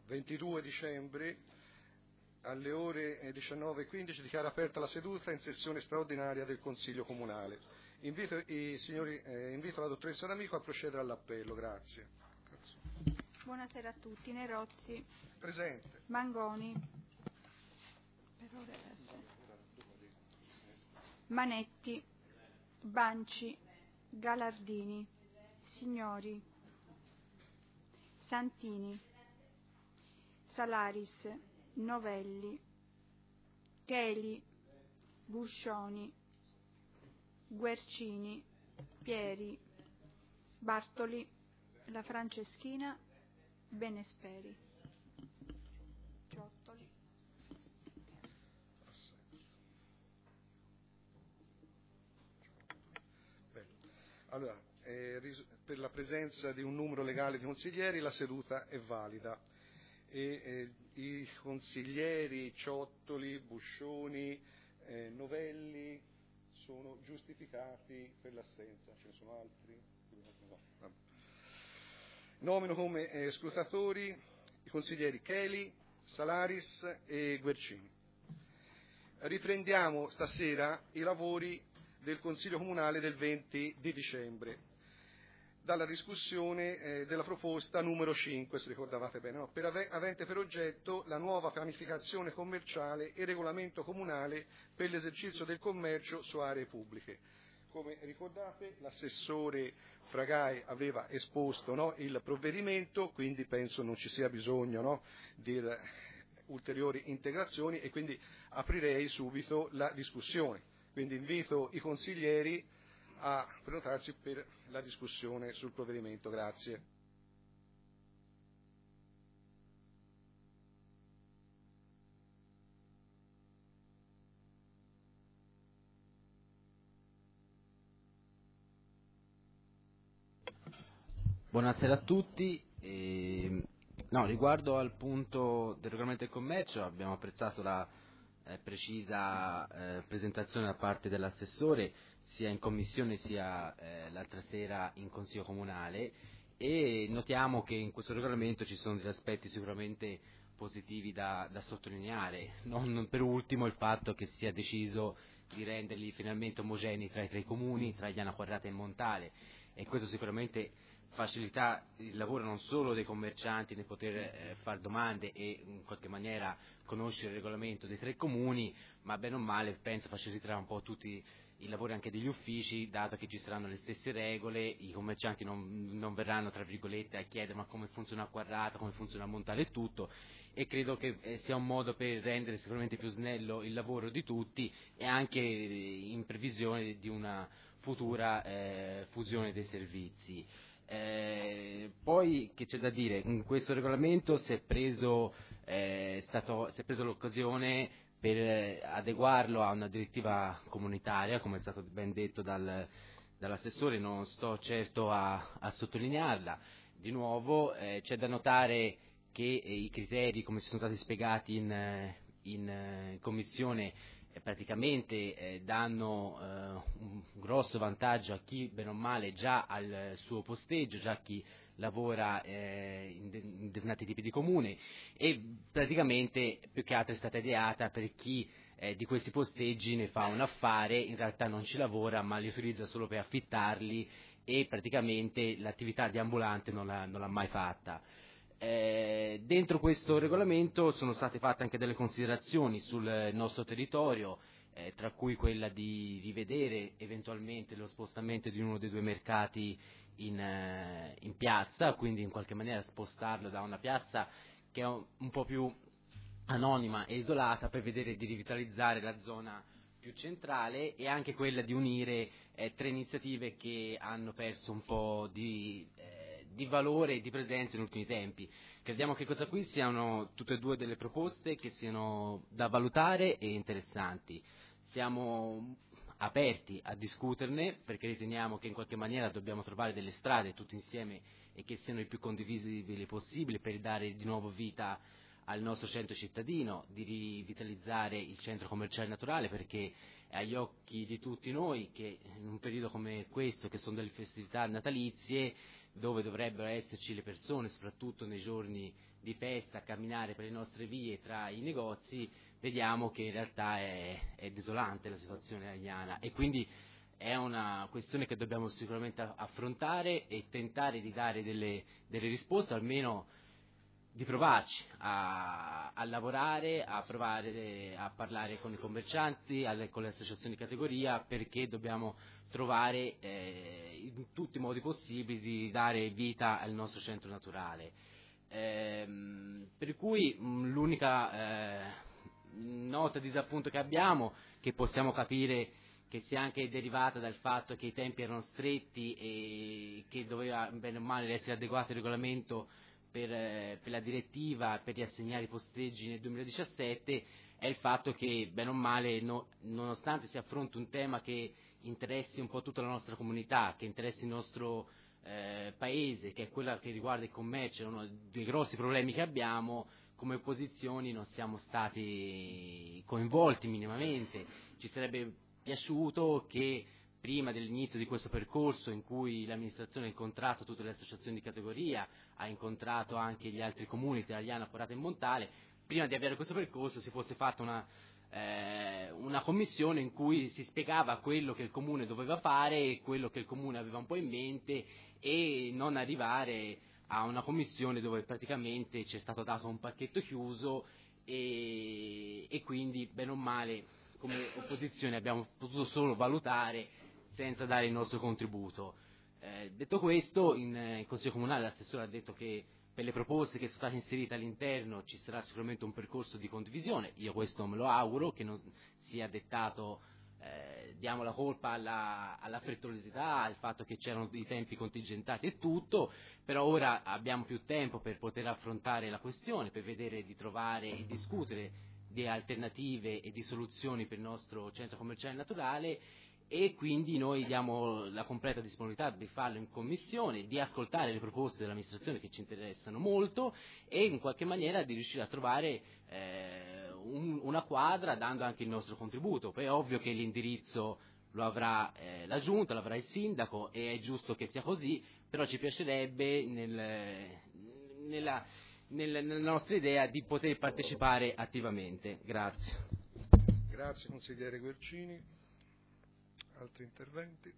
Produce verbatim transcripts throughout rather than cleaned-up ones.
ventidue dicembre alle ore diciannove e quindici dichiaro aperta la seduta in sessione straordinaria del Consiglio Comunale. Invito, i signori, eh, invito la dottoressa D'Amico a procedere all'appello. Grazie. Buonasera a tutti. Nerozzi. Presente. Mangoni. Per ore Manetti. Banci. Galardini. Signori. Santini. Salaris. Novelli. Cheli. Buscioni. Guercini. Pieri. Bartoli. La Franceschina. Benesperi. Ciottoli. Bene. Allora, eh, ris- per la presenza di un numero legale di consiglieri la seduta è valida e eh, i consiglieri Ciottoli, Buscioni, eh, Novelli sono giustificati per l'assenza. Ce ne sono altri? No. Vabbè. Nomino come eh, scrutatori i consiglieri Cheli, Salaris e Guercini. Riprendiamo stasera i lavori del Consiglio Comunale del venti di dicembre, dalla discussione eh, della proposta numero cinque, se ricordavate bene, no? per ave- avente per oggetto la nuova pianificazione commerciale e regolamento comunale per l'esercizio del commercio su aree pubbliche. Come ricordate, l'assessore Fragai aveva esposto, no, il provvedimento, quindi penso non ci sia bisogno, no, di ulteriori integrazioni e quindi aprirei subito la discussione. Quindi invito i consiglieri a prenotarsi per la discussione sul provvedimento. Grazie. Buonasera a tutti. E, no, riguardo al punto del regolamento del commercio abbiamo apprezzato la eh, precisa eh, presentazione da parte dell'assessore sia in commissione sia eh, l'altra sera in Consiglio Comunale e notiamo che in questo regolamento ci sono degli aspetti sicuramente positivi da, da sottolineare, non per ultimo il fatto che sia deciso di renderli finalmente omogenei tra i tre comuni, tra Iana Quadrata e Montale, e questo sicuramente facilità il lavoro non solo dei commercianti nel poter eh, fare domande e in qualche maniera conoscere il regolamento dei tre comuni, ma bene o male penso faciliterà un po' tutti i lavori anche degli uffici, dato che ci saranno le stesse regole, i commercianti non, non verranno tra virgolette a chiedere ma come funziona a Quadrata, come funziona a Montale e tutto, e credo che eh, sia un modo per rendere sicuramente più snello il lavoro di tutti e anche eh, in previsione di una futura eh, fusione dei servizi. Eh, poi che c'è da dire, in questo regolamento si è preso, eh, stato, si è preso l'occasione per adeguarlo a una direttiva comunitaria, come è stato ben detto dal, dall'assessore, non sto certo a, a sottolinearla. Di nuovo eh, c'è da notare che eh, i criteri, come ci sono stati spiegati in, in, in commissione, eh, praticamente eh, danno eh, un grosso vantaggio a chi bene o male già ha il suo posteggio, già a chi lavora eh, in, de- in determinati tipi di comune, e praticamente più che altro è stata ideata per chi eh, di questi posteggi ne fa un affare, in realtà non ci lavora ma li utilizza solo per affittarli e praticamente l'attività di ambulante non l'ha, non l'ha mai fatta. Eh, dentro questo regolamento sono state fatte anche delle considerazioni sul nostro territorio, eh, tra cui quella di rivedere eventualmente lo spostamento di uno dei due mercati in, eh, in piazza, quindi in qualche maniera spostarlo da una piazza che è un, un po' più anonima e isolata per vedere di rivitalizzare la zona più centrale, e anche quella di unire eh, tre iniziative che hanno perso un po' di, eh, di valore e di presenza negli ultimi tempi. Crediamo che questa qui siano tutte e due delle proposte che siano da valutare e interessanti. Siamo aperti a discuterne perché riteniamo che in qualche maniera dobbiamo trovare delle strade tutti insieme e che siano il più condivisibili possibile per dare di nuovo vita al nostro centro cittadino, di rivitalizzare il centro commerciale naturale, perché è agli occhi di tutti noi che in un periodo come questo, che sono delle festività natalizie, dove dovrebbero esserci le persone, soprattutto nei giorni di festa, a camminare per le nostre vie tra i negozi, vediamo che in realtà è, è desolante la situazione italiana, e quindi è una questione che dobbiamo sicuramente affrontare e tentare di dare delle, delle risposte, almeno di provarci a, a lavorare, a provare a parlare con i commercianti, alle, con le associazioni di categoria, perché dobbiamo trovare eh, in tutti i modi possibili di dare vita al nostro centro naturale. Ehm, per cui mh, l'unica eh, nota di disappunto che abbiamo, che possiamo capire che sia anche derivata dal fatto che i tempi erano stretti e che doveva bene o male essere adeguato il regolamento per, eh, per la direttiva per riassegnare i posteggi nel duemiladiciassette, è il fatto che bene o male no, nonostante si affronti un tema che interessi un po' tutta la nostra comunità, che interessi il nostro eh, paese, che è quella che riguarda il commercio, è uno dei grossi problemi che abbiamo, come opposizioni non siamo stati coinvolti minimamente. Ci sarebbe piaciuto che prima dell'inizio di questo percorso, in cui l'amministrazione ha incontrato tutte le associazioni di categoria, ha incontrato anche gli altri comuni, Italiana, Porata e Montale, prima di avviare questo percorso si fosse fatta una, eh, una commissione in cui si spiegava quello che il comune doveva fare e quello che il comune aveva un po' in mente, e non arrivare a una commissione dove praticamente ci è stato dato un pacchetto chiuso e, e quindi bene o male come opposizione abbiamo potuto solo valutare senza dare il nostro contributo. Eh, detto questo, in, in Consiglio Comunale l'assessore ha detto che per le proposte che sono state inserite all'interno ci sarà sicuramente un percorso di condivisione. Io questo me lo auguro, che non sia dettato, eh, diamo la colpa alla, alla frettolosità, al fatto che c'erano i tempi contingentati e tutto, però ora abbiamo più tempo per poter affrontare la questione, per vedere di trovare e discutere di alternative e di soluzioni per il nostro centro commerciale naturale, e quindi noi diamo la completa disponibilità di farlo in commissione, di ascoltare le proposte dell'amministrazione che ci interessano molto e in qualche maniera di riuscire a trovare eh, un, una quadra, dando anche il nostro contributo. Poi è ovvio che l'indirizzo lo avrà eh, la giunta, lo avrà il sindaco, e è giusto che sia così, però ci piacerebbe nel, nella, nel, nella nostra idea di poter partecipare attivamente. Grazie. Grazie consigliere Guercini. Altri interventi?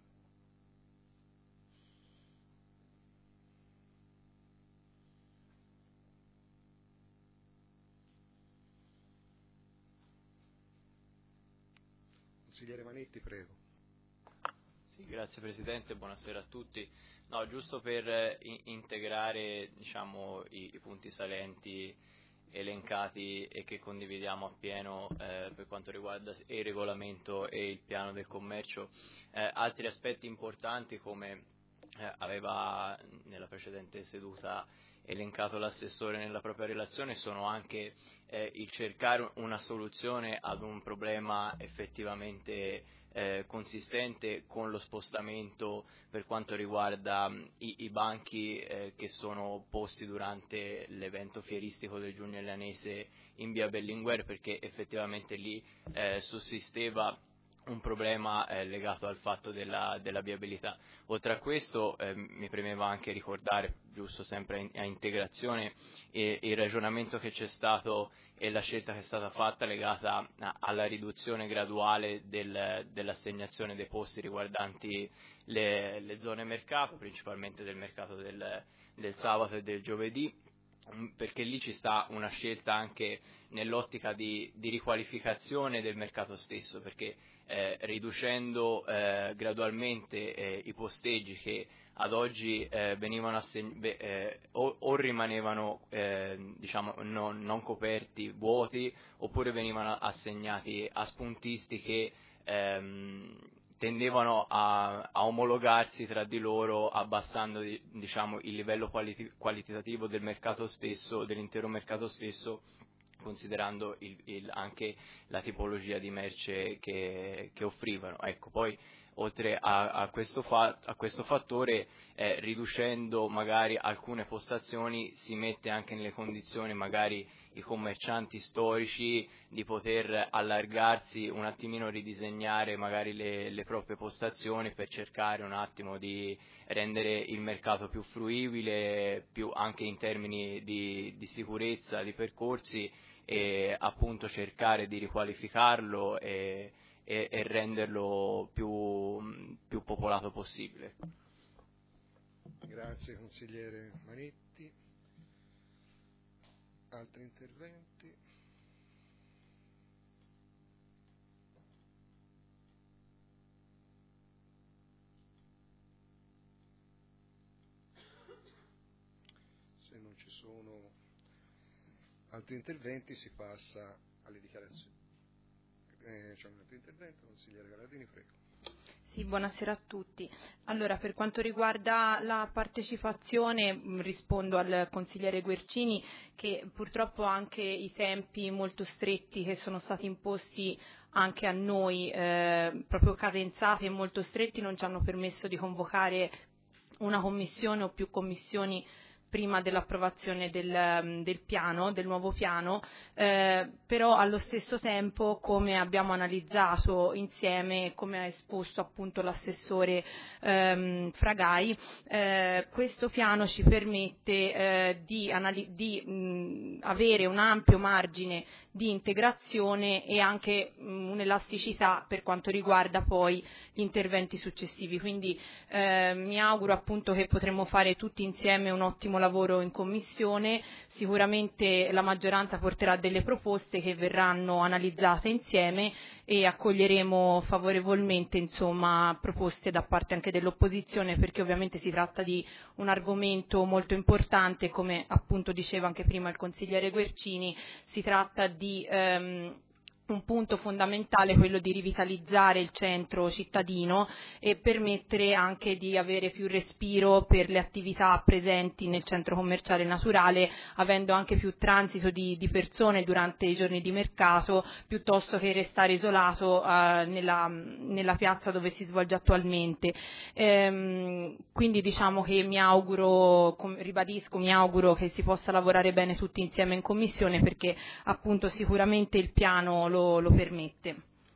Consigliere Manetti, prego. Sì, grazie Presidente, buonasera a tutti. No, giusto per eh, integrare diciamo, i, i punti salienti elencati e che condividiamo appieno eh, per quanto riguarda il regolamento e il piano del commercio, eh, altri aspetti importanti, come eh, aveva nella precedente seduta elencato l'assessore nella propria relazione, sono anche eh, il cercare una soluzione ad un problema effettivamente eh, consistente, con lo spostamento per quanto riguarda mh, i, i banchi eh, che sono posti durante l'evento fieristico del Giugno Elleanese in via Berlinguer, perché effettivamente lì eh, sussisteva un problema eh, legato al fatto della, della viabilità. Oltre a questo eh, mi premeva anche ricordare, giusto sempre in, a integrazione, eh, il ragionamento che c'è stato e la scelta che è stata fatta legata a, alla riduzione graduale del, dell'assegnazione dei posti riguardanti le, le zone mercato, principalmente del mercato del, del sabato e del giovedì, perché lì ci sta una scelta anche nell'ottica di, di riqualificazione del mercato stesso, perché eh, riducendo eh, gradualmente eh, i posteggi che ad oggi eh, venivano assegn- beh, eh, o, o rimanevano eh, diciamo non, non coperti, vuoti, oppure venivano assegnati a spuntisti che ehm, tendevano a, a omologarsi tra di loro, abbassando diciamo, il livello qualiti- qualitativo del mercato stesso, dell'intero mercato stesso, considerando il, il, anche la tipologia di merce che, che offrivano. Ecco, poi oltre a, a, questo, fa, a questo fattore, eh, riducendo magari alcune postazioni, si mette anche nelle condizioni magari i commercianti storici di poter allargarsi, un attimino ridisegnare magari le, le proprie postazioni per cercare un attimo di rendere il mercato più fruibile, più anche in termini di, di sicurezza, di percorsi, e appunto cercare di riqualificarlo e, e, e renderlo più, più popolato possibile. Grazie consigliere Manetti. Altri interventi? Se non ci sono altri interventi si passa alle dichiarazioni. Eh, c'è un altro intervento, consigliere Galardini, prego. Sì, buonasera a tutti. Allora, per quanto riguarda la partecipazione, rispondo al consigliere Guercini che purtroppo anche i tempi molto stretti che sono stati imposti anche a noi, eh, proprio cadenzati e molto stretti, non ci hanno permesso di convocare una commissione o più commissioni prima dell'approvazione del, del piano, del nuovo piano, eh, però allo stesso tempo, come abbiamo analizzato insieme, come ha esposto appunto l'assessore ehm, Fragai, eh, questo piano ci permette eh, di, anali- di mh, avere un ampio margine di integrazione e anche mh, un'elasticità per quanto riguarda poi gli interventi successivi. Quindi eh, mi auguro appunto che potremo fare tutti insieme un ottimo lavoro in commissione. Sicuramente la maggioranza porterà delle proposte che verranno analizzate insieme e accoglieremo favorevolmente insomma proposte da parte anche dell'opposizione, perché ovviamente si tratta di un argomento molto importante, come appunto diceva anche prima il consigliere Guercini. Si tratta di ehm, un punto fondamentale, quello di rivitalizzare il centro cittadino e permettere anche di avere più respiro per le attività presenti nel centro commerciale naturale, avendo anche più transito di, di persone durante i giorni di mercato, piuttosto che restare isolato eh, nella, nella piazza dove si svolge attualmente. Ehm, quindi diciamo che mi auguro, com, ribadisco, mi auguro che si possa lavorare bene tutti insieme in commissione, perché appunto sicuramente il piano lo lo permette.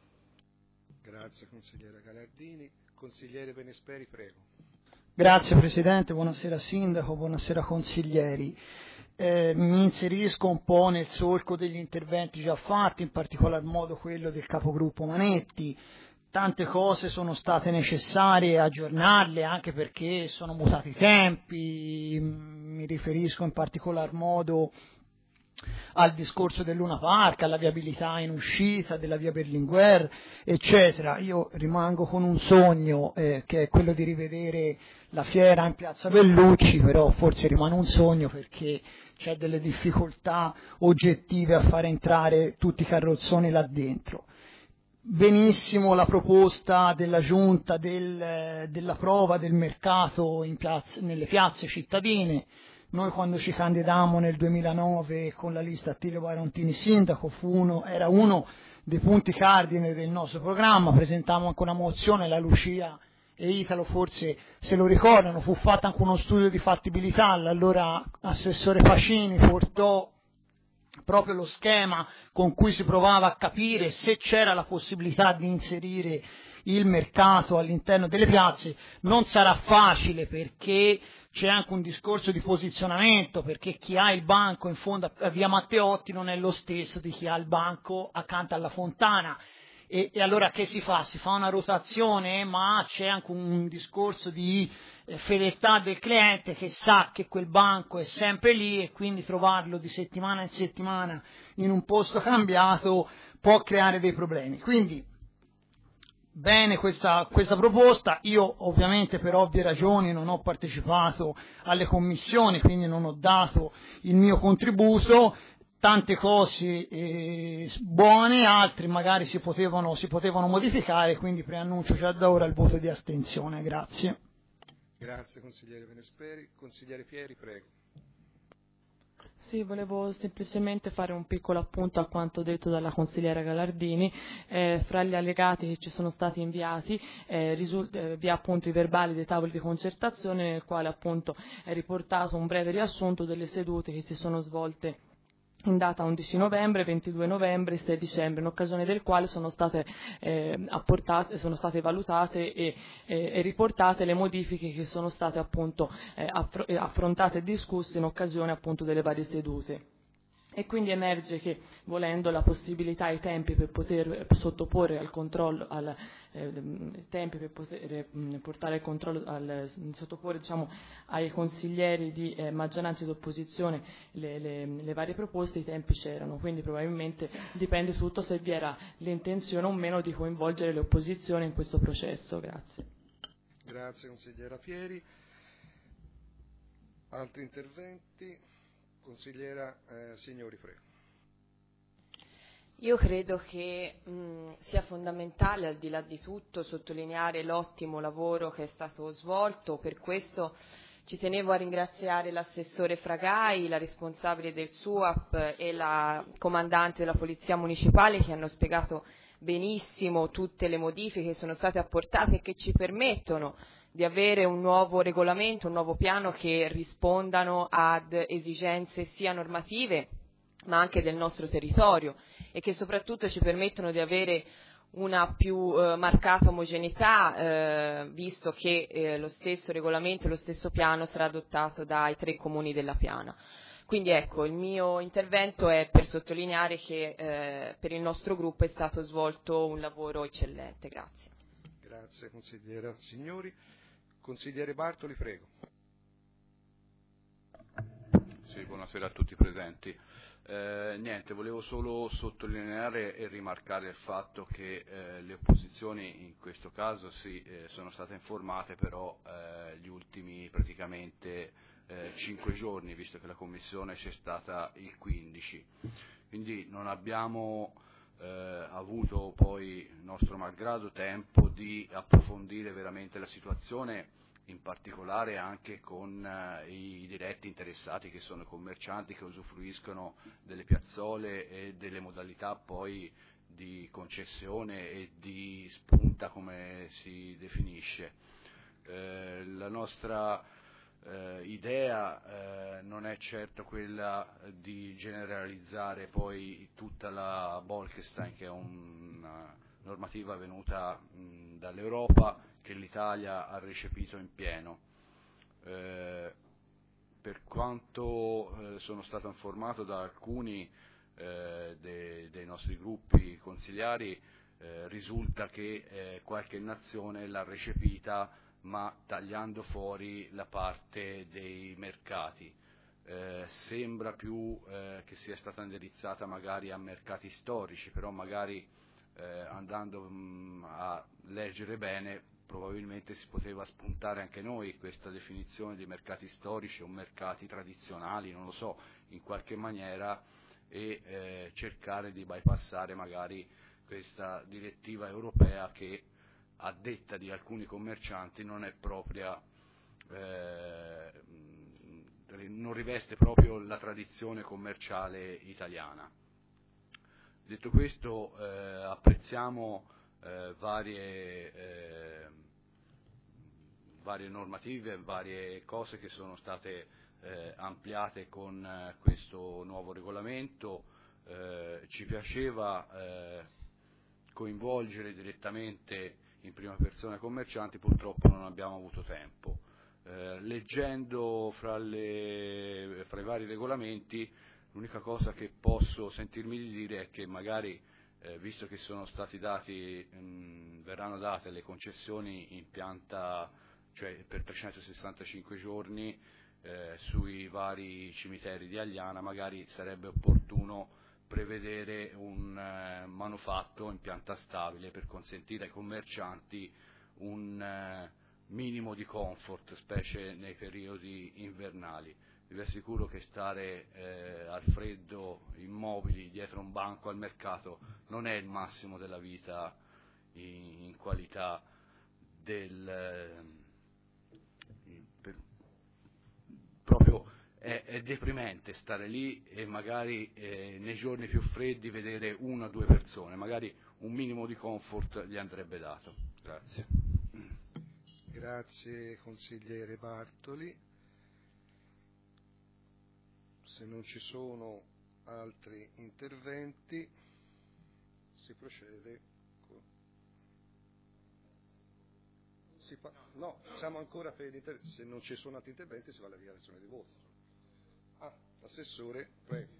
Grazie consigliere Galardini. Consigliere Benesperi, prego. Grazie Presidente, buonasera Sindaco, buonasera consiglieri. Eh, mi inserisco un po' nel solco degli interventi già fatti, in particolar modo quello del capogruppo Manetti. Tante cose sono state necessarie aggiornarle, anche perché sono mutati i tempi. Mi riferisco in particolar modo al discorso del Luna Park, alla viabilità in uscita della via Berlinguer, eccetera. Io rimango con un sogno eh, che è quello di rivedere la fiera in piazza Bellucci, però forse rimane un sogno perché c'è delle difficoltà oggettive a fare entrare tutti i carrozzoni là dentro. Benissimo la proposta della Giunta del, della prova del mercato in piazza, nelle piazze cittadine. Noi quando ci candidammo nel duemilanove con la lista Attilio Barontini sindaco fu uno, era uno dei punti cardine del nostro programma, presentammo anche una mozione, la Lucia e Italo forse se lo ricordano, fu fatto anche uno studio di fattibilità, l'allora assessore Pacini portò proprio lo schema con cui si provava a capire se c'era la possibilità di inserire il mercato all'interno delle piazze. Non sarà facile perché c'è anche un discorso di posizionamento, perché chi ha il banco in fondo a via Matteotti non è lo stesso di chi ha il banco accanto alla Fontana. E, e allora che si fa? Si fa una rotazione, ma c'è anche un discorso di eh, fedeltà del cliente che sa che quel banco è sempre lì e quindi trovarlo di settimana in settimana in un posto cambiato può creare dei problemi. Quindi bene questa, questa proposta. Io ovviamente per ovvie ragioni non ho partecipato alle commissioni, quindi non ho dato il mio contributo. Tante cose eh, buone, altre magari si potevano, si potevano modificare, quindi preannuncio già da ora il voto di astensione. Grazie. Grazie consigliere Benesperi. Consigliere Pieri, prego. Sì, volevo semplicemente fare un piccolo appunto a quanto detto dalla consigliera Galardini. Eh, fra gli allegati che ci sono stati inviati eh, risult- eh, vi è appunto i verbali dei tavoli di concertazione, nel quale appunto è riportato un breve riassunto delle sedute che si sono svolte in data undici novembre, ventidue novembre e sei dicembre, in occasione del quale sono state, eh, apportate, sono state valutate e, e, e riportate le modifiche che sono state appunto eh, affr- affrontate e discusse in occasione appunto delle varie sedute. E quindi emerge che, volendo, la possibilità e i tempi per poter sottoporre al controllo, al, eh, tempi per poter mh, portare il controllo, al, sottoporre diciamo, ai consiglieri di eh, maggioranza ed opposizione le, le, le varie proposte, i tempi c'erano, quindi probabilmente dipende tutto se vi era l'intenzione o meno di coinvolgere le opposizioni in questo processo. Grazie. Grazie consigliera Pieri. Altri interventi? Consigliera eh, Signori, prego. Io credo che mh, sia fondamentale, al di là di tutto, sottolineare l'ottimo lavoro che è stato svolto. Per questo ci tenevo a ringraziare l'assessore Fragai, la responsabile del S U A P e la comandante della Polizia Municipale, che hanno spiegato benissimo tutte le modifiche che sono state apportate e che ci permettono di avere un nuovo regolamento, un nuovo piano che rispondano ad esigenze sia normative ma anche del nostro territorio e che soprattutto ci permettono di avere una più eh, marcata omogeneità, eh, visto che eh, lo stesso regolamento e lo stesso piano sarà adottato dai tre comuni della Piana. Quindi ecco, il mio intervento è per sottolineare che eh, per il nostro gruppo è stato svolto un lavoro eccellente. Grazie. Grazie consigliera Signori. Consigliere Bartoli, prego. Sì, buonasera a tutti i presenti. Eh, niente, volevo solo sottolineare e rimarcare il fatto che eh, le opposizioni in questo caso sì, eh, sono state informate, però eh, gli ultimi praticamente eh, cinque giorni, visto che la commissione c'è stata il quindici. Quindi non abbiamo eh, avuto poi, nostro malgrado, tempo di approfondire veramente la situazione, in particolare anche con eh, i diretti interessati, che sono i commercianti che usufruiscono delle piazzole e delle modalità poi di concessione e di spunta, come si definisce. Eh, la nostra eh, idea eh, non è certo quella di generalizzare poi tutta la Bolkestein, che è una normativa venuta mh, dall'Europa, che l'Italia ha recepito in pieno. Eh, per quanto eh, sono stato informato da alcuni eh, dei, dei nostri gruppi consigliari, eh, risulta che eh, qualche nazione l'ha recepita, ma tagliando fuori la parte dei mercati. Eh, sembra più eh, che sia stata indirizzata magari a mercati storici, però magari eh, andando mh, a leggere bene probabilmente si poteva spuntare anche noi questa definizione di mercati storici o mercati tradizionali, non lo so, in qualche maniera, e eh, cercare di bypassare magari questa direttiva europea che, a detta di alcuni commercianti, non è propria, eh, non riveste proprio la tradizione commerciale italiana. Detto questo, eh, apprezziamo eh, varie, eh, varie normative, varie cose che sono state eh, ampliate con eh, questo nuovo regolamento. Eh, ci piaceva eh, coinvolgere direttamente in prima persona i commercianti, purtroppo non abbiamo avuto tempo. Eh, leggendo fra, le, fra i vari regolamenti, l'unica cosa che posso sentirmi di dire è che magari, eh, visto che sono stati dati, mh, verranno date le concessioni in pianta, cioè per trecentosessantacinque giorni eh, sui vari cimiteri di Agliana, magari sarebbe opportuno prevedere un eh, manufatto in pianta stabile per consentire ai commercianti un eh, minimo di comfort, specie nei periodi invernali. Vi assicuro che stare eh, al freddo, immobili, dietro un banco al mercato, non è il massimo della vita in, in qualità del... Eh, per, proprio è, è deprimente stare lì e magari eh, nei giorni più freddi vedere una o due persone, magari un minimo di comfort gli andrebbe dato. Grazie. Grazie consigliere Bartoli. Se non ci sono altri interventi si procede con... si pa... no, siamo ancora per inter... se non ci sono altri interventi si va alla dichiarazione di voto. Ah, assessore, prego.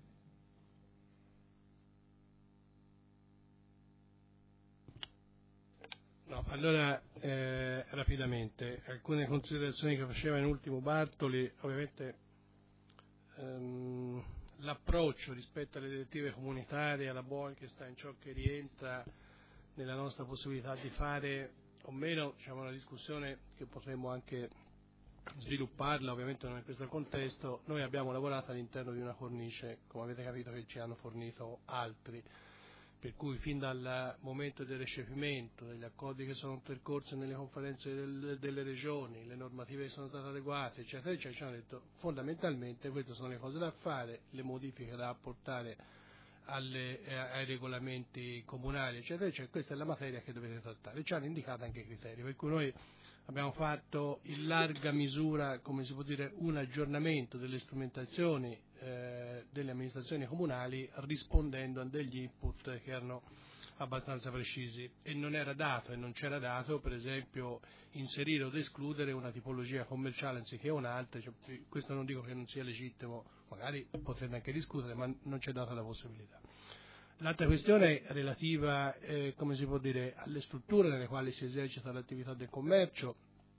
No, allora eh, rapidamente, alcune considerazioni che faceva in ultimo Bartoli, ovviamente ehm, l'approccio rispetto alle direttive comunitarie, alla Bolkestein, ciò che rientra nella nostra possibilità di fare o meno, diciamo, una discussione che potremmo anche svilupparla, ovviamente non in questo contesto. Noi abbiamo lavorato all'interno di una cornice, come avete capito, che ci hanno fornito altri, per cui fin dal momento del recepimento degli accordi che sono intercorsi nelle conferenze del, delle regioni, le normative che sono state adeguate, eccetera, eccetera, ci hanno detto fondamentalmente queste sono le cose da fare, le modifiche da apportare alle, eh, ai regolamenti comunali, eccetera, eccetera, questa è la materia che dovete trattare. Ci hanno indicato anche i criteri, per cui noi abbiamo fatto in larga misura, come si può dire, un aggiornamento delle strumentazioni eh, delle amministrazioni comunali rispondendo a degli input che erano abbastanza precisi, e non era dato e non c'era dato per esempio inserire o escludere una tipologia commerciale anziché un'altra. Cioè, questo non dico che non sia legittimo, magari potrebbe anche discutere, ma non c'è data la possibilità. L'altra questione è relativa, eh, come si può dire, alle strutture nelle quali si esercita l'attività del commercio.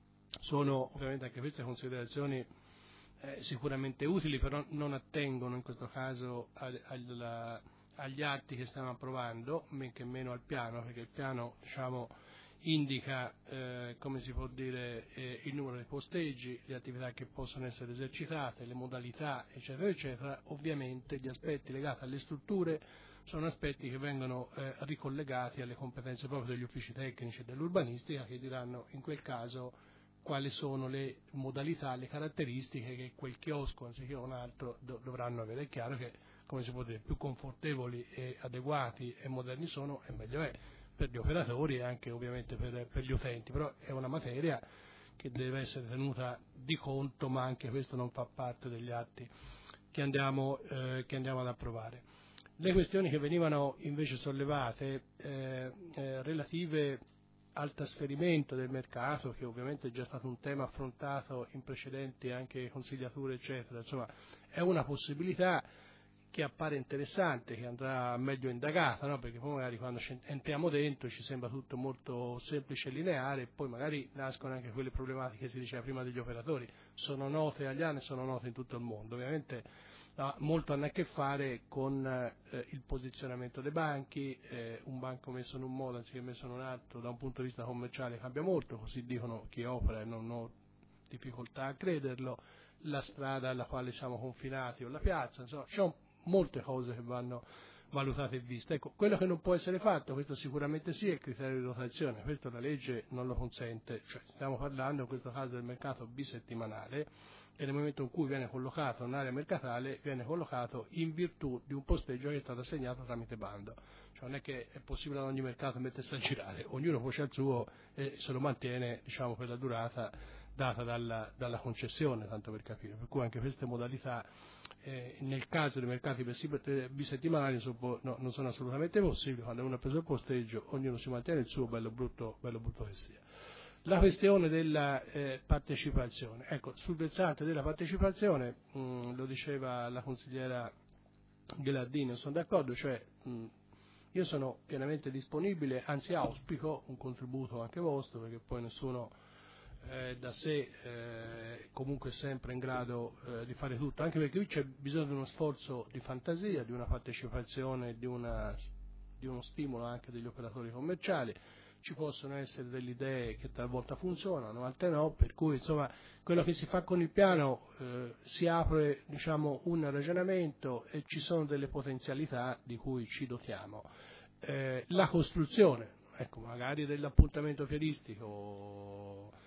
Sono ovviamente anche queste considerazioni eh, sicuramente utili, però non attengono in questo caso a, a, agli atti che stiamo approvando, men che meno al piano, perché il piano, diciamo, indica, eh, come si può dire, eh, il numero dei posteggi, le attività che possono essere esercitate, le modalità, eccetera, eccetera. Ovviamente gli aspetti legati alle strutture sono aspetti che vengono eh, ricollegati alle competenze proprio degli uffici tecnici e dell'urbanistica, che diranno in quel caso quali sono le modalità, le caratteristiche che quel chiosco anziché un altro do- dovranno avere. È chiaro che, come si può dire, più confortevoli e adeguati e moderni sono, e meglio è per gli operatori e anche ovviamente per, per gli utenti, però è una materia che deve essere tenuta di conto, ma anche questo non fa parte degli atti che andiamo, eh, che andiamo ad approvare. Le questioni che venivano invece sollevate eh, eh, relative al trasferimento del mercato, che ovviamente è già stato un tema affrontato in precedenti anche consigliature, eccetera, insomma è una possibilità che appare interessante, che andrà meglio indagata, no? Perché poi magari quando entriamo dentro ci sembra tutto molto semplice e lineare, e poi magari nascono anche quelle problematiche che si diceva prima degli operatori, sono note agli anni e sono note in tutto il mondo. Ovviamente no, molto hanno a che fare con eh, il posizionamento dei banchi, eh, un banco messo in un modo anziché messo in un altro da un punto di vista commerciale cambia molto, così dicono chi opera e non ho difficoltà a crederlo, la strada alla quale siamo confinati o la piazza, insomma c'è un molte cose che vanno valutate e viste. Ecco, quello che non può essere fatto, questo sicuramente sì, è il criterio di rotazione, questo la legge non lo consente, cioè stiamo parlando in questo caso del mercato bisettimanale, e nel momento in cui viene collocato in un'area mercatale viene collocato in virtù di un posteggio che è stato assegnato tramite bando, cioè non è che è possibile ad ogni mercato mettersi a girare, ognuno poi c'ha il suo e se lo mantiene, diciamo, per la durata data dalla, dalla concessione, tanto per capire, per cui anche queste modalità Eh, nel caso dei mercati bisettimanali no, non sono assolutamente possibili. Quando uno ha preso il posteggio ognuno si mantiene il suo, bello brutto, bello brutto che sia. La questione della eh, partecipazione, ecco, sul versante della partecipazione mh, lo diceva la consigliera Ghelardini, sono d'accordo, cioè mh, io sono pienamente disponibile, anzi auspico un contributo anche vostro, perché poi nessuno Eh, da sé eh, comunque sempre in grado eh, di fare tutto, anche perché qui c'è bisogno di uno sforzo di fantasia, di una partecipazione, di, una, di uno stimolo anche degli operatori commerciali. Ci possono essere delle idee che talvolta funzionano, altre no, per cui insomma quello che si fa con il piano eh, si apre, diciamo, un ragionamento e ci sono delle potenzialità di cui ci dotiamo. Eh, la costruzione, ecco, magari dell'appuntamento fieristico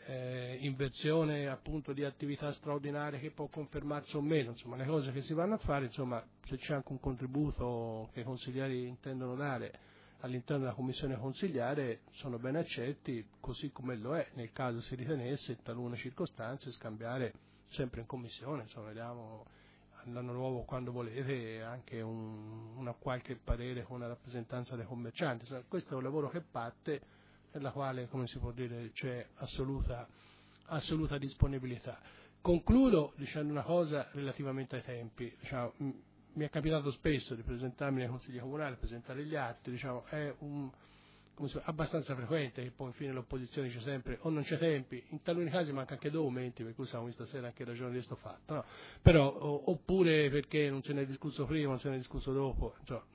eh, inversione appunto di attività straordinarie che può confermarsi o meno, insomma le cose che si vanno a fare, insomma se c'è anche un contributo che i consiglieri intendono dare all'interno della commissione consigliare sono ben accetti, così come lo è nel caso si ritenesse in talune circostanze scambiare sempre in commissione, insomma vediamo l'anno nuovo quando volete anche un, una qualche parere con la rappresentanza dei commercianti, insomma, questo è un lavoro che parte nella quale, come si può dire, c'è assoluta, assoluta disponibilità. Concludo dicendo una cosa relativamente ai tempi, diciamo, mi è capitato spesso di presentarmi nei consigli comunali, presentare gli atti, diciamo, è un, come si fa, abbastanza frequente che poi infine l'opposizione dice sempre o non c'è tempi, in taluni casi manca anche documenti, per cui siamo questa sera anche ragione di questo fatto, no? Però, o, oppure perché non se ne è discusso prima, non se ne è discusso dopo, insomma,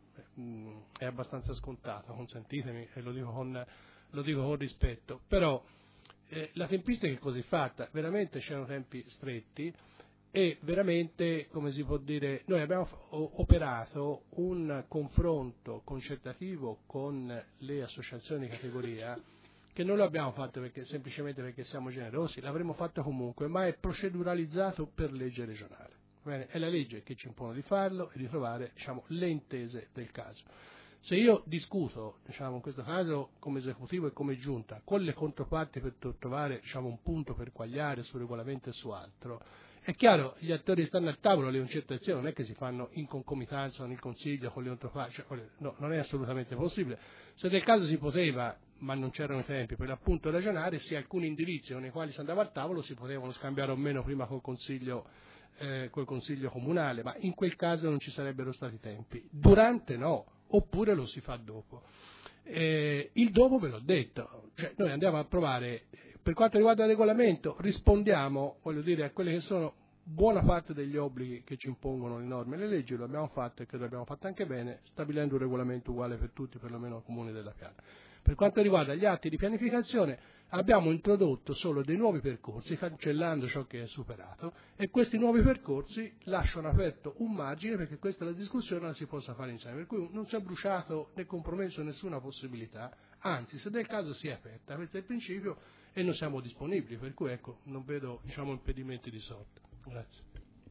è abbastanza scontato, consentitemi, e lo dico con, lo dico con rispetto, però eh, la tempistica è così fatta, veramente c'erano tempi stretti e veramente, come si può dire, noi abbiamo operato un confronto concertativo con le associazioni di categoria che non lo abbiamo fatto perché, semplicemente perché siamo generosi, l'avremmo fatto comunque, ma è proceduralizzato per legge regionale. Bene, è la legge che ci impone di farlo e di trovare, diciamo, le intese del caso. Se io discuto, diciamo, in questo caso come esecutivo e come giunta, con le controparti per trovare, diciamo, un punto per quagliare su regolamento e su altro, è chiaro, gli attori stanno al tavolo, le concertazioni non è che si fanno in concomitanza con il Consiglio, con le controparti, cioè, no, non è assolutamente possibile. Se del caso si poteva, ma non c'erano i tempi per l'appunto ragionare, se alcuni indirizzi con i quali si andava al tavolo si potevano scambiare o meno prima col Consiglio Eh, col Consiglio Comunale, ma in quel caso non ci sarebbero stati tempi. Durante no, oppure lo si fa dopo. Eh, il dopo ve l'ho detto, cioè noi andiamo a approvare, per quanto riguarda il regolamento, rispondiamo, voglio dire, a quelle che sono buona parte degli obblighi che ci impongono le norme e le leggi, lo abbiamo fatto e credo l'abbiamo fatto anche bene, stabilendo un regolamento uguale per tutti, perlomeno al Comune della Piana. Per quanto riguarda gli atti di pianificazione, abbiamo introdotto solo dei nuovi percorsi, cancellando ciò che è superato, e questi nuovi percorsi lasciano aperto un margine perché questa è la discussione la si possa fare insieme, per cui non si è bruciato né compromesso nessuna possibilità, anzi se del caso si è aperta, questo è il principio e noi siamo disponibili, per cui ecco, non vedo, diciamo, impedimenti di sorta. Grazie.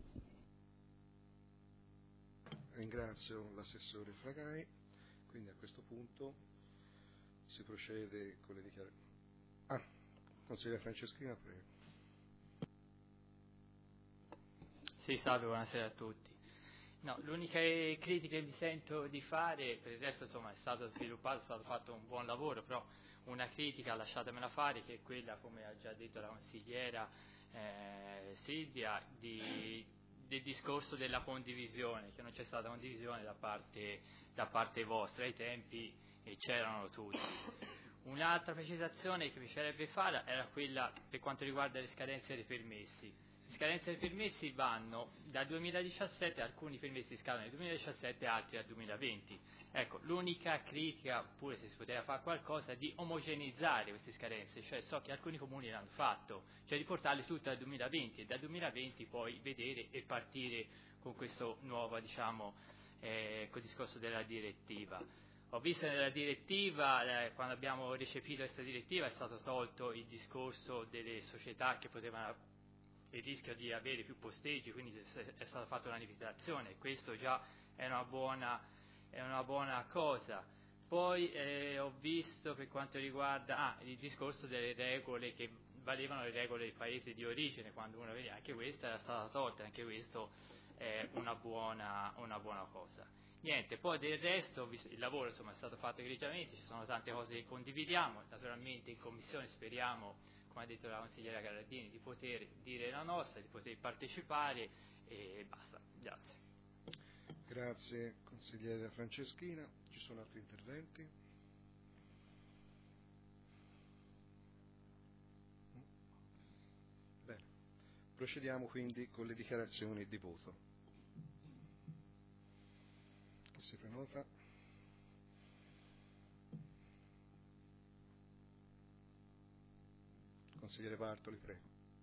Ringrazio l'assessore Fragai, quindi a questo punto si procede con le dichiarazioni. Ah, consigliere Franceschina, prego. Sì, salve, buonasera a tutti. No, l'unica critica che mi sento di fare, per il resto insomma è stato sviluppato, è stato fatto un buon lavoro, però una critica, lasciatemela fare, che è quella, come ha già detto la consigliera eh, Silvia, di, del discorso della condivisione, che non c'è stata condivisione da parte, da parte vostra, ai tempi e c'erano tutti. Un'altra precisazione che mi piacerebbe fare era quella per quanto riguarda le scadenze dei permessi. Le scadenze dei permessi vanno dal duemiladiciassette, alcuni permessi scadono nel duemiladiciassette, altri al duemilaventi. Ecco, l'unica critica, oppure se si poteva fare qualcosa, è di omogeneizzare queste scadenze, cioè so che alcuni comuni l'hanno fatto, cioè di portarle tutte al duemilaventi e dal duemilaventi poi vedere e partire con questo nuovo, diciamo, eh, col discorso della direttiva. Ho visto nella direttiva, eh, quando abbiamo recepito questa direttiva, è stato tolto il discorso delle società che potevano il rischio di avere più posteggi, quindi è stata fatta una limitazione, questo già è una buona, è una buona cosa. Poi eh, ho visto per quanto riguarda ah, il discorso delle regole che valevano le regole del paese di origine, quando uno veniva, anche questa era stata tolta, anche questo è una buona, una buona cosa. Niente, poi del resto il lavoro insomma è stato fatto egregiamente, ci sono tante cose che condividiamo, naturalmente in commissione speriamo, come ha detto la consigliera Galardini, di poter dire la nostra, di poter partecipare e basta, grazie. Grazie consigliera Franceschina, ci sono altri interventi? Bene, procediamo quindi con le dichiarazioni di voto. Si prenota. Consigliere Bartoli, prego.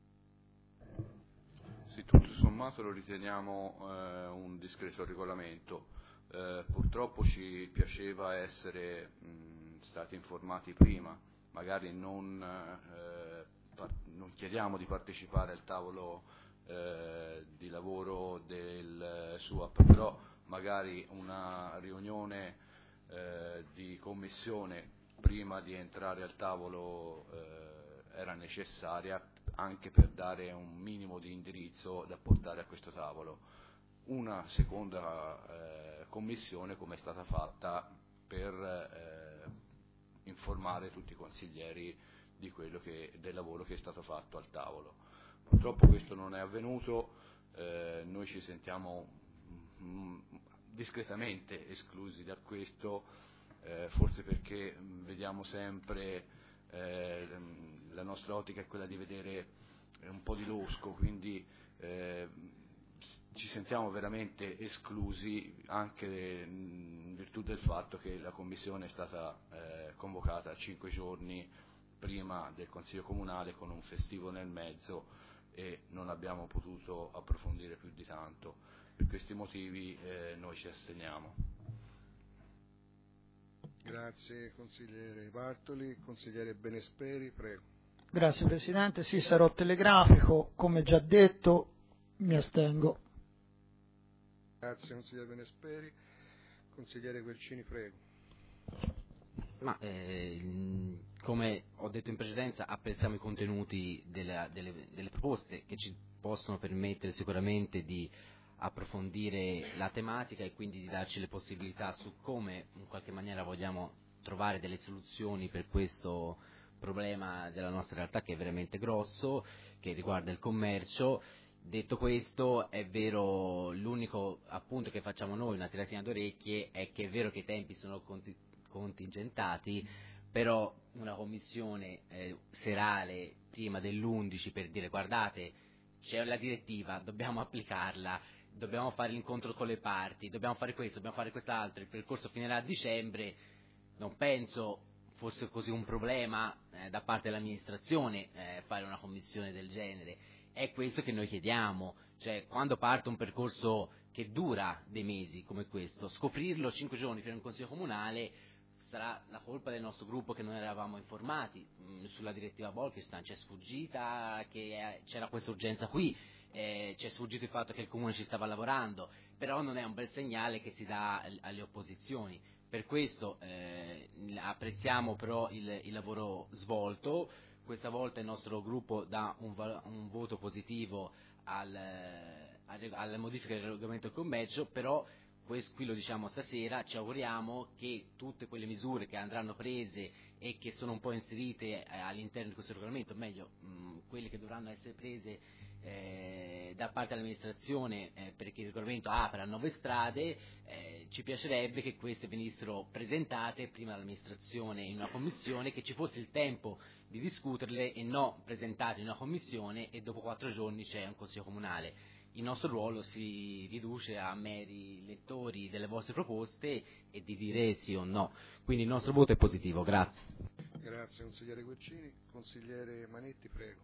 Sì, tutto sommato lo riteniamo eh, un discreto regolamento. Eh, purtroppo ci piaceva essere mh, stati informati prima, magari non eh, non chiediamo di partecipare al tavolo eh, di lavoro del S U A P, però magari una riunione eh, di commissione prima di entrare al tavolo eh, era necessaria, anche per dare un minimo di indirizzo da portare a questo tavolo. Una seconda eh, commissione come è stata fatta per eh, informare tutti i consiglieri di quello che, del lavoro che è stato fatto al tavolo. Purtroppo questo non è avvenuto, eh, noi ci sentiamo mh, discretamente esclusi da questo, eh, forse perché mh, vediamo sempre, eh, la nostra ottica è quella di vedere un po' di losco, quindi eh, ci sentiamo veramente esclusi anche in virtù del fatto che la Commissione è stata eh, convocata cinque giorni prima del Consiglio Comunale con un festivo nel mezzo e non abbiamo potuto approfondire più di tanto. Per questi motivi eh, noi ci asteniamo. Grazie consigliere Bartoli. Consigliere Benesperi, prego. Grazie Presidente, sì, sarò telegrafico, come già detto mi astengo. Grazie consigliere Benesperi. Consigliere Guercini, prego. Ma eh, come ho detto in precedenza, apprezziamo i contenuti della, delle, delle proposte che ci possono permettere sicuramente di approfondire la tematica e quindi di darci le possibilità su come in qualche maniera vogliamo trovare delle soluzioni per questo problema della nostra realtà, che è veramente grosso, che riguarda il commercio. Detto questo, è vero, l'unico appunto che facciamo noi, una tiratina d'orecchie, è che è vero che i tempi sono conti- contingentati, però una commissione eh, serale prima dell'undici per dire guardate c'è la direttiva, dobbiamo applicarla, dobbiamo fare l'incontro con le parti, dobbiamo fare questo, dobbiamo fare quest'altro, il percorso finirà a dicembre, non penso fosse così un problema eh, da parte dell'amministrazione eh, fare una commissione del genere. È questo che noi chiediamo, cioè quando parte un percorso che dura dei mesi come questo, scoprirlo cinque giorni per un consiglio comunale sarà la colpa del nostro gruppo che non eravamo informati mh, sulla direttiva Bolkestein, ci è sfuggita che eh, c'era questa urgenza qui, eh, ci è sfuggito il fatto che il comune ci stava lavorando, però non è un bel segnale che si dà alle opposizioni. Per questo eh, apprezziamo però il, il lavoro svolto. Questa volta il nostro gruppo dà un, un voto positivo al, al, alla modifica del regolamento del commercio, però questo, qui lo diciamo stasera, ci auguriamo che tutte quelle misure che andranno prese e che sono un po' inserite eh, all'interno di questo regolamento, meglio mh, quelle che dovranno essere prese eh, da parte dell'amministrazione eh, perché il regolamento apre a nuove strade, eh, ci piacerebbe che queste venissero presentate prima dall'amministrazione in una commissione, che ci fosse il tempo di discuterle e non presentate in una commissione e dopo quattro giorni c'è un consiglio comunale. Il nostro ruolo si riduce a meri lettori delle vostre proposte e di dire sì o no. Quindi il nostro voto è positivo, grazie. Grazie consigliere Guercini. Consigliere Manetti, prego.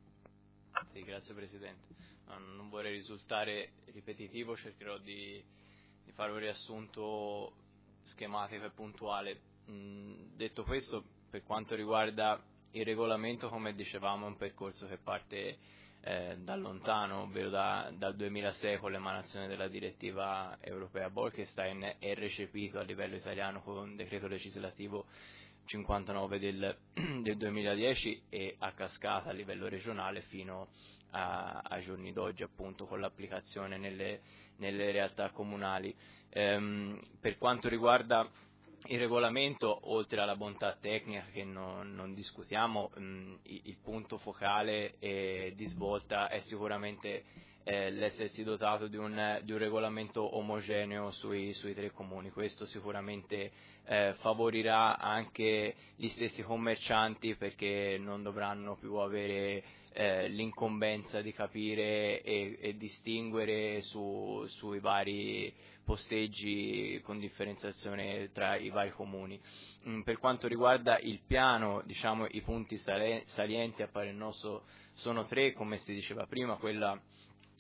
Sì, grazie Presidente. Non, non vorrei risultare ripetitivo, cercherò di, di fare un riassunto schematico e puntuale. Mm, detto questo, per quanto riguarda il regolamento, come dicevamo, è un percorso che parte eh, da lontano, ovvero da, dal duemilasei con l'emanazione della direttiva europea Bolkestein, è recepito a livello italiano con un decreto legislativo cinquantanove del, del duemiladieci e a cascata a livello regionale fino a, ai giorni d'oggi, appunto, con l'applicazione nelle, nelle realtà comunali. Ehm, per quanto riguarda il regolamento, oltre alla bontà tecnica che non, non discutiamo, mh, il, il punto focale e di svolta è sicuramente eh, l'essersi dotato di un, di un regolamento omogeneo sui, sui tre comuni. Questo sicuramente eh, favorirà anche gli stessi commercianti, perché non dovranno più avere eh, l'incombenza di capire e, e distinguere su, sui vari posteggi con differenziazione tra i vari comuni. Mm, per quanto riguarda il piano, diciamo, i punti salienti a parer nostro sono tre, come si diceva prima, quella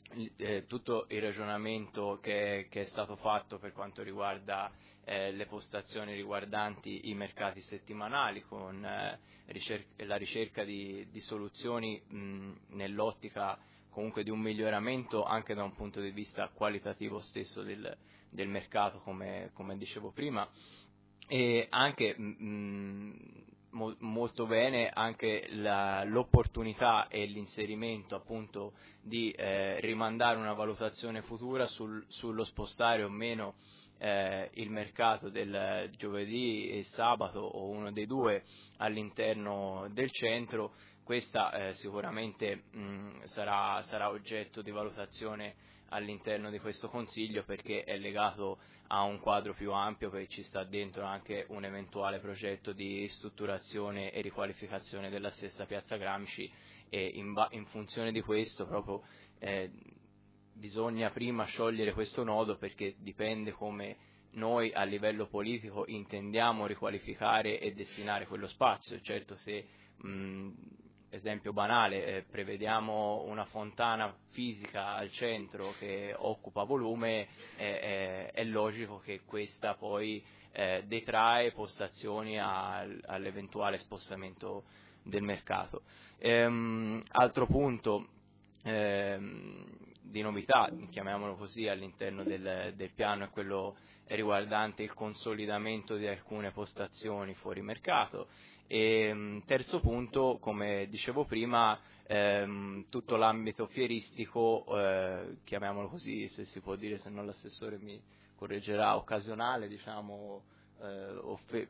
eh, tutto il ragionamento che, che è stato fatto per quanto riguarda eh, le postazioni riguardanti i mercati settimanali, con eh, ricer- la ricerca di, di soluzioni mh, nell'ottica comunque di un miglioramento anche da un punto di vista qualitativo stesso del, del mercato, come, come dicevo prima, e anche mh, mo- molto bene anche la, l'opportunità e l'inserimento appunto di eh, rimandare una valutazione futura sul, sullo spostare o meno eh, il mercato del giovedì e sabato o uno dei due all'interno del centro. Questa eh, sicuramente mh, sarà, sarà oggetto di valutazione all'interno di questo Consiglio, perché è legato a un quadro più ampio, perché ci sta dentro anche un eventuale progetto di ristrutturazione e riqualificazione della stessa Piazza Gramsci, e in, ba- in funzione di questo proprio eh, bisogna prima sciogliere questo nodo, perché dipende come noi a livello politico intendiamo riqualificare e destinare quello spazio. Certo, se mh, esempio banale, eh, prevediamo una fontana fisica al centro che occupa volume, eh, eh, è logico che questa poi eh, detrae postazioni al, all'eventuale spostamento del mercato. Ehm, altro punto ehm, di novità, chiamiamolo così, all'interno del, del piano è quello riguardante il consolidamento di alcune postazioni fuori mercato. E terzo punto, come dicevo prima, ehm, tutto l'ambito fieristico, eh, chiamiamolo così, se si può dire, se non l'assessore mi correggerà, occasionale, diciamo, eh, offe-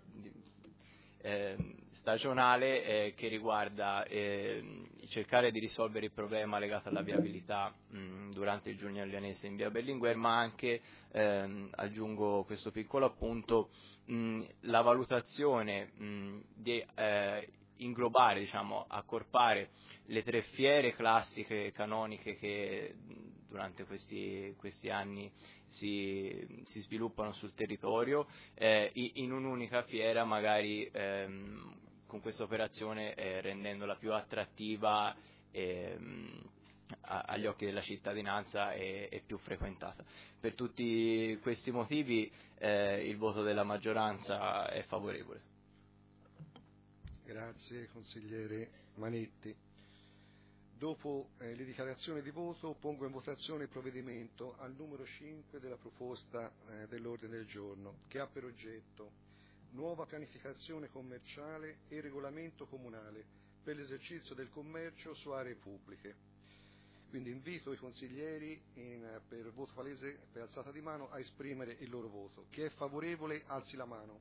eh, stagionale, eh, che riguarda eh, cercare di risolvere il problema legato alla viabilità mh, durante il Giugno Allianese in via Berlinguer, ma anche, ehm, aggiungo questo piccolo appunto, mh, la valutazione mh, di eh, inglobare, diciamo, accorpare le tre fiere classiche canoniche che durante questi, questi anni si, si sviluppano sul territorio eh, in un'unica fiera, magari ehm, con questa operazione eh, rendendola più attrattiva ehm, a, agli occhi della cittadinanza e, e più frequentata. Per tutti questi motivi eh, il voto della maggioranza è favorevole. Grazie consigliere Manetti. Dopo eh, le dichiarazioni di voto pongo in votazione il provvedimento al numero cinque della proposta eh, dell'ordine del giorno, che ha per oggetto nuova pianificazione commerciale e regolamento comunale per l'esercizio del commercio su aree pubbliche. Quindi invito i consiglieri in, per voto palese per alzata di mano a esprimere il loro voto. Chi è favorevole alzi la mano.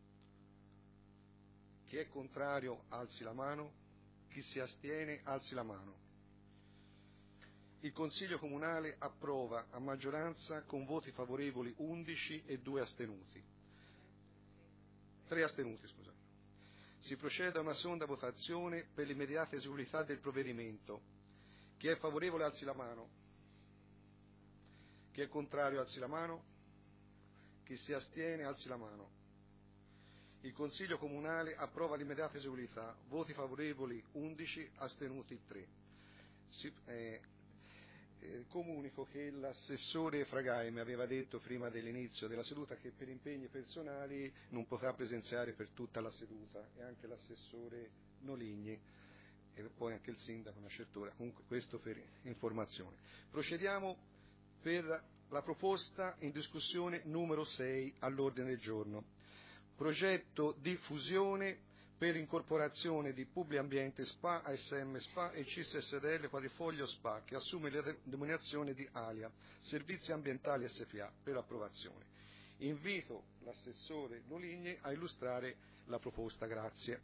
Chi è contrario alzi la mano. Chi si astiene alzi la mano. Il Consiglio Comunale approva a maggioranza con voti favorevoli undici e due astenuti. tre astenuti, scusate. Si procede a una seconda votazione per l'immediata eseguibilità del provvedimento. Chi è favorevole alzi la mano. Chi è contrario alzi la mano. Chi si astiene alzi la mano. Il Consiglio Comunale approva l'immediata eseguibilità. Voti favorevoli undici, astenuti tre. Si, eh, eh, comunico che l'assessore Fragai mi aveva detto prima dell'inizio della seduta che per impegni personali non potrà presenziare per tutta la seduta, e anche l'assessore Noligni e poi anche il sindaco, una certura. Comunque questo per informazione. Procediamo per la proposta in discussione numero sei all'ordine del giorno. Progetto di fusione per incorporazione di Publiambiente S P A, A S M S P A e C I S S D L Quadrifoglio S P A, che assume la denominazione di ALIA, Servizi Ambientali S P A, per approvazione. Invito l'assessore Noligni a illustrare la proposta. Grazie.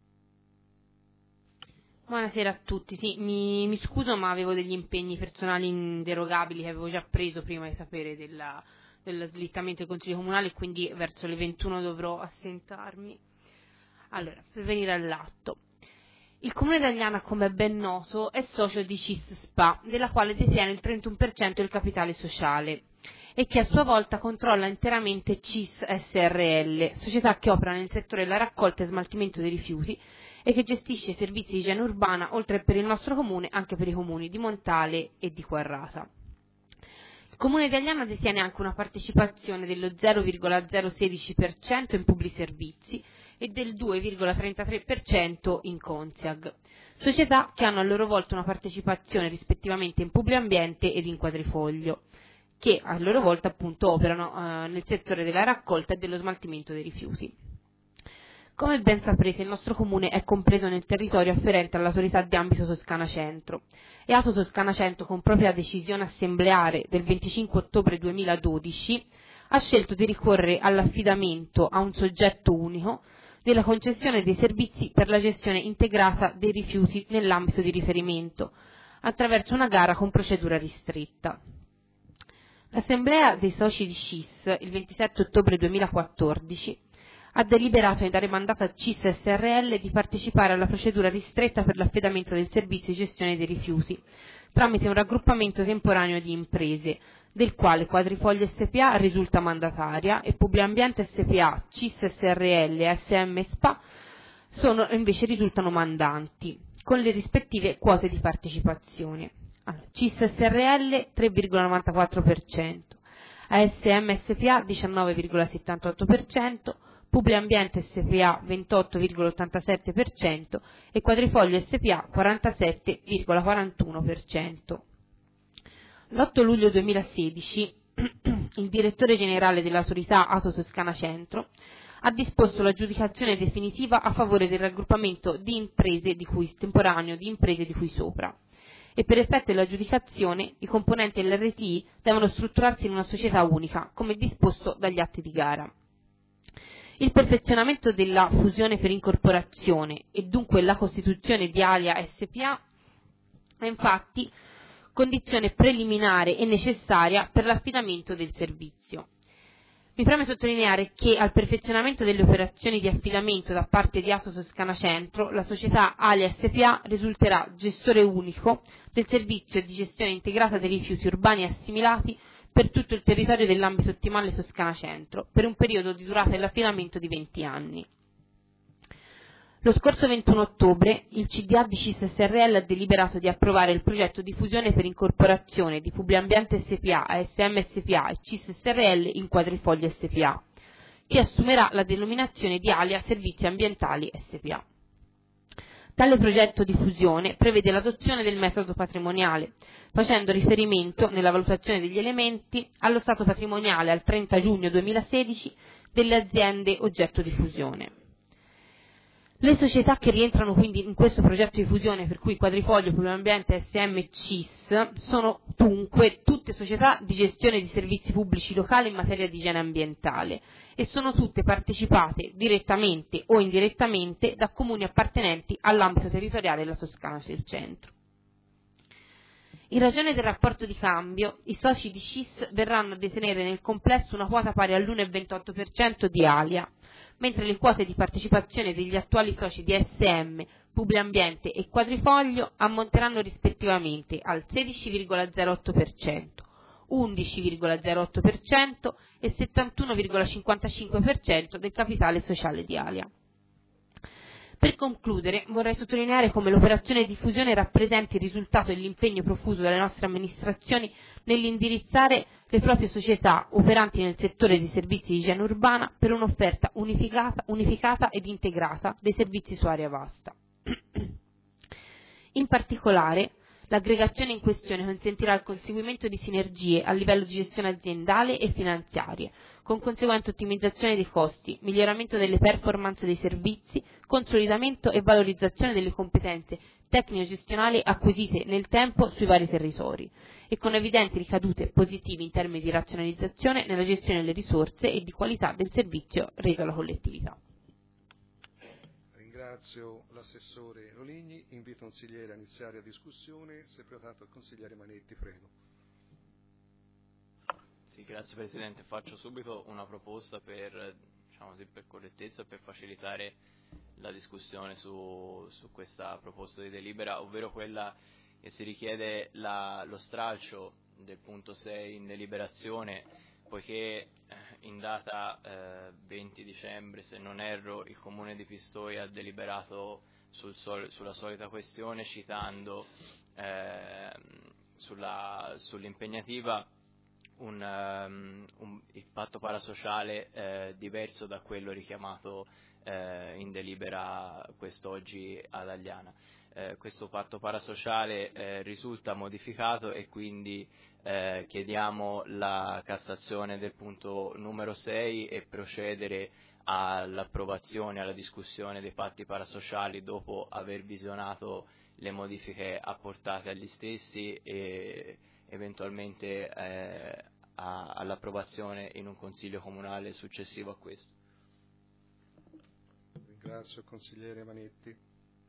Buonasera a tutti, sì, mi, mi scuso ma avevo degli impegni personali inderogabili che avevo già preso prima di sapere della, dello slittamento del Consiglio Comunale, quindi verso le ventuno dovrò assentarmi. Allora, per venire all'atto. Il Comune Italiana, come è ben noto, è socio di C I S S P A, della quale detiene il trentuno per cento del capitale sociale e che a sua volta controlla interamente C I S S R L, società che opera nel settore della raccolta e smaltimento dei rifiuti e che gestisce i servizi di igiene urbana, oltre per il nostro comune, anche per i comuni di Montale e di Quarrata. Il Comune Italiano detiene anche una partecipazione dello zero virgola zero sedici per cento in Publi Servizi e del due virgola trentatré per cento in Consiag, società che hanno a loro volta una partecipazione rispettivamente in Publi Ambiente ed in Quadrifoglio, che a loro volta appunto operano eh, nel settore della raccolta e dello smaltimento dei rifiuti. Come ben saprete, il nostro comune è compreso nel territorio afferente all'autorità di ambito Toscana Centro e Ato Toscana Centro, con propria decisione assembleare del venticinque ottobre duemiladodici, ha scelto di ricorrere all'affidamento a un soggetto unico della concessione dei servizi per la gestione integrata dei rifiuti nell'ambito di riferimento, attraverso una gara con procedura ristretta. L'Assemblea dei soci di C I S, il ventisette ottobre duemilaquattordici, ha deliberato di dare mandato a C I S S R L di partecipare alla procedura ristretta per l'affidamento del servizio di gestione dei rifiuti, tramite un raggruppamento temporaneo di imprese, del quale Quadrifoglio S P A risulta mandataria e Publiambiente S P A, C I S S R L e S M S P A sono, invece risultano mandanti, con le rispettive quote di partecipazione. Allora, C I S S R L tre virgola novantaquattro per cento, A S M S P A diciannove virgola settantotto per cento, Publiambiente S P A ventotto virgola ottantasette per cento e Quadrifoglio S P A quarantasette virgola quarantuno per cento. L'otto luglio duemilasedici il direttore generale dell'autorità Ato Toscana Centro ha disposto l'aggiudicazione definitiva a favore del raggruppamento di imprese di cui temporaneo di imprese di cui sopra, e per effetto dell'aggiudicazione i componenti dell'R T I devono strutturarsi in una società unica, come disposto dagli atti di gara. Il perfezionamento della fusione per incorporazione e dunque la costituzione di Alia S P A è infatti condizione preliminare e necessaria per l'affidamento del servizio. Mi preme sottolineare che al perfezionamento delle operazioni di affidamento da parte di Ato Toscana Centro, la società Alia S P A risulterà gestore unico del servizio di gestione integrata dei rifiuti urbani assimilati per tutto il territorio dell'ambito ottimale Toscana Centro, per un periodo di durata dell'affidamento di venti anni. Lo scorso ventuno ottobre il C D A di C I S S R L ha deliberato di approvare il progetto di fusione per incorporazione di Publiambiente S P A, A S M S P A e C I S S R L in Quadrifoglio S P A, che assumerà la denominazione di Alia Servizi Ambientali S P A. Tale progetto di fusione prevede l'adozione del metodo patrimoniale, facendo riferimento nella valutazione degli elementi allo stato patrimoniale al trenta giugno duemilasedici delle aziende oggetto di fusione. Le società che rientrano quindi in questo progetto di fusione, per cui Quadrifoglio, Publiambiente, S M e C I S, sono dunque tutte società di gestione di servizi pubblici locali in materia di igiene ambientale e sono tutte partecipate direttamente o indirettamente da comuni appartenenti all'ambito territoriale della Toscana del Centro. In ragione del rapporto di cambio, i soci di C I S verranno a detenere nel complesso una quota pari all'uno virgola ventotto per cento di Alia, mentre le quote di partecipazione degli attuali soci di S M, Publiambiente e Quadrifoglio ammonteranno rispettivamente al sedici virgola zero otto per cento, undici virgola zero otto per cento e settantuno virgola cinquantacinque per cento del capitale sociale di Alia. Per concludere, vorrei sottolineare come l'operazione di fusione rappresenti il risultato dell'impegno profuso dalle nostre amministrazioni nell'indirizzare le proprie società operanti nel settore dei servizi di igiene urbana per un'offerta unificata, unificata ed integrata dei servizi su area vasta. In particolare, l'aggregazione in questione consentirà il conseguimento di sinergie a livello di gestione aziendale e finanziarie, con conseguente ottimizzazione dei costi, miglioramento delle performance dei servizi, consolidamento e valorizzazione delle competenze tecnico-gestionali acquisite nel tempo sui vari territori e con evidenti ricadute positive in termini di razionalizzazione nella gestione delle risorse e di qualità del servizio reso alla collettività. Ringrazio l'assessore Roligni, invito il consigliere a iniziare la discussione, se è prenotato il consigliere Manetti, prego. Sì, grazie Presidente, faccio subito una proposta per, diciamo così, per correttezza e per facilitare la discussione su, su questa proposta di delibera, ovvero quella che si richiede la, lo stralcio del punto sei in deliberazione, poiché eh, in data eh, venti dicembre, se non erro, il Comune di Pistoia ha deliberato sul sol, sulla solita questione, citando eh, sulla, sull'impegnativa un, um, un, il patto parasociale eh, diverso da quello richiamato eh, in delibera quest'oggi ad Agliana. Eh, questo patto parasociale eh, risulta modificato e quindi eh, chiediamo la cassazione del punto numero sei e procedere all'approvazione, alla discussione dei patti parasociali dopo aver visionato le modifiche apportate agli stessi e eventualmente eh, a, all'approvazione in un consiglio comunale successivo a questo. Ringrazio il consigliere Manetti.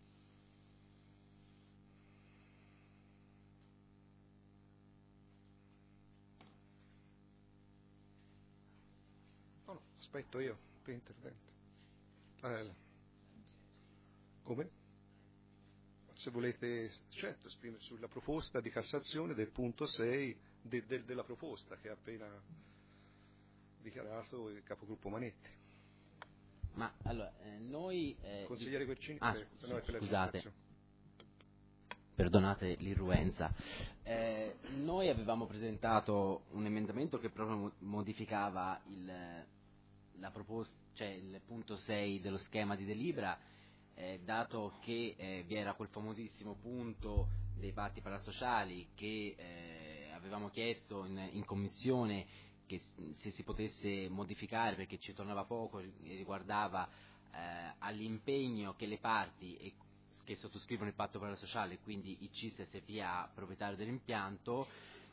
No, no, aspetto io, per intervento. Ah, come? Se volete, certo, esprimere sulla proposta di cassazione del punto sei de, de, della proposta che ha appena dichiarato il capogruppo Manetti. Ma allora, eh, noi... Eh, Consigliere Guercini, ah, per, sì, no, per scusate, perdonate l'irruenza. Eh, noi avevamo presentato un emendamento che proprio modificava il, la proposta, cioè il punto sei dello schema di delibera, Eh, dato che eh, vi era quel famosissimo punto dei patti parasociali che eh, avevamo chiesto in, in commissione che se si potesse modificare perché ci tornava poco e riguardava eh, all'impegno che le parti e, che sottoscrivono il patto parasociale, quindi I C I S S P A proprietario dell'impianto,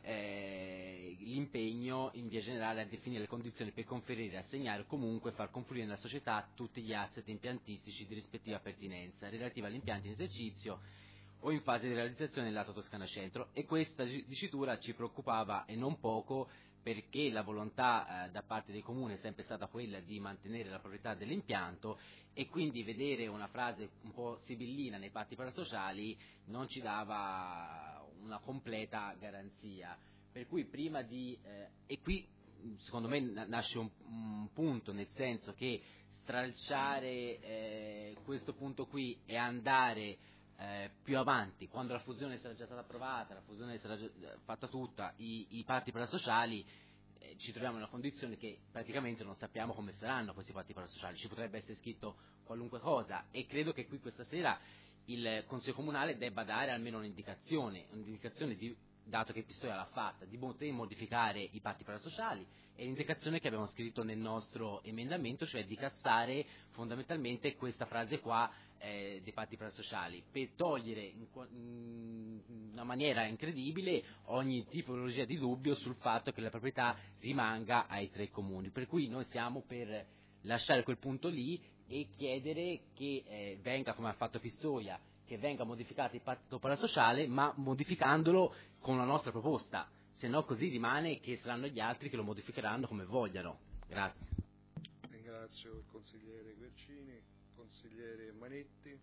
Eh, l'impegno in via generale a definire le condizioni per conferire, assegnare o comunque far confluire nella società tutti gli asset impiantistici di rispettiva pertinenza relativi agli impianti in esercizio o in fase di realizzazione nel lato Toscana Centro, e questa dicitura ci preoccupava e non poco perché la volontà eh, da parte dei comuni è sempre stata quella di mantenere la proprietà dell'impianto e quindi vedere una frase un po' sibillina nei patti parasociali non ci dava una completa garanzia, per cui prima di eh, e qui secondo me nasce un, un punto, nel senso che stralciare eh, questo punto qui e andare eh, più avanti quando la fusione sarà già stata approvata, la fusione sarà già fatta tutta, i, i patti parasociali, eh, ci troviamo in una condizione che praticamente non sappiamo come saranno questi patti parasociali, ci potrebbe essere scritto qualunque cosa e credo che qui questa sera il Consiglio Comunale debba dare almeno un'indicazione, un'indicazione di, dato che Pistoia l'ha fatta, di poter modificare i patti parasociali, e l'indicazione che abbiamo scritto nel nostro emendamento, cioè di cassare fondamentalmente questa frase qua eh, dei patti parasociali, per togliere in, in una maniera incredibile ogni tipologia di dubbio sul fatto che la proprietà rimanga ai tre comuni, per cui noi siamo per lasciare quel punto lì e chiedere che eh, venga, come ha fatto Pistoia, che venga modificato il patto parasociale, ma modificandolo con la nostra proposta, se no così rimane che saranno gli altri che lo modificheranno come vogliano. Grazie. Ringrazio il consigliere Guercini, consigliere Manetti.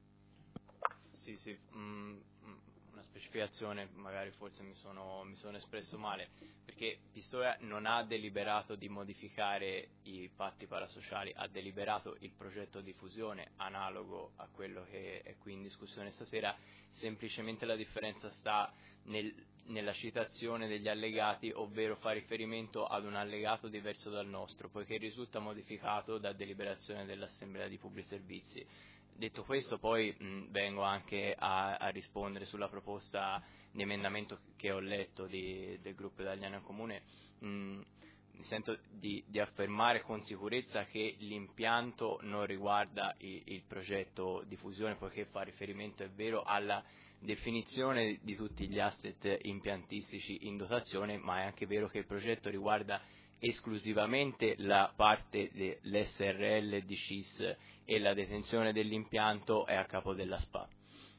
Sì, sì, mm, una specificazione, magari forse mi sono, mi sono espresso male, perché Pistoia non ha deliberato di modificare i patti parasociali, ha deliberato il progetto di fusione analogo a quello che è qui in discussione stasera, semplicemente la differenza sta nel, nella citazione degli allegati, ovvero fa riferimento ad un allegato diverso dal nostro, poiché risulta modificato da deliberazione dell'Assemblea di Pubblici Servizi. Detto questo, poi mh, vengo anche a, a rispondere sulla proposta di emendamento che ho letto di, del gruppo Italiano Comune. Mh, mi sento di, di affermare con sicurezza che l'impianto non riguarda il, il progetto di fusione, poiché fa riferimento, è vero, alla definizione di tutti gli asset impiantistici in dotazione, ma è anche vero che il progetto riguarda esclusivamente la parte dell'S R L di C I S e la detenzione dell'impianto è a capo della S P A.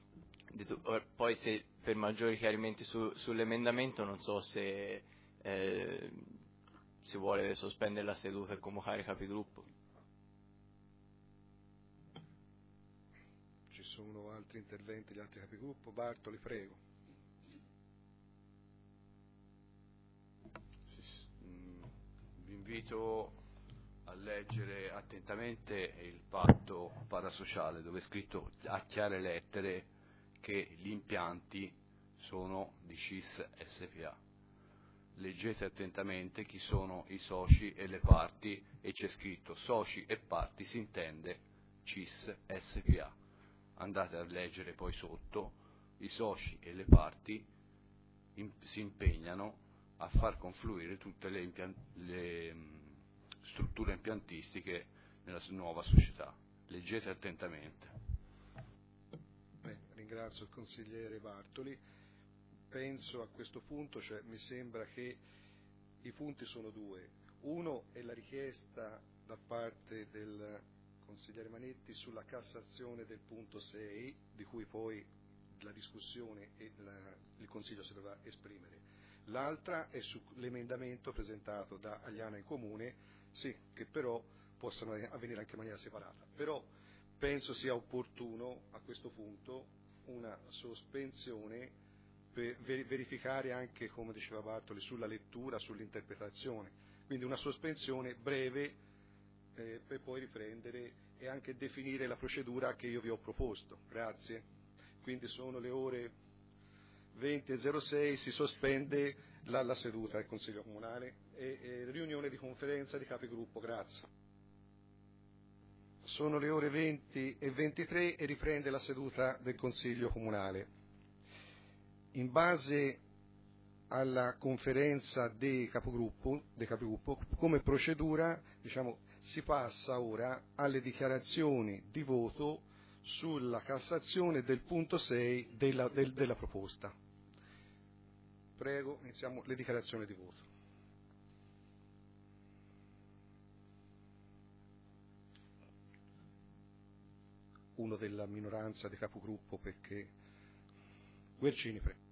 Poi, se per maggiori chiarimenti su, sull'emendamento, non so se eh, si vuole sospendere la seduta e convocare i capigruppo. Ci sono altri interventi di altri capigruppo? Bartoli, prego. Vi invito a leggere attentamente il patto parasociale, dove è scritto a chiare lettere che gli impianti sono di C I S S P A. leggete attentamente chi sono i soci e le parti, e c'è scritto soci e parti, si intende C I S S P A. Andate a leggere poi sotto, i soci e le parti in, si impegnano a far confluire tutte le, impian- le mh, strutture impiantistiche nella nuova società. Leggete attentamente. Beh, ringrazio il consigliere Bartoli. Penso a questo punto, cioè, mi sembra che i punti sono due. Uno è la richiesta da parte del consigliere Manetti sulla cassazione del punto sei, di cui poi la discussione e la, il Consiglio si dovrà esprimere. L'altra è sull'emendamento presentato da Agliana in Comune, sì, che però possano avvenire anche in maniera separata. Però penso sia opportuno a questo punto una sospensione per verificare anche, come diceva Bartoli, sulla lettura, sull'interpretazione. Quindi una sospensione breve eh, per poi riprendere e anche definire la procedura che io vi ho proposto. Grazie. Quindi sono le ore venti e zero sei, si sospende la, la seduta del Consiglio Comunale e, e riunione di conferenza di capigruppo. Grazie. Sono le ore venti e ventitré e riprende la seduta del Consiglio Comunale. In base alla conferenza dei capigruppo, dei capigruppo come procedura, diciamo, si passa ora alle dichiarazioni di voto sulla cassazione del punto sei della, del, della proposta. Prego, iniziamo le dichiarazioni di voto. Uno della minoranza dei capogruppo, perché Guercini, prego.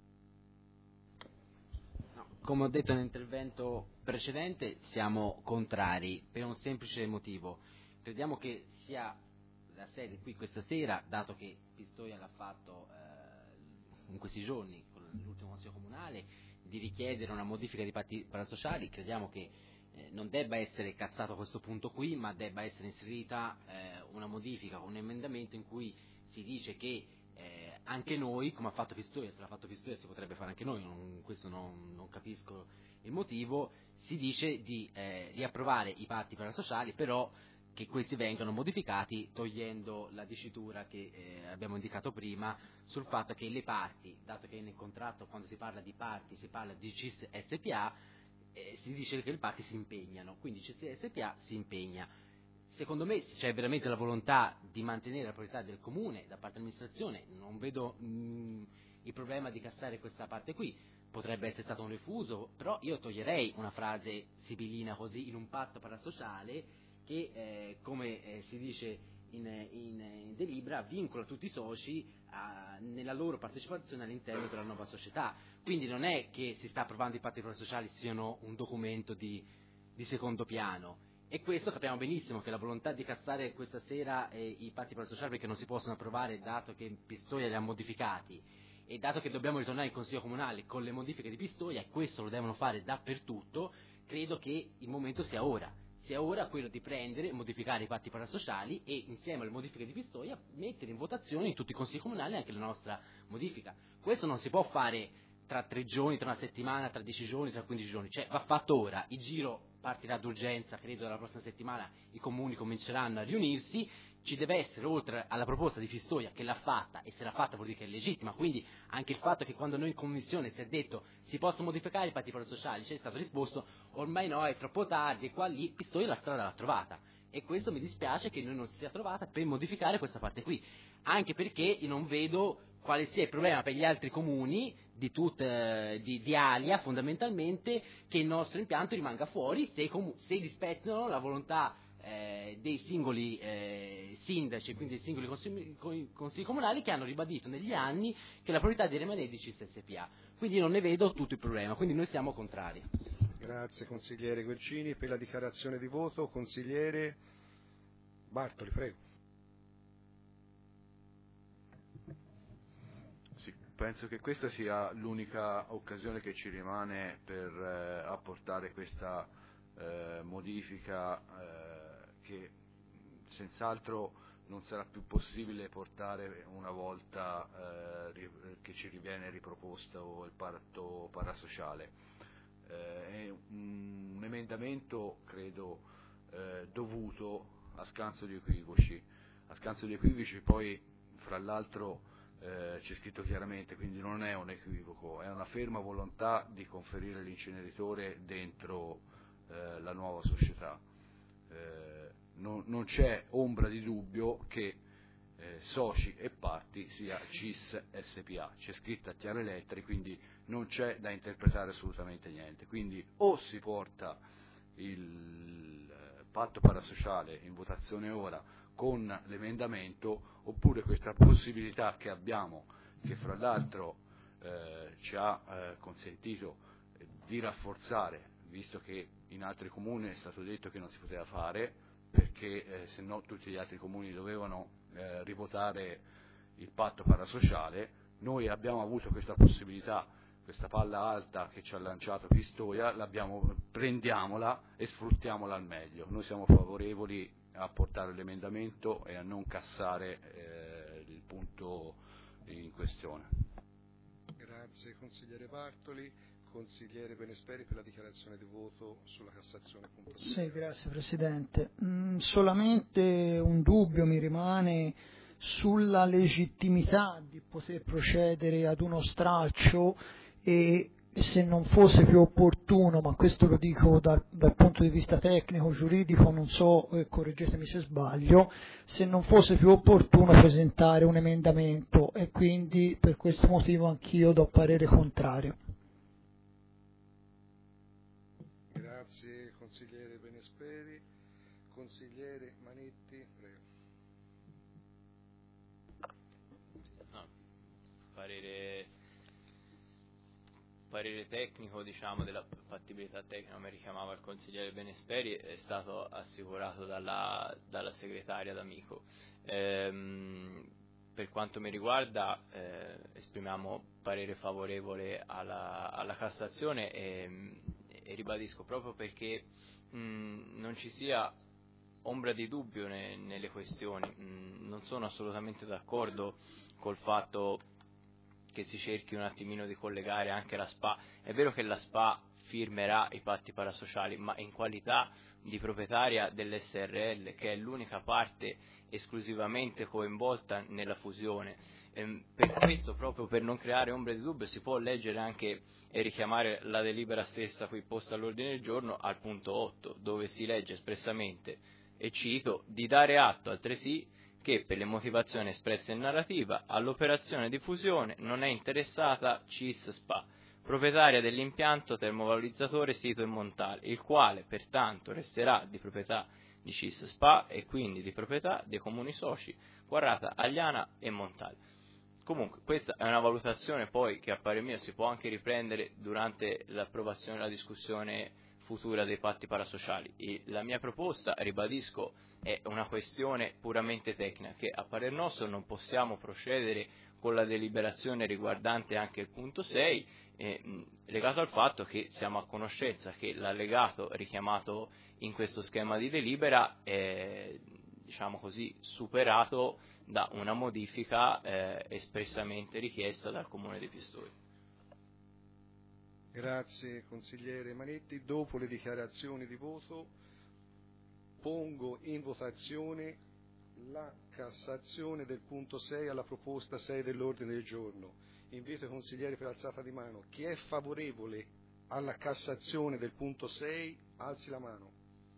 No, come ho detto nell'intervento precedente, siamo contrari per un semplice motivo. Crediamo che sia la sede qui questa sera, dato che Pistoia l'ha fatto eh, in questi giorni con l'ultimo Consiglio Comunale, di richiedere una modifica di patti parasociali. Crediamo che eh, non debba essere cassato questo punto qui, ma debba essere inserita eh, una modifica, un emendamento in cui si dice che Eh, anche noi, come ha fatto Pistoia, se l'ha fatto Pistoia si potrebbe fare anche noi, non, questo non, non capisco il motivo, si dice di eh, riapprovare i patti parasociali, però che questi vengano modificati togliendo la dicitura che eh, abbiamo indicato prima sul fatto che le parti, dato che nel contratto quando si parla di parti si parla di C I S S P A, eh, si dice che le parti si impegnano, quindi C I S S P A si impegna. Secondo me c'è veramente la volontà di mantenere la proprietà del comune da parte dell'amministrazione, non vedo mh, il problema di cassare questa parte qui, potrebbe essere stato un refuso, però io toglierei una frase sibillina così in un patto parasociale che eh, come eh, si dice in, in, in delibera vincola tutti i soci a, nella loro partecipazione all'interno della nuova società, quindi non è che si sta approvando i patti parasociali siano un documento di, di secondo piano. E questo capiamo benissimo che la volontà di cassare questa sera eh, i patti parasociali perché non si possono approvare dato che Pistoia li ha modificati e dato che dobbiamo ritornare in Consiglio Comunale con le modifiche di Pistoia, e questo lo devono fare dappertutto, credo che il momento sia ora, sia ora quello di prendere, modificare i patti parasociali e insieme alle modifiche di Pistoia mettere in votazione in tutti i Consigli Comunali anche la nostra modifica. Questo non si può fare tra tre giorni, tra una settimana, tra dieci giorni, tra quindici giorni, cioè va fatto ora, il giro partirà d'urgenza, credo dalla prossima settimana i comuni cominceranno a riunirsi, ci deve essere, oltre alla proposta di Pistoia che l'ha fatta, e se l'ha fatta vuol dire che è legittima, quindi anche il fatto che quando noi in commissione si è detto si possono modificare i patti parasociali, ci è stato risposto ormai no, è troppo tardi, e qua lì Pistoia la strada l'ha trovata, e questo mi dispiace che noi non si sia trovata per modificare questa parte qui, anche perché io non vedo quale sia il problema per gli altri comuni di, tut, eh, di, di Alia fondamentalmente che il nostro impianto rimanga fuori se, comu- se rispettano la volontà eh, dei singoli eh, sindaci, quindi dei singoli consigli, consigli comunali che hanno ribadito negli anni che la priorità di rimanere di C I S S P A, quindi non ne vedo tutto il problema, quindi noi siamo contrari. Grazie consigliere Guercini. Per la dichiarazione di voto consigliere Bartoli, prego. Penso che questa sia l'unica occasione che ci rimane per eh, apportare questa eh, modifica eh, che senz'altro non sarà più possibile portare una volta eh, che ci riviene riproposto il patto parasociale. eh, è un, un emendamento credo eh, dovuto a scanso di equivoci, a scanso di equivoci poi fra l'altro eh, c'è scritto chiaramente, quindi non è un equivoco, è una ferma volontà di conferire l'inceneritore dentro eh, la nuova società. Eh, non, non c'è ombra di dubbio che eh, soci e parti sia C I S S P A, c'è scritta a chiare lettere, quindi non c'è da interpretare assolutamente niente. Quindi o si porta il eh, patto parasociale in votazione ora con l'emendamento, oppure questa possibilità che abbiamo, che fra l'altro eh, ci ha eh, consentito eh, di rafforzare, visto che in altri comuni è stato detto che non si poteva fare, perché eh, se no tutti gli altri comuni dovevano eh, rivotare il patto parasociale. Noi abbiamo avuto questa possibilità, questa palla alta che ci ha lanciato Pistoia, l'abbiamo, prendiamola e sfruttiamola al meglio. Noi siamo favorevoli a portare l'emendamento e a non cassare eh, il punto in questione. Grazie consigliere Bartoli. Consigliere Benesperi per la dichiarazione di voto sulla Cassazione. Sì, grazie Presidente. Mm, solamente un dubbio mi rimane sulla legittimità di poter procedere ad uno stralcio e se non fosse più opportuno, ma questo lo dico dal, dal punto di vista tecnico, giuridico, non so, eh, correggetemi se sbaglio, se non fosse più opportuno presentare un emendamento, e quindi per questo motivo anch'io do parere contrario. Grazie consigliere Benesperi. Consigliere Manetti, prego. No, parere, parere tecnico, diciamo, della fattibilità tecnica, come richiamava il consigliere Benesperi, è stato assicurato dalla, dalla segretaria D'Amico. Ehm, per quanto mi riguarda eh, esprimiamo parere favorevole alla, alla Cassazione e, e ribadisco, proprio perché mh, non ci sia ombra di dubbio ne, nelle questioni, mh, non sono assolutamente d'accordo col fatto che si cerchi un attimino di collegare anche la S P A. È vero che la S P A firmerà i patti parasociali, ma in qualità di proprietaria dell'S R L, che è l'unica parte esclusivamente coinvolta nella fusione. Ehm, per questo, proprio per non creare ombre di dubbio, si può leggere anche e richiamare la delibera stessa qui posta all'ordine del giorno al punto otto, dove si legge espressamente, e cito, di dare atto altresì che per le motivazioni espresse in narrativa all'operazione di fusione non è interessata C I S S P A, proprietaria dell'impianto termovalorizzatore sito in Montale, il quale pertanto resterà di proprietà di C I S S P A e quindi di proprietà dei comuni soci Quarrata, Agliana e Montale. Comunque questa è una valutazione poi che a parer mio si può anche riprendere durante l'approvazione e la discussione futura dei patti parasociali. E la mia proposta, ribadisco, è una questione puramente tecnica, che a parer nostro non possiamo procedere con la deliberazione riguardante anche il punto sei, eh, legato al fatto che siamo a conoscenza che l'allegato richiamato in questo schema di delibera è, diciamo così, superato da una modifica eh, espressamente richiesta dal Comune di Pistoia. Grazie consigliere Manetti. Dopo le dichiarazioni di voto pongo in votazione la cassazione del punto sei alla proposta sei dell'ordine del giorno. Invito i consiglieri per alzata di mano. Chi è favorevole alla cassazione del punto sei alzi la mano.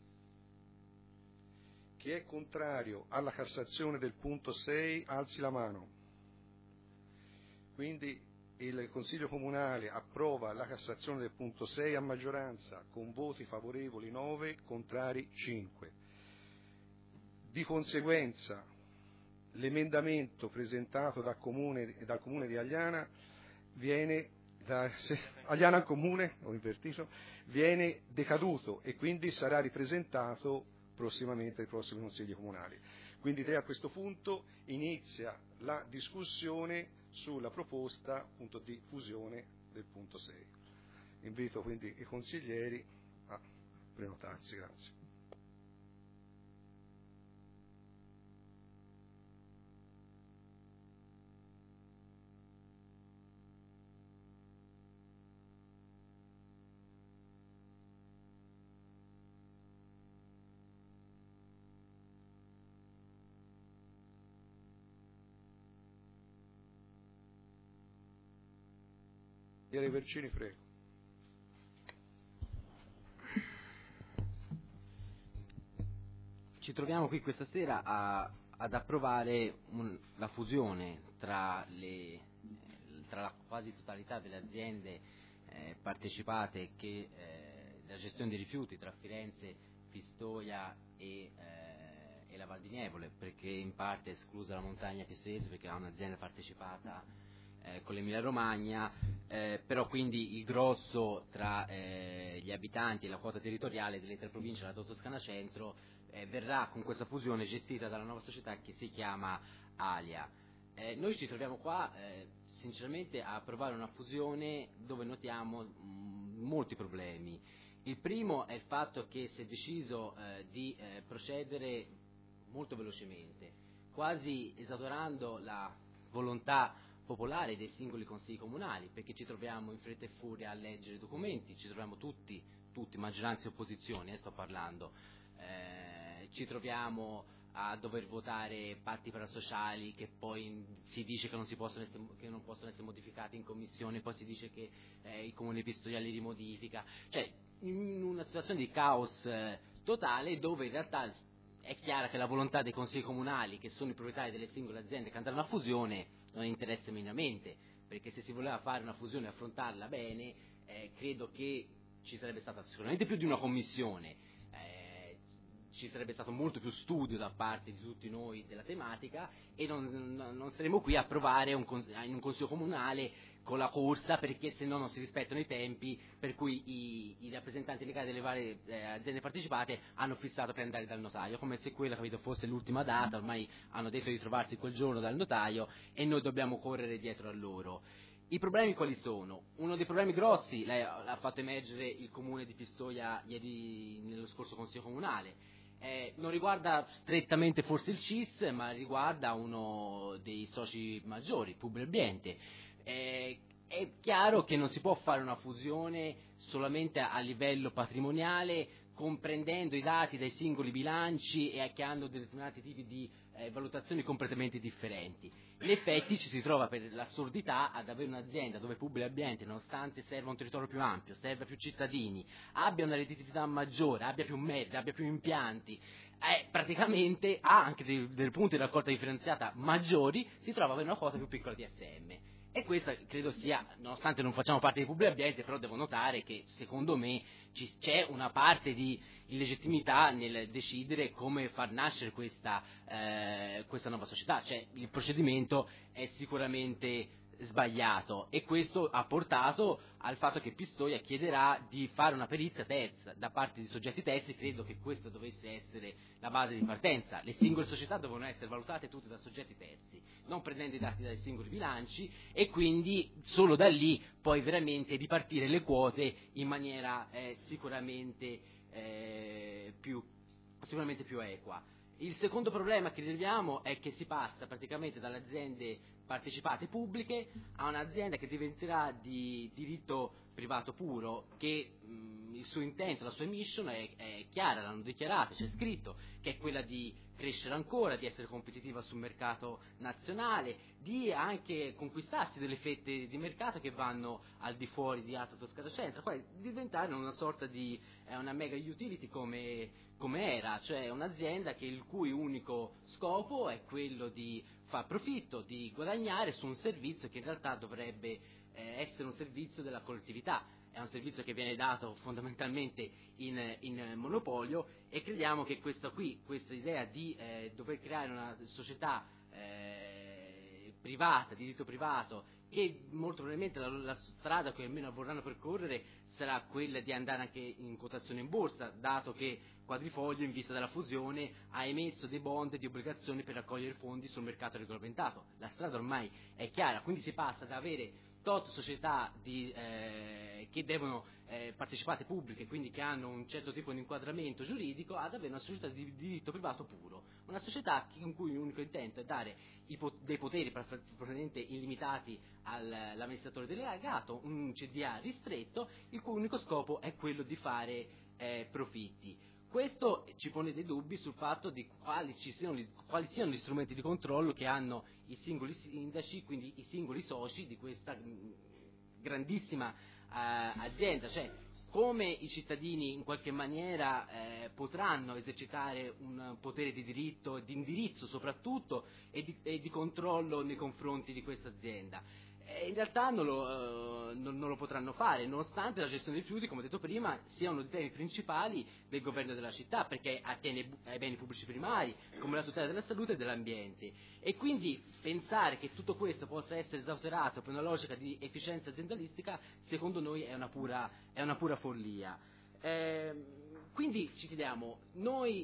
Chi è contrario alla cassazione del punto sei alzi la mano. Quindi il Consiglio Comunale approva la cassazione del punto sei a maggioranza, con voti favorevoli nove, contrari cinque. Di conseguenza l'emendamento presentato dal Comune, dal Comune di Agliana viene, da, se, Agliana al Comune, ho invertito, viene decaduto e quindi sarà ripresentato prossimamente ai prossimi Consigli Comunali. Quindi a questo punto inizia la discussione sulla proposta appunto di fusione del punto sei. Invito quindi i consiglieri a prenotarsi. Grazie. Consigliere Guercini, prego. Ci troviamo qui questa sera a, ad approvare un, la fusione tra, le, tra la quasi totalità delle aziende eh, partecipate che, eh, della gestione dei rifiuti tra Firenze, Pistoia e, eh, e la Val di Nievole, perché in parte è esclusa la montagna pistoiese perché ha un'azienda partecipata eh, con l'Emilia Romagna, eh, però quindi il grosso tra eh, gli abitanti e la quota territoriale delle tre province della Toscana Centro Eh, verrà con questa fusione gestita dalla nuova società che si chiama Alia. Eh, noi ci troviamo qua eh, sinceramente a approvare una fusione dove notiamo mh, molti problemi. Il primo è il fatto che si è deciso eh, di eh, procedere molto velocemente, quasi esautorando la volontà popolare dei singoli consigli comunali, perché ci troviamo in fretta e furia a leggere i documenti, ci troviamo tutti, tutti maggioranza e opposizione, eh, sto parlando, eh, ci troviamo a dover votare patti parasociali che poi si dice che non, si possono essere, che non possono essere modificati in commissione, poi si dice che eh, il Comune di Pistoia li rimodifica, cioè in una situazione di caos eh, totale, dove in realtà è chiara che la volontà dei consigli comunali, che sono i proprietari delle singole aziende che andranno a fusione, non interessa minimamente, perché se si voleva fare una fusione e affrontarla bene, eh, credo che ci sarebbe stata sicuramente più di una commissione, ci sarebbe stato molto più studio da parte di tutti noi della tematica e non, non saremo qui a provare un, in un consiglio comunale con la corsa, perché se no non si rispettano i tempi per cui i, i rappresentanti legali delle varie eh, aziende partecipate hanno fissato per andare dal notaio, come se quella, capito, fosse l'ultima data. Ormai hanno detto di trovarsi quel giorno dal notaio e noi dobbiamo correre dietro a loro. I problemi quali sono? Uno dei problemi grossi, lei ha fatto emergere il comune di Pistoia ieri nello scorso consiglio comunale. Eh, non riguarda strettamente forse il C I S, ma riguarda uno dei soci maggiori, Publiambiente. Eh, è chiaro che non si può fare una fusione solamente a livello patrimoniale, comprendendo i dati dai singoli bilanci e che hanno determinati tipi di eh, valutazioni completamente differenti. In effetti ci si trova per l'assurdità ad avere un'azienda dove Publiambiente, nonostante serva un territorio più ampio, serva più cittadini, abbia una redditività maggiore, abbia più mezzi, abbia più impianti, eh, praticamente ha anche dei, dei punti di raccolta differenziata maggiori, si trova ad avere una quota più piccola di S M. E questa credo sia, nonostante non facciamo parte di Publiambiente, però devo notare che secondo me ci, c'è una parte di illegittimità nel decidere come far nascere questa, eh, questa nuova società, cioè il procedimento è sicuramente sbagliato e questo ha portato al fatto che Pistoia chiederà di fare una perizia terza da parte di soggetti terzi. Credo che questa dovesse essere la base di partenza. Le singole società devono essere valutate tutte da soggetti terzi, non prendendo i dati dai singoli bilanci, e quindi solo da lì poi veramente ripartire le quote in maniera eh, sicuramente, eh, più, sicuramente più equa. Il secondo problema che rileviamo è che si passa praticamente dalle aziende partecipate pubbliche a un'azienda che diventerà di diritto privato puro, che mh, il suo intento, la sua mission è, è chiara, l'hanno dichiarato, c'è scritto, che è quella di crescere ancora, di essere competitiva sul mercato nazionale, di anche conquistarsi delle fette di mercato che vanno al di fuori di Alta Toscana Centro, poi diventare una sorta di eh, una mega utility come, come era, cioè un'azienda che il cui unico scopo è quello di far profitto, di guadagnare su un servizio che in realtà dovrebbe eh, essere un servizio della collettività. È un servizio che viene dato fondamentalmente in, in monopolio, e crediamo che questa qui, questa idea di eh, dover creare una società eh, privata, di diritto privato, che molto probabilmente la, la strada che almeno vorranno percorrere sarà quella di andare anche in quotazione in borsa, dato che Quadrifoglio, in vista della fusione, ha emesso dei bond di obbligazioni per raccogliere fondi sul mercato regolamentato. La strada ormai è chiara, quindi si passa da avere tot società di, eh, che devono eh, partecipate pubbliche, quindi che hanno un certo tipo di inquadramento giuridico, ad avere una società di diritto privato puro, una società in cui l'unico intento è dare i pot- dei poteri probabilmente illimitati all'amministratore delegato, un C D A ristretto, il cui unico scopo è quello di fare eh, profitti. Questo ci pone dei dubbi sul fatto di quali, ci siano, quali siano gli strumenti di controllo che hanno i singoli sindaci, quindi i singoli soci di questa, grandissima eh, azienda, cioè come i cittadini in qualche maniera eh, potranno esercitare un potere di diritto, di indirizzo soprattutto e di, e di controllo nei confronti di questa azienda. E in realtà non lo, eh, non, non lo potranno fare, nonostante la gestione dei rifiuti, come ho detto prima, sia uno dei temi principali del governo della città, perché attiene ai beni pubblici primari, come la tutela della salute e dell'ambiente. E quindi pensare che tutto questo possa essere esautorato per una logica di efficienza aziendalistica, secondo noi è una pura, è una pura follia. Eh, quindi ci chiediamo, noi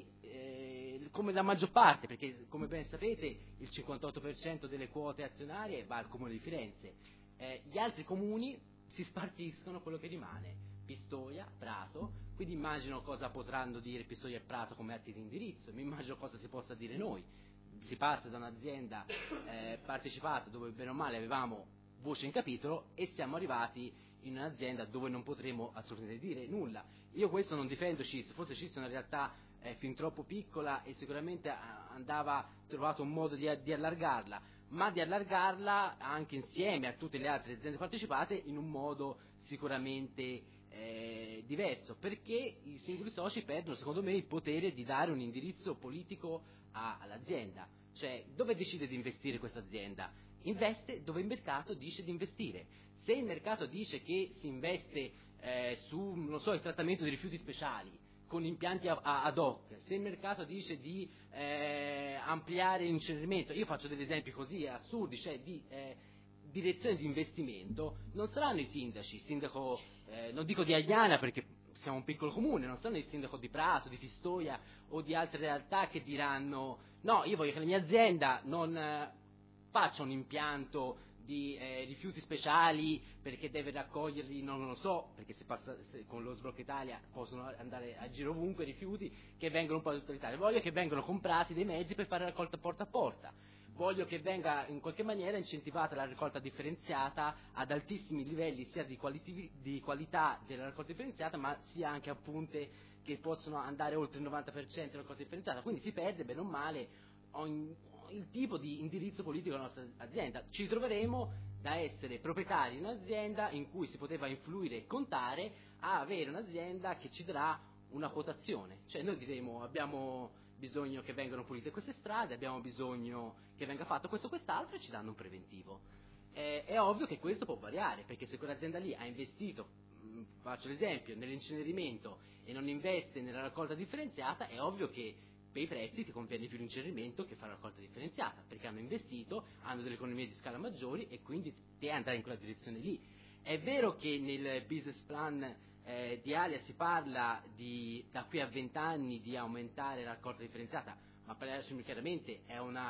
eh, come la maggior parte, perché come ben sapete il cinquantotto per cento delle quote azionarie va al Comune di Firenze, eh, gli altri comuni si spartiscono quello che rimane, Pistoia, Prato, quindi immagino cosa potranno dire Pistoia e Prato come atti di indirizzo, mi immagino cosa si possa dire noi. Si passa da un'azienda eh, partecipata dove bene o male avevamo voce in capitolo e siamo arrivati in un'azienda dove non potremo assolutamente dire nulla. Io questo non difendo C I S, forse C I S è una realtà eh, fin troppo piccola e sicuramente andava trovato un modo di, di allargarla, ma di allargarla anche insieme a tutte le altre aziende partecipate in un modo sicuramente eh, diverso, perché i singoli soci perdono secondo me il potere di dare un indirizzo politico a, all'azienda, cioè dove decide di investire questa azienda? Investe dove il mercato dice di investire. Se il mercato dice che si investe eh, su, non so, il trattamento di rifiuti speciali con impianti a, a, ad hoc, se il mercato dice di eh, ampliare l'incenerimento, io faccio degli esempi così assurdi, cioè di eh, direzione di investimento, non saranno i sindaci, il sindaco, eh, non dico di Agliana perché siamo un piccolo comune, non saranno il sindaco di Prato, di Pistoia o di altre realtà che diranno no, io voglio che la mia azienda non eh, faccia un impianto di eh, rifiuti speciali perché deve raccoglierli, non lo so, perché se passa, se con lo Sblocca Italia possono andare a giro ovunque rifiuti che vengono un po' da tutta l'Italia, voglio che vengano comprati dei mezzi per fare raccolta porta a porta, voglio che venga in qualche maniera incentivata la raccolta differenziata ad altissimi livelli sia di, qualiti, di qualità della raccolta differenziata ma sia anche a punte che possono andare oltre il novanta per cento della raccolta differenziata, quindi si perde bene o male ogni, il tipo di indirizzo politico della nostra azienda. Ci troveremo da essere proprietari di un'azienda in cui si poteva influire e contare a avere un'azienda che ci darà una quotazione, cioè noi diremo abbiamo bisogno che vengano pulite queste strade, abbiamo bisogno che venga fatto questo o quest'altro e ci danno un preventivo. Eh, è ovvio che questo può variare, perché se quell'azienda lì ha investito, mh, faccio l'esempio, nell'incenerimento e non investe nella raccolta differenziata, è ovvio che per i prezzi ti conviene più l'incenerimento che fare la raccolta differenziata, perché hanno investito, hanno delle economie di scala maggiori e quindi te andare in quella direzione lì. È vero che nel business plan eh, di Alia si parla di da qui a vent'anni di aumentare la raccolta differenziata, ma parliamoci chiaramente è una,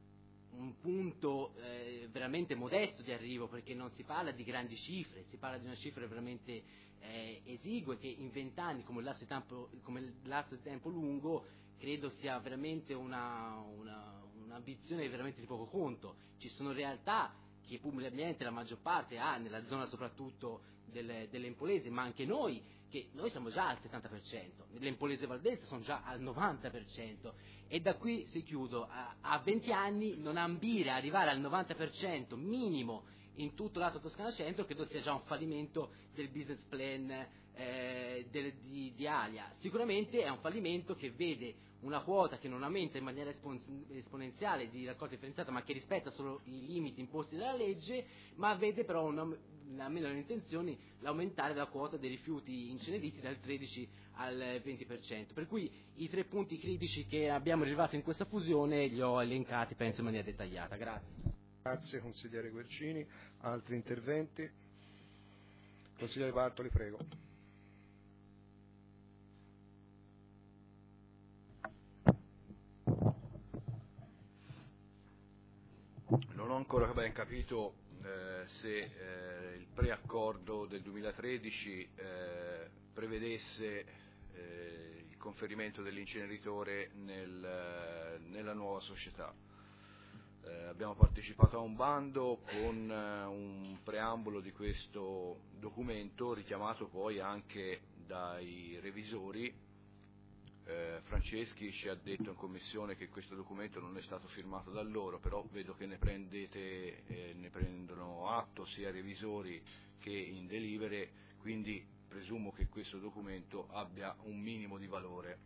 un punto eh, veramente modesto di arrivo, perché non si parla di grandi cifre, si parla di una cifra veramente eh, esigue che in vent'anni come il lasso di tempo, come lasso di tempo lungo credo sia veramente una, una, un'ambizione veramente di poco conto. Ci sono realtà che pubblicamente la maggior parte ha nella zona soprattutto delle, delle Empolese, ma anche noi, che noi siamo già al settanta per cento, le Empolese Valdelsa sono già al novanta per cento e da qui, se chiudo, a, a venti anni non ambire a arrivare al novanta per cento minimo in tutto l'Alto Toscana Centro credo sia già un fallimento del business plan eh, del, di, di Alia. Sicuramente è un fallimento che vede una quota che non aumenta in maniera esponenziale di raccolta differenziata ma che rispetta solo i limiti imposti dalla legge, ma vede però una, almeno le intenzioni l'aumentare la quota dei rifiuti inceneriti dal tredici al venti per cento, per cui i tre punti critici che abbiamo rilevato in questa fusione li ho elencati penso in maniera dettagliata. Grazie. Grazie consigliere Guercini. Altri interventi? Consigliere Bartoli, prego. Non ho ancora ben capito eh, se eh, il preaccordo del duemilatredici eh, prevedesse eh, il conferimento dell'inceneritore nel, nella nuova società. Eh, abbiamo partecipato a un bando con eh, un preambolo di questo documento richiamato poi anche dai revisori, eh, fra Franceschi ci ha detto in commissione che questo documento non è stato firmato da loro, però vedo che ne prendete, eh, ne prendono atto sia revisori che in delibere, quindi presumo che questo documento abbia un minimo di valore.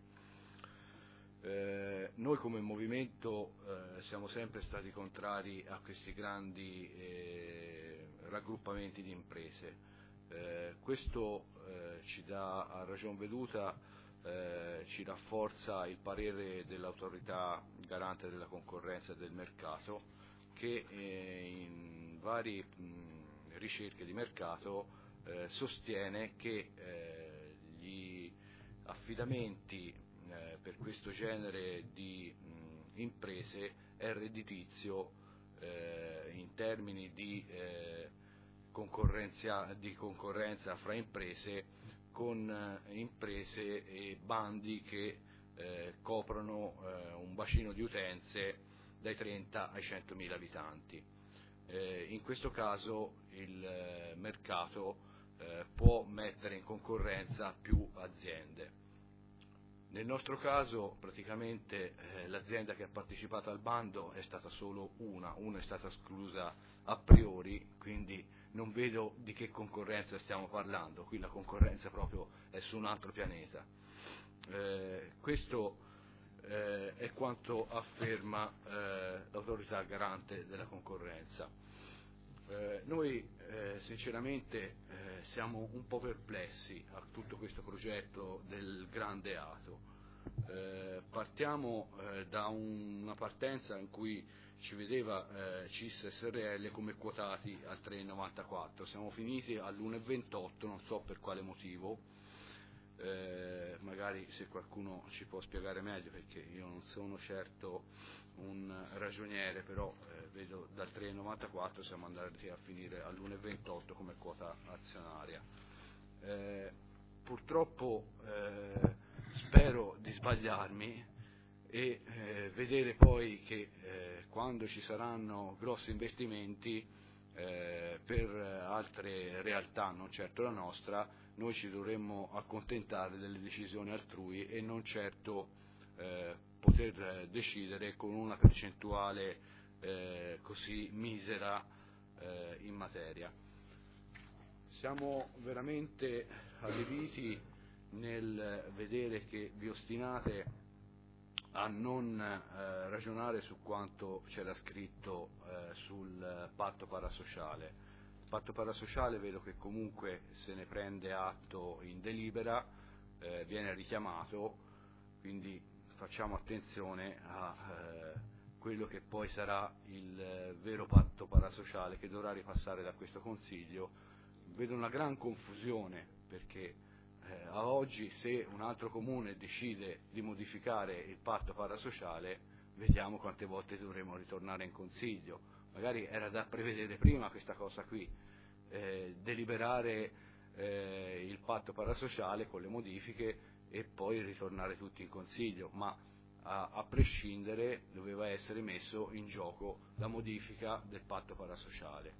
Eh, noi come movimento eh, siamo sempre stati contrari a questi grandi eh, raggruppamenti di imprese. Eh, questo eh, ci dà a ragion veduta, eh, ci rafforza il parere dell'autorità garante della concorrenza e del mercato, che eh, in varie mh, ricerche di mercato eh, sostiene che eh, gli affidamenti eh, per questo genere di mh, imprese è redditizio eh, in termini di eh, Concorrenza, di concorrenza fra imprese, con eh, imprese e bandi che eh, coprono eh, un bacino di utenze dai trenta ai centomila abitanti. Eh, in questo caso il eh, mercato eh, può mettere in concorrenza più aziende. Nel nostro caso praticamente eh, l'azienda che ha partecipato al bando è stata solo una, una è stata esclusa a priori, quindi non vedo di che concorrenza stiamo parlando, qui la concorrenza proprio è su un altro pianeta. Eh, questo eh, è quanto afferma eh, l'autorità garante della concorrenza. Eh, noi eh, sinceramente eh, siamo un po' perplessi a tutto questo progetto del grande ato. Eh, partiamo eh, da un, una partenza in cui ci vedeva eh, C I S S R L come quotati al tre virgola novantaquattro, siamo finiti all'uno virgola ventotto, non so per quale motivo, eh, magari se qualcuno ci può spiegare meglio, perché io non sono certo un ragioniere, però eh, vedo dal tre virgola novantaquattro siamo andati a finire all'uno virgola ventotto come quota azionaria. Eh, purtroppo eh, spero di sbagliarmi e eh, vedere poi che eh, quando ci saranno grossi investimenti eh, per altre realtà, non certo la nostra, noi ci dovremmo accontentare delle decisioni altrui e non certo eh, poter decidere con una percentuale eh, così misera eh, in materia. Siamo veramente allibiti nel vedere che vi ostinate a non eh, ragionare su quanto c'era scritto eh, sul patto parasociale. Il patto parasociale vedo che comunque se ne prende atto in delibera, eh, viene richiamato, quindi facciamo attenzione a eh, quello che poi sarà il eh, vero patto parasociale che dovrà ripassare da questo Consiglio. Vedo una gran confusione perché Eh, a oggi se un altro comune decide di modificare il patto parasociale, vediamo quante volte dovremo ritornare in Consiglio. Magari era da prevedere prima questa cosa qui, eh, deliberare eh, il patto parasociale con le modifiche e poi ritornare tutti in Consiglio, ma a, a prescindere doveva essere messo in gioco la modifica del patto parasociale.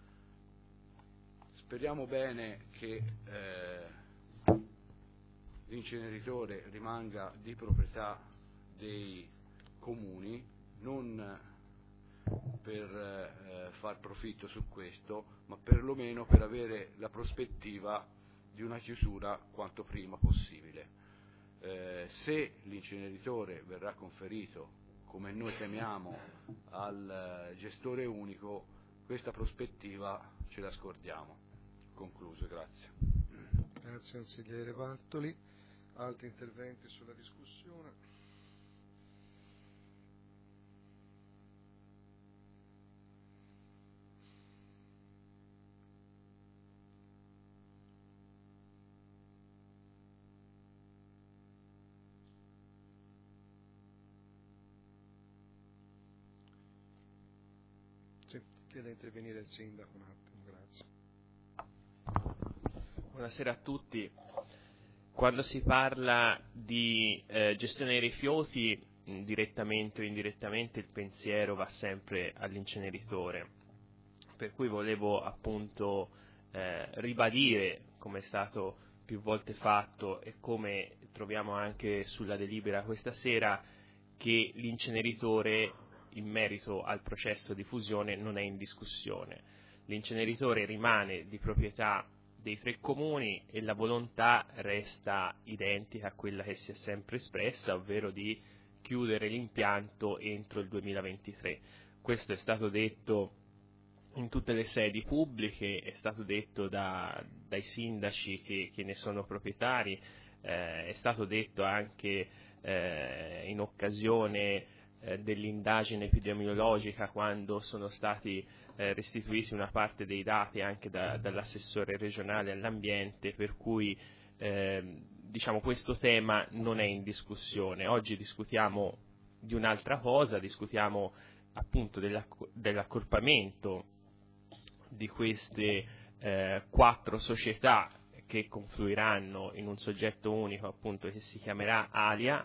Speriamo bene che eh, l'inceneritore rimanga di proprietà dei comuni, non per eh, far profitto su questo, ma perlomeno per avere la prospettiva di una chiusura quanto prima possibile. Eh, se l'inceneritore verrà conferito, come noi temiamo, al gestore unico, questa prospettiva ce la scordiamo. Concluso, grazie. Grazie consigliere Bartoli. Altri interventi sulla discussione? Sì, chiede di intervenire il sindaco un attimo, grazie. Buonasera a tutti. Quando si parla di eh, gestione dei rifiuti, mh, direttamente o indirettamente il pensiero va sempre all'inceneritore, per cui volevo appunto eh, ribadire, come è stato più volte fatto e come troviamo anche sulla delibera questa sera, che l'inceneritore in merito al processo di fusione non è in discussione. L'inceneritore rimane di proprietà dei tre comuni e la volontà resta identica a quella che si è sempre espressa, ovvero di chiudere l'impianto entro il duemilaventitré. Questo è stato detto in tutte le sedi pubbliche, è stato detto da, dai sindaci che, che ne sono proprietari, eh, è stato detto anche eh, in occasione eh, dell'indagine epidemiologica, quando sono stati eh, restituiti una parte dei dati anche da, dall'assessore regionale all'ambiente, per cui eh, diciamo questo tema non è in discussione. Oggi discutiamo di un'altra cosa, discutiamo appunto dell'acc- dell'accorpamento di queste eh, quattro società che confluiranno in un soggetto unico, appunto, che si chiamerà Alia,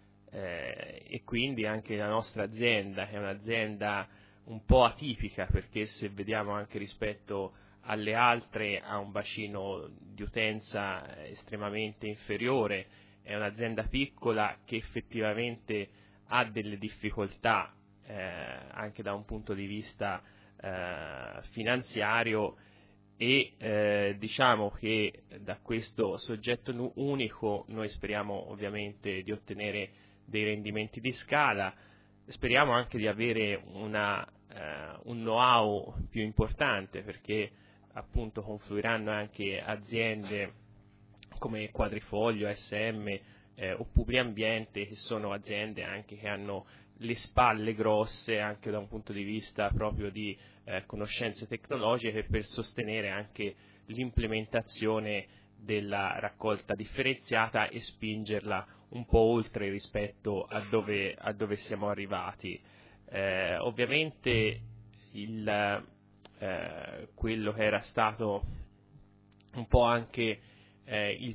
eh, e quindi anche la nostra azienda, che è un'azienda un po' atipica, perché se vediamo anche rispetto alle altre ha un bacino di utenza estremamente inferiore, è un'azienda piccola che effettivamente ha delle difficoltà eh, anche da un punto di vista eh, finanziario, e eh, diciamo che da questo soggetto unico noi speriamo ovviamente di ottenere dei rendimenti di scala, speriamo anche di avere una, eh, un know-how più importante, perché appunto confluiranno anche aziende come Quadrifoglio, S M eh, o Publiambiente, che sono aziende anche che hanno le spalle grosse anche da un punto di vista proprio di eh, conoscenze tecnologiche, per sostenere anche l'implementazione della raccolta differenziata e spingerla un po' oltre rispetto a dove, a dove siamo arrivati. Eh, ovviamente il, eh, quello che era stato un po' anche eh, il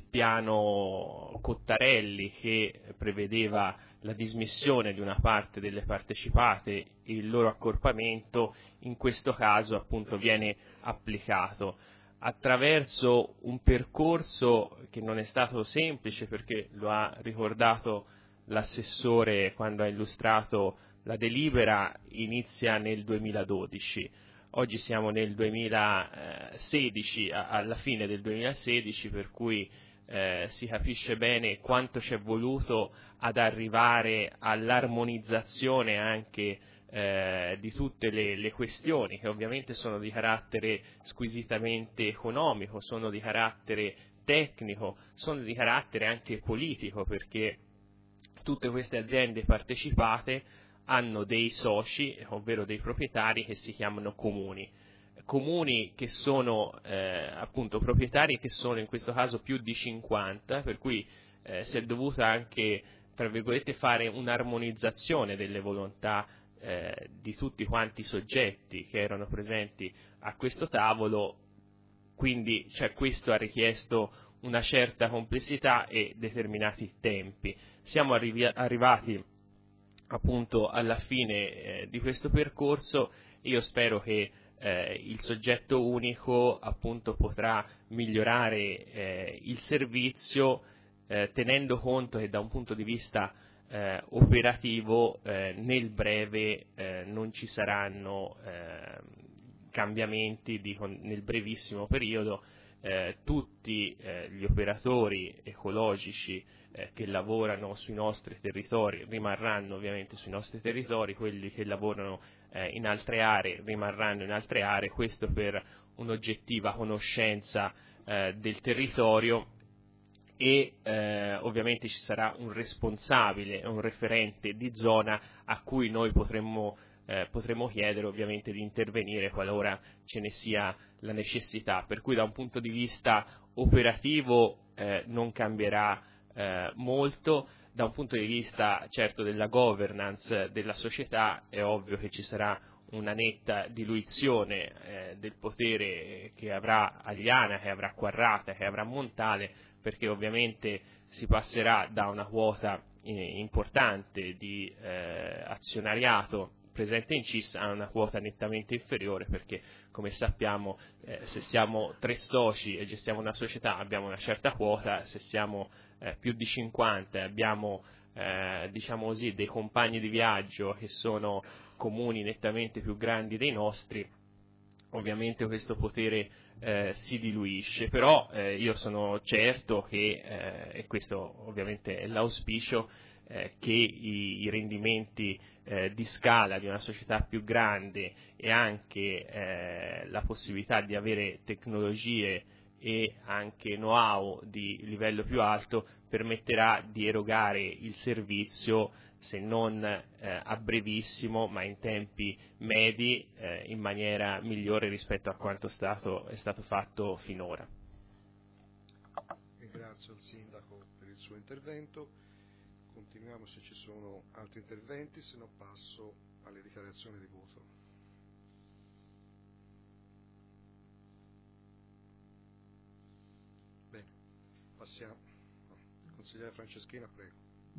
piano Cottarelli, che prevedeva la dismissione di una parte delle partecipate e il loro accorpamento, in questo caso appunto viene applicato attraverso un percorso che non è stato semplice, perché lo ha ricordato l'assessore quando ha illustrato la delibera, inizia nel duemiladodici. Oggi siamo nel duemilasedici, alla fine del duemilasedici, per cui eh, si capisce bene quanto ci è voluto ad arrivare all'armonizzazione anche eh, di tutte le, le questioni, che ovviamente sono di carattere squisitamente economico, sono di carattere tecnico, sono di carattere anche politico, perché tutte queste aziende partecipate hanno dei soci, ovvero dei proprietari, che si chiamano comuni. Comuni che sono eh, appunto proprietari, che sono in questo caso più di cinquanta, per cui eh, si è dovuta anche, tra virgolette, fare un'armonizzazione delle volontà eh, di tutti quanti i soggetti che erano presenti a questo tavolo, quindi cioè, questo ha richiesto una certa complessità e determinati tempi. Siamo arrivi- arrivati appunto alla fine eh, di questo percorso. Io spero che eh, il soggetto unico appunto potrà migliorare eh, il servizio, eh, tenendo conto che da un punto di vista eh, operativo eh, nel breve eh, non ci saranno eh, cambiamenti, dico, nel brevissimo periodo. Eh, tutti eh, gli operatori ecologici eh, che lavorano sui nostri territori rimarranno ovviamente sui nostri territori, quelli che lavorano eh, in altre aree rimarranno in altre aree, questo per un'oggettiva conoscenza eh, del territorio, e eh, ovviamente ci sarà un responsabile, un referente di zona a cui noi potremmo Eh, potremmo chiedere ovviamente di intervenire qualora ce ne sia la necessità, per cui da un punto di vista operativo eh, non cambierà eh, molto. Da un punto di vista certo della governance della società è ovvio che ci sarà una netta diluizione eh, del potere che avrà Agliana, che avrà Quarrata, che avrà Montale, perché ovviamente si passerà da una quota eh, importante di eh, azionariato presente in C I S a una quota nettamente inferiore, perché come sappiamo eh, se siamo tre soci e gestiamo una società abbiamo una certa quota, se siamo eh, più di cinquanta, abbiamo eh, diciamo così dei compagni di viaggio che sono comuni nettamente più grandi dei nostri, ovviamente questo potere eh, si diluisce, però eh, io sono certo che, eh, e questo ovviamente è l'auspicio, eh, che i, i rendimenti eh, di scala di una società più grande e anche eh, la possibilità di avere tecnologie e anche know-how di livello più alto permetterà di erogare il servizio, se non eh, a brevissimo, ma in tempi medi, eh, in maniera migliore rispetto a quanto stato, è stato fatto finora. Ringrazio il Sindaco per il suo intervento. Continuiamo se ci sono altri interventi, se no passo alle dichiarazioni di voto. Bene, passiamo. Consigliere Franceschina, prego.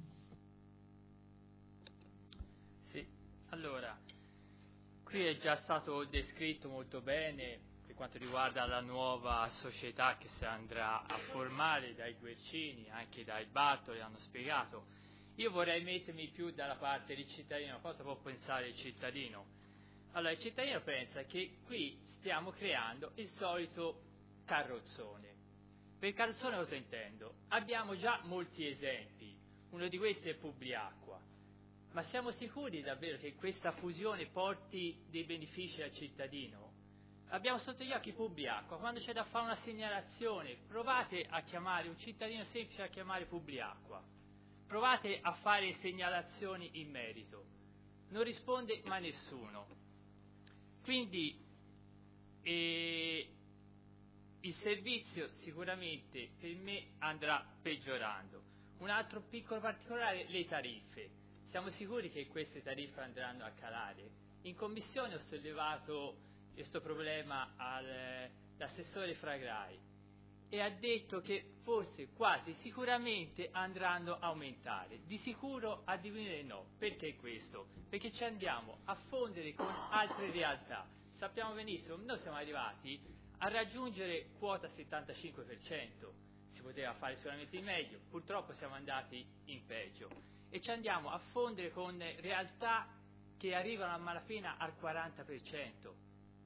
Sì, allora, qui è già stato descritto molto bene per quanto riguarda la nuova società che si andrà a formare dai Guercini, anche dai Bartoli hanno spiegato. Io vorrei mettermi più dalla parte del cittadino. Cosa può pensare il cittadino? Allora, il cittadino pensa che qui stiamo creando il solito carrozzone. Per carrozzone cosa intendo? Abbiamo già molti esempi, uno di questi è Publiacqua, ma siamo sicuri davvero che questa fusione porti dei benefici al cittadino? Abbiamo sotto gli occhi Publiacqua, quando c'è da fare una segnalazione, provate a chiamare un cittadino semplice a chiamare Publiacqua, provate a fare segnalazioni in merito, non risponde mai nessuno. Quindi eh, il servizio sicuramente per me andrà peggiorando. Un altro piccolo particolare, le tariffe. Siamo sicuri che queste tariffe andranno a calare? In commissione ho sollevato questo problema all'assessore Fragrai e ha detto che forse quasi sicuramente andranno a aumentare, di sicuro a diminuire no. Perché questo? Perché ci andiamo a fondere con altre realtà. Sappiamo benissimo, noi siamo arrivati a raggiungere quota settantacinque per cento, si poteva fare sicuramente meglio, purtroppo siamo andati in peggio e ci andiamo a fondere con realtà che arrivano a malapena al quaranta per cento.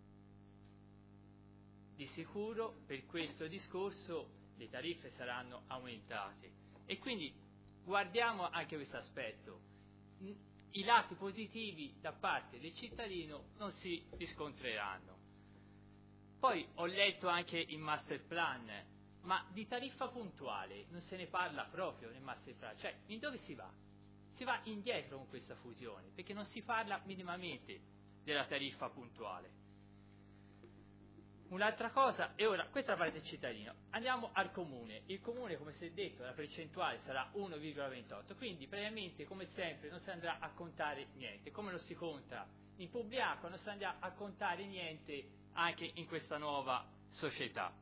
Di sicuro per questo discorso le tariffe saranno aumentate e quindi guardiamo anche questo aspetto. I lati positivi da parte del cittadino non si riscontreranno. Poi ho letto anche il master plan, ma di tariffa puntuale non se ne parla proprio nel master plan. Cioè, in dove si va? Si va indietro con questa fusione, perché non si parla minimamente della tariffa puntuale. Un'altra cosa, e ora, questa è la parte del cittadino, andiamo al comune. Il comune, come si è detto, la percentuale sarà uno virgola ventotto, quindi praticamente, come sempre, non si andrà a contare niente. Come lo si conta in Publiacqua, non si andrà a contare niente anche in questa nuova società.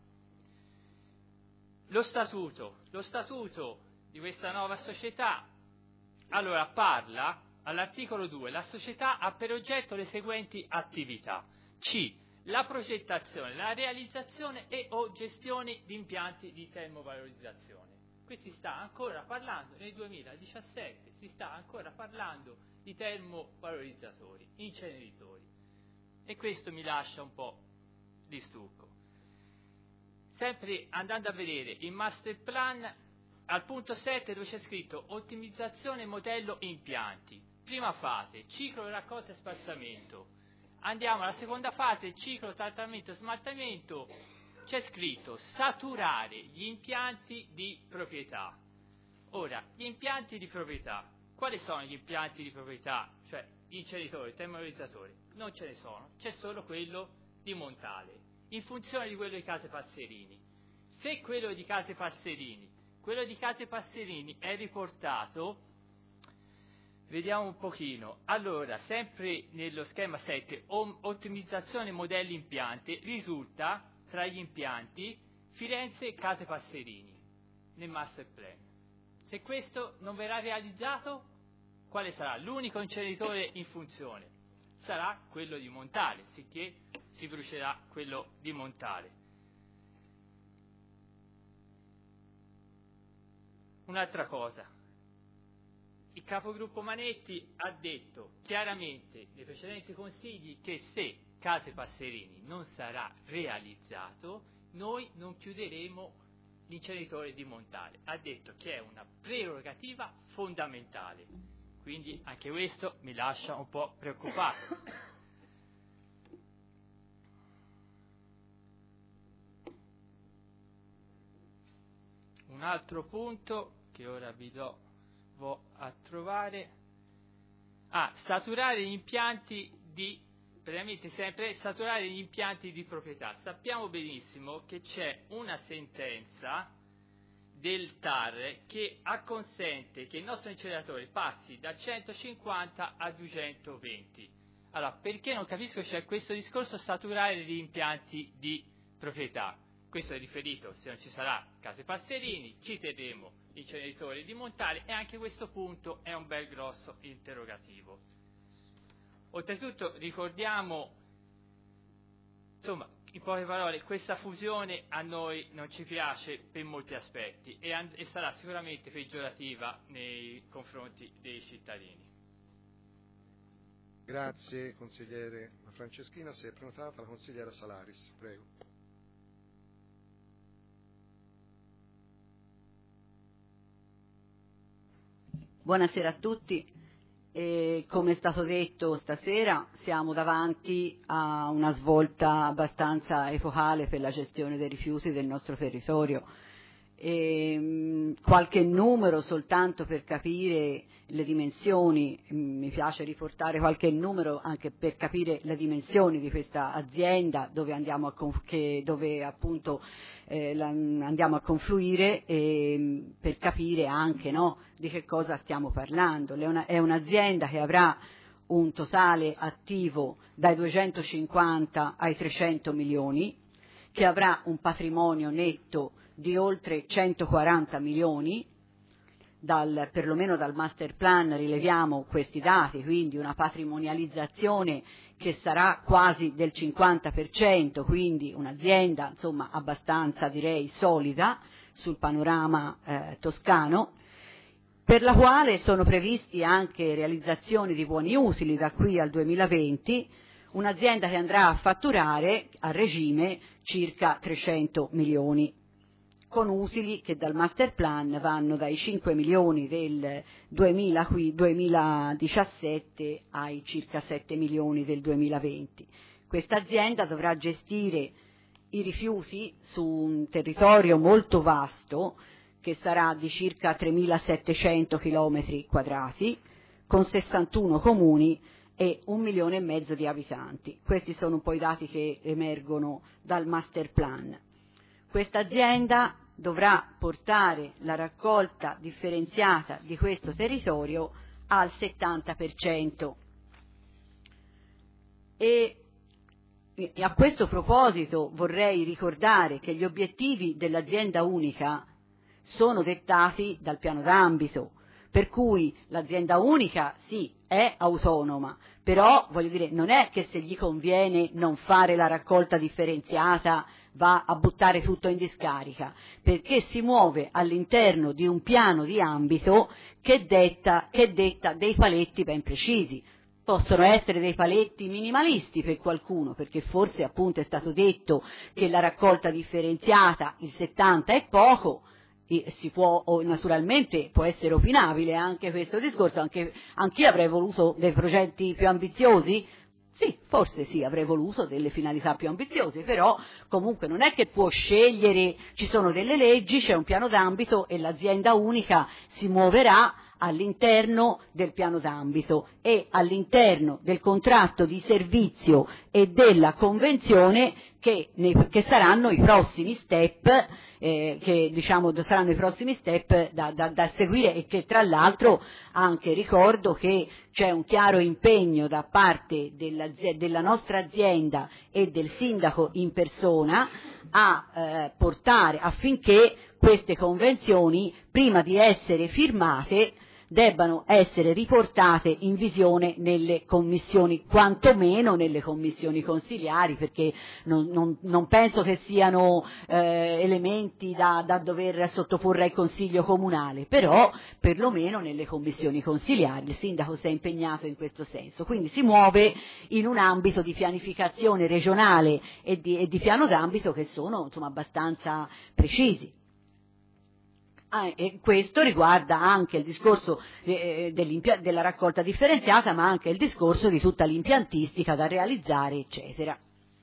Lo statuto, lo statuto di questa nuova società, allora parla all'articolo due, la società ha per oggetto le seguenti attività. C. La progettazione, la realizzazione e o gestione di impianti di termovalorizzazione. Qui si sta ancora parlando, nel duemiladiciassette si sta ancora parlando di termovalorizzatori, inceneritori. E questo mi lascia un po' di stucco. Sempre andando a vedere il master plan, al punto sette dove c'è scritto ottimizzazione modello impianti. Prima fase, ciclo raccolta e spalsamento. Andiamo alla seconda fase, ciclo trattamento e smaltimento, c'è scritto saturare gli impianti di proprietà. Ora, gli impianti di proprietà, quali sono gli impianti di proprietà? Cioè, gli inceneritori, i termovalorizzatori, non ce ne sono, c'è solo quello di Montale, in funzione di quello di Case Passerini. Se quello di Case Passerini, quello di Case Passerini è riportato, vediamo un pochino. Allora, sempre nello schema sette, ottimizzazione modelli impianti, risulta tra gli impianti Firenze e Case Passerini nel master plan. Se questo non verrà realizzato, quale sarà? L'unico inceneritore in funzione sarà quello di Montale, sicché si brucerà quello di Montale. un'altra cosa. Il capogruppo Manetti ha detto chiaramente nei precedenti consigli che se Case Passerini non sarà realizzato, noi non chiuderemo l'inceneritore di Montale. Ha detto che è una prerogativa fondamentale, quindi anche questo mi lascia un po' preoccupato. Un altro punto che ora vi do vo a trovare, ah, saturare gli impianti di, praticamente sempre saturare gli impianti di proprietà. Sappiamo benissimo che c'è una sentenza del T A R che acconsente che il nostro incineratore passi da centocinquanta a duecentoventi. Allora, perché non capisco c'è questo discorso saturare gli impianti di proprietà? Questo è riferito, se non ci sarà Case Passerini, ci terremo l'inceneritore di Montale e anche questo punto è un bel grosso interrogativo. Oltretutto ricordiamo, insomma, in poche parole, questa fusione a noi non ci piace per molti aspetti e, and- e sarà sicuramente peggiorativa nei confronti dei cittadini. Grazie consigliere Franceschina, si è prenotata la consigliera Salaris, prego. Buonasera a tutti. E, come è stato detto stasera, siamo davanti a una svolta abbastanza epocale per la gestione dei rifiuti del nostro territorio. E, mh, qualche numero soltanto per capire le dimensioni, mh, mi piace riportare qualche numero anche per capire le dimensioni di questa azienda dove andiamo a conf- che, dove appunto eh, la, andiamo a confluire e, per capire anche, no, di che cosa stiamo parlando. È, una, è un'azienda che avrà un totale attivo dai duecentocinquanta ai trecento milioni, che avrà un patrimonio netto di oltre centoquaranta milioni, dal, perlomeno dal master plan rileviamo questi dati, quindi una patrimonializzazione che sarà quasi del cinquanta per cento, quindi un'azienda insomma abbastanza direi solida sul panorama eh, toscano, per la quale sono previsti anche realizzazioni di buoni utili da qui al duemilaventi, un'azienda che andrà a fatturare a regime circa trecento milioni, con utili che dal master plan vanno dai cinque milioni del duemila, qui, duemiladiciassette ai circa sette milioni del duemilaventi. Questa azienda dovrà gestire i rifiuti su un territorio molto vasto che sarà di circa tremilasettecento chilometri quadrati, con sessantuno comuni e un milione e mezzo di abitanti. Questi sono un po' i dati che emergono dal master plan. Questa azienda dovrà portare la raccolta differenziata di questo territorio al settanta per cento. E a questo proposito vorrei ricordare che gli obiettivi dell'azienda unica sono dettati dal piano d'ambito, per cui l'azienda unica sì, è autonoma, però voglio dire, non è che se gli conviene non fare la raccolta differenziata va a buttare tutto in discarica, perché si muove all'interno di un piano di ambito che detta, che detta dei paletti ben precisi. Possono essere dei paletti minimalisti per qualcuno, perché forse appunto è stato detto che la raccolta differenziata, il settanta è poco, e si può, o naturalmente può essere opinabile anche questo discorso, anche anch'io avrei voluto dei progetti più ambiziosi. Sì, forse sì, avrei voluto delle finalità più ambiziose, però comunque non è che può scegliere, ci sono delle leggi, c'è un piano d'ambito e l'azienda unica si muoverà all'interno del piano d'ambito e all'interno del contratto di servizio e della convenzione che, ne, che saranno i prossimi step, eh, che diciamo saranno i prossimi step da, da, da seguire e che tra l'altro anche ricordo che c'è un chiaro impegno da parte della, della nostra azienda e del sindaco in persona a eh, portare affinché queste convenzioni, prima di essere firmate, debbano essere riportate in visione nelle commissioni, quantomeno nelle commissioni consiliari, perché non, non, non penso che siano eh, elementi da, da dover sottoporre al Consiglio Comunale, però perlomeno nelle commissioni consiliari. Il Sindaco si è impegnato in questo senso, quindi si muove in un ambito di pianificazione regionale e di, e di piano d'ambito che sono insomma abbastanza precisi. Ah, e questo riguarda anche il discorso eh, della raccolta differenziata, ma anche il discorso di tutta l'impiantistica da realizzare, eccetera.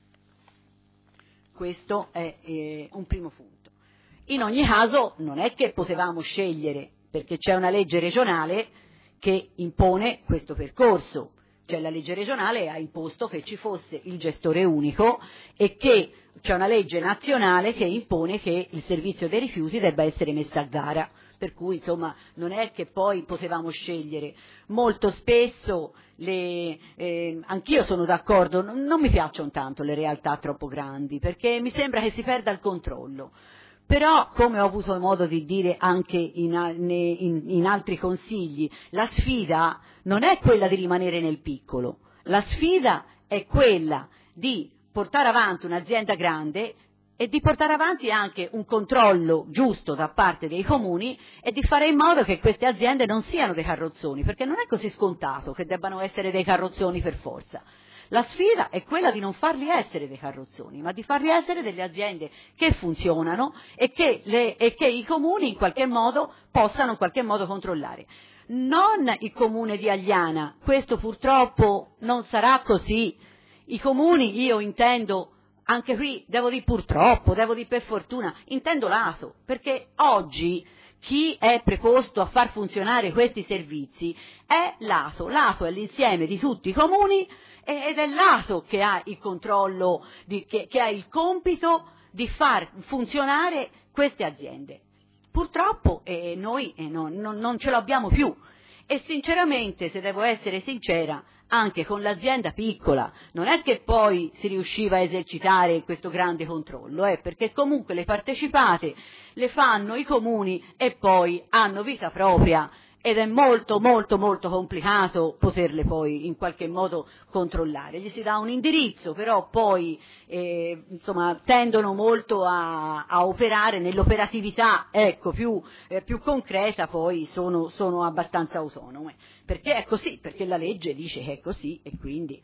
Questo è eh, un primo punto. In ogni caso non è che potevamo scegliere, perché c'è una legge regionale che impone questo percorso, cioè la legge regionale ha imposto che ci fosse il gestore unico e che c'è una legge nazionale che impone che il servizio dei rifiuti debba essere messo a gara, per cui insomma non è che poi potevamo scegliere. Molto spesso, le, eh, anch'io sono d'accordo, non, non mi piacciono tanto le realtà troppo grandi, perché mi sembra che si perda il controllo. Però, come ho avuto modo di dire anche in, in, in altri consigli, la sfida non è quella di rimanere nel piccolo, la sfida è quella di portare avanti un'azienda grande e di portare avanti anche un controllo giusto da parte dei comuni e di fare in modo che queste aziende non siano dei carrozzoni, perché non è così scontato che debbano essere dei carrozzoni per forza. La sfida è quella di non farli essere dei carrozzoni, ma di farli essere delle aziende che funzionano e che, le, e che i comuni in qualche modo possano in qualche modo controllare. Non il comune di Agliana, questo purtroppo non sarà così. I comuni, io intendo, anche qui devo dire purtroppo, devo dire per fortuna, intendo l'A S O, perché oggi chi è preposto a far funzionare questi servizi è l'A S O. L'A S O è l'insieme di tutti i comuni ed è l'A S O che ha il controllo, di, che, che ha il compito di far funzionare queste aziende. Purtroppo eh, noi eh, no, no, non ce l'abbiamo più e sinceramente, se devo essere sincera, anche con l'azienda piccola non è che poi si riusciva a esercitare questo grande controllo, eh, perché comunque le partecipate le fanno i comuni e poi hanno vita propria ed è molto molto molto complicato poterle poi in qualche modo controllare. Gli si dà un indirizzo, però poi eh, insomma tendono molto a, a operare nell'operatività ecco, più, eh, più concreta, poi sono, sono abbastanza autonome, perché è così, perché la legge dice che è così e quindi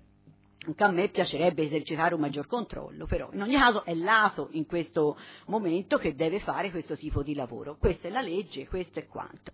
anche a me piacerebbe esercitare un maggior controllo, però in ogni caso è l'A S O in questo momento che deve fare questo tipo di lavoro. Questa è la legge, questo è quanto.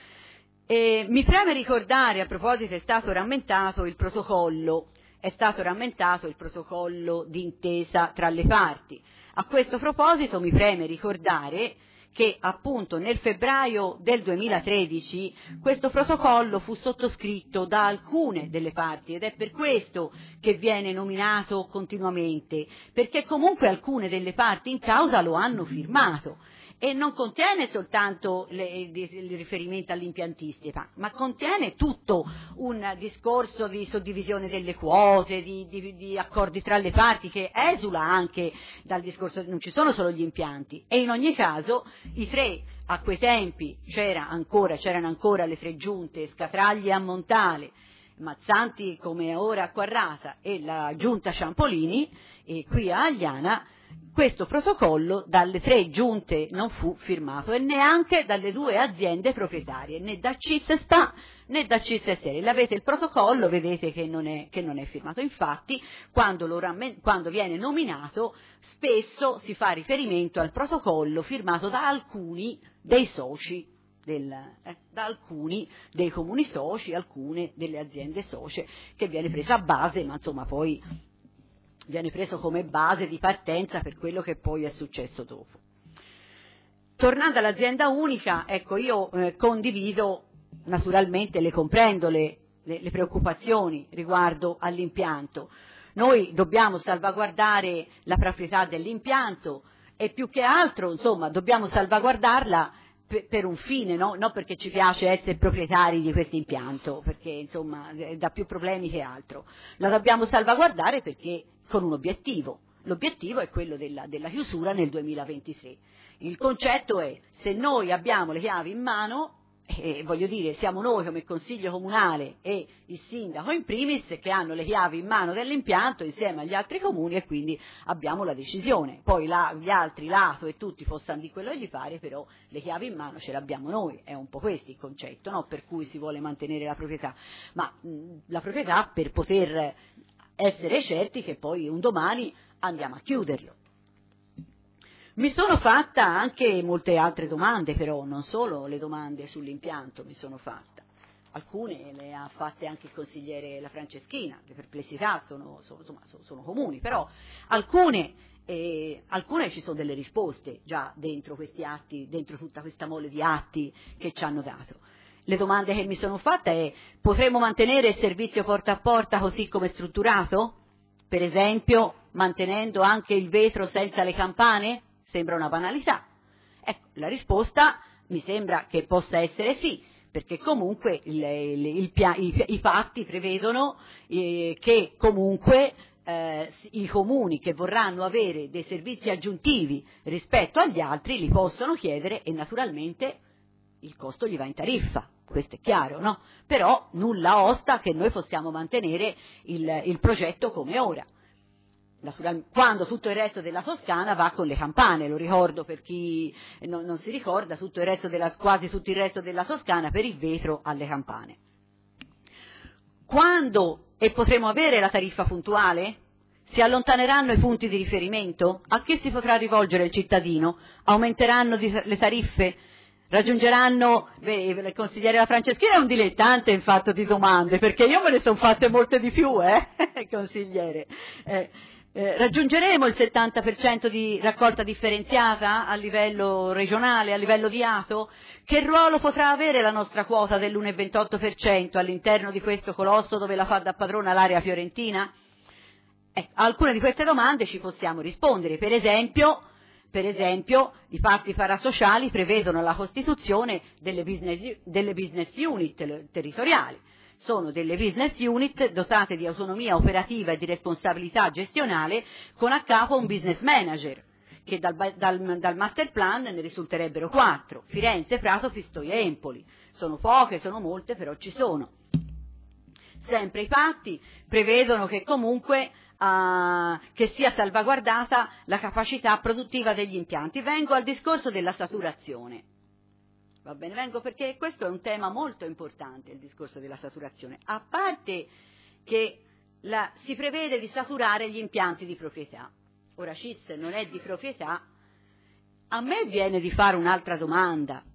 E mi preme ricordare, a proposito è stato rammentato il protocollo, è stato rammentato il protocollo d'intesa tra le parti. A questo proposito mi preme ricordare che appunto nel febbraio del duemilatredici questo protocollo fu sottoscritto da alcune delle parti ed è per questo che viene nominato continuamente, perché comunque alcune delle parti in causa lo hanno firmato. E non contiene soltanto le, il riferimento all'impiantistica, ma contiene tutto un discorso di suddivisione delle quote, di, di, di accordi tra le parti che esula anche dal discorso, non ci sono solo gli impianti e in ogni caso i tre, a quei tempi c'era ancora, c'erano ancora le tre giunte, Scatragli a Montale, Mazzanti come ora a Quarrata e la giunta Ciampolini e qui a Agliana. Questo protocollo dalle tre giunte non fu firmato e neanche dalle due aziende proprietarie, né da C I S S P A né da C I S S R. L'avete il protocollo, vedete che non è, che non è firmato. Infatti, quando, lo rammen- quando viene nominato, spesso si fa riferimento al protocollo firmato da alcuni dei soci, del, eh, da alcuni dei comuni soci, alcune delle aziende socie, che viene presa a base, ma insomma poi viene preso come base di partenza per quello che poi è successo dopo. Tornando all'azienda unica, ecco io eh, condivido, naturalmente le comprendo le, le, le preoccupazioni riguardo all'impianto. Noi dobbiamo salvaguardare la proprietà dell'impianto e più che altro, insomma, dobbiamo salvaguardarla per, per un fine, no? Non perché ci piace essere proprietari di questo impianto, perché insomma dà più problemi che altro. La dobbiamo salvaguardare perché con un obiettivo. L'obiettivo è quello della, della chiusura nel duemilaventisei. Il concetto è, se noi abbiamo le chiavi in mano, Eh, voglio dire, siamo noi come Consiglio Comunale e il Sindaco in primis che hanno le chiavi in mano dell'impianto insieme agli altri comuni e quindi abbiamo la decisione. Poi la, gli altri, l'A S O e tutti possano di quello che gli pare, però le chiavi in mano ce le abbiamo noi, è un po' questo il concetto, no? Per cui si vuole mantenere la proprietà, ma mh, la proprietà per poter essere certi che poi un domani andiamo a chiuderlo. Mi sono fatta anche molte altre domande, però non solo le domande sull'impianto mi sono fatta, alcune le ha fatte anche il consigliere La Franceschina, le perplessità sono, sono, insomma, sono, sono comuni, però alcune, eh, alcune ci sono delle risposte già dentro questi atti, dentro tutta questa mole di atti che ci hanno dato. Le domande che mi sono fatte è: potremo mantenere il servizio porta a porta così come strutturato? Per esempio mantenendo anche il vetro senza le campane? Sembra una banalità. Ecco, la risposta mi sembra che possa essere sì, perché comunque il, il, il, i, i patti prevedono eh, che comunque eh, i comuni che vorranno avere dei servizi aggiuntivi rispetto agli altri li possono chiedere e naturalmente il costo gli va in tariffa, questo è chiaro, no? Però nulla osta che noi possiamo mantenere il, il progetto come ora. Quando tutto il resto della Toscana va con le campane, lo ricordo per chi non, non si ricorda, tutto il resto della, quasi tutto il resto della Toscana per il vetro alle campane. Quando e potremo avere la tariffa puntuale? Si allontaneranno i punti di riferimento? A chi si potrà rivolgere il cittadino? Aumenteranno le tariffe? Raggiungeranno, beh, il consigliere La Franceschina è un dilettante in fatto di domande, perché io me ne sono fatte molte di più, eh, consigliere. Eh, Eh, raggiungeremo il settanta per cento di raccolta differenziata a livello regionale, a livello di A S O? Che ruolo potrà avere la nostra quota dell'uno virgola ventotto per cento all'interno di questo colosso dove la fa da padrona l'area fiorentina? Eh, a alcune di queste domande ci possiamo rispondere, per esempio, per esempio i patti parasociali prevedono la costituzione delle business, delle business unit territoriali. Sono delle business unit dotate di autonomia operativa e di responsabilità gestionale con a capo un business manager, che dal, dal, dal master plan ne risulterebbero quattro: Firenze, Prato, Pistoia e Empoli. Sono poche, sono molte, però ci sono. Sempre i patti prevedono che comunque uh, che sia salvaguardata la capacità produttiva degli impianti. Vengo al discorso della saturazione. Va bene, vengo perché questo è un tema molto importante, il discorso della saturazione. A parte che la, si prevede di saturare gli impianti di proprietà. Ora C I S non è di proprietà, a me viene di fare un'altra domanda,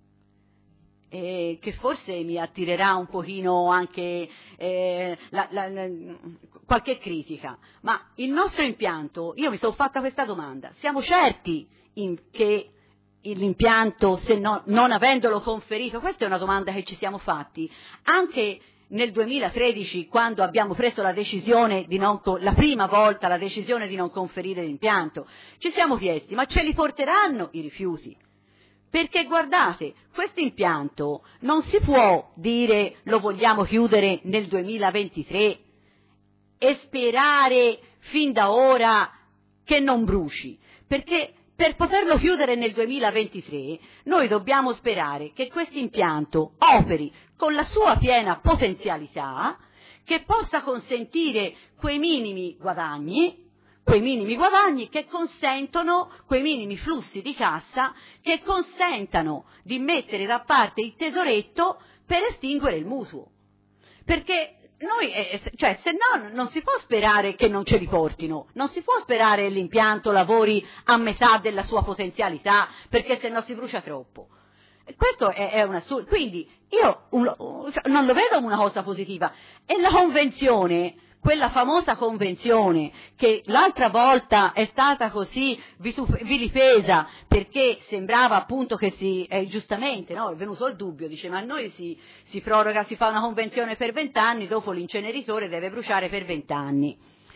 eh, che forse mi attirerà un pochino anche eh, la, la, la, qualche critica. Ma il nostro impianto, io mi sono fatta questa domanda, siamo certi in, che l'impianto, se no, non avendolo conferito, questa è una domanda che ci siamo fatti anche nel duemilatredici, quando abbiamo preso la decisione di non, la prima volta la decisione di non conferire l'impianto, ci siamo chiesti: ma ce li porteranno i rifiuti? Perché guardate, questo impianto non si può dire lo vogliamo chiudere nel duemilaventitré e sperare fin da ora che non bruci, perché per poterlo chiudere nel duemilaventitré noi dobbiamo sperare che questo impianto operi con la sua piena potenzialità, che possa consentire quei minimi guadagni, quei minimi guadagni che consentono, quei minimi flussi di cassa che consentano di mettere da parte il tesoretto per estinguere il mutuo. Perché noi, eh, cioè, se no non si può sperare che non ce li portino, non si può sperare che l'impianto lavori a metà della sua potenzialità, perché se no si brucia troppo. Questo è, è un assurdo. Quindi io un, un, non lo vedo una cosa positiva. E la convenzione, quella famosa convenzione che l'altra volta è stata così vilipesa perché sembrava appunto che si, eh, giustamente, no, è venuto il dubbio, dice: ma a noi si, si proroga, si fa una convenzione per vent'anni, dopo l'inceneritore deve bruciare per vent'anni.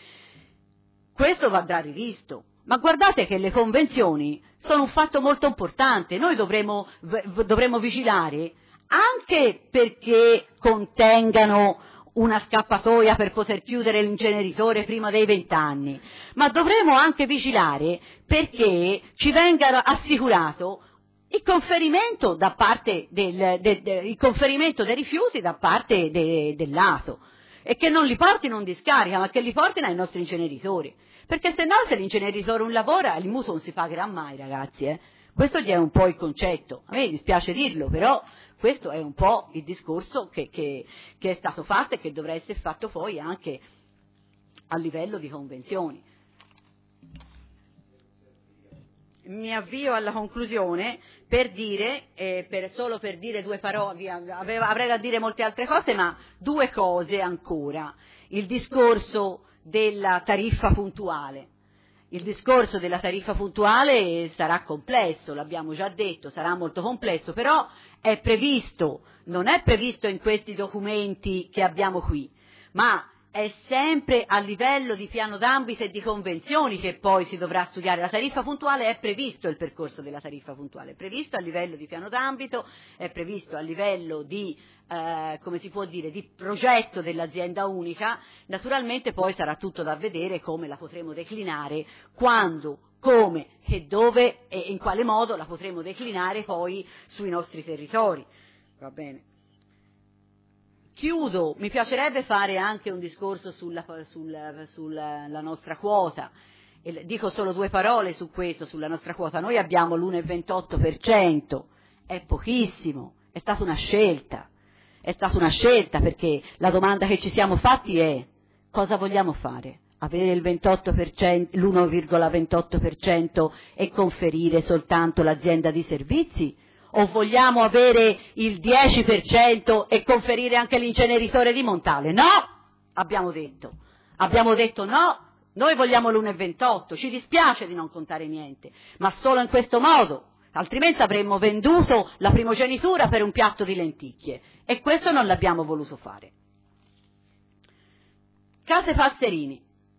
Questo andrà rivisto. Ma guardate che le convenzioni sono un fatto molto importante, noi dovremo, dovremo vigilare anche perché contengano una scappatoia per poter chiudere l'inceneritore prima dei vent'anni, ma dovremo anche vigilare perché ci venga assicurato il conferimento da parte del, de, de, il conferimento dei rifiuti da parte de, dell'A S O, e che non li portino in discarica, ma che li portino ai nostri inceneritori, perché se no, se l'inceneritore non lavora, il mutuo non si pagherà mai, ragazzi, eh. Questo è un po' il concetto, a me dispiace dirlo, però questo è un po' il discorso che, che, che è stato fatto e che dovrà essere fatto poi anche a livello di convenzioni. Mi avvio alla conclusione per dire, eh, per, solo per dire due parole, avevo, avrei da dire molte altre cose, ma due cose ancora. Il discorso della tariffa puntuale. Il discorso della tariffa puntuale sarà complesso, l'abbiamo già detto, sarà molto complesso, però è previsto, non è previsto in questi documenti che abbiamo qui, ma è sempre a livello di piano d'ambito e di convenzioni che poi si dovrà studiare. La tariffa puntuale è previsto, il percorso della tariffa puntuale, è previsto a livello di piano d'ambito, è previsto a livello di, eh, come si può dire, di progetto dell'azienda unica. Naturalmente poi sarà tutto da vedere come la potremo declinare, quando, come e dove e in quale modo la potremo declinare poi sui nostri territori. Va bene. Chiudo, mi piacerebbe fare anche un discorso sulla, sulla, sulla la nostra quota, e dico solo due parole su questo, sulla nostra quota. Noi abbiamo l'uno virgola ventotto per cento, è pochissimo, è stata una scelta, è stata una scelta perché la domanda che ci siamo fatti è: cosa vogliamo fare? Avere il ventotto per cento, l'uno virgola ventotto per cento e conferire soltanto l'azienda di servizi? O vogliamo avere il dieci per cento e conferire anche l'inceneritore di Montale? No! Abbiamo detto. Abbiamo detto no, noi vogliamo l'uno virgola ventotto, ci dispiace di non contare niente, ma solo in questo modo, altrimenti avremmo venduto la primogenitura per un piatto di lenticchie, e questo non l'abbiamo voluto fare. Case Passerini.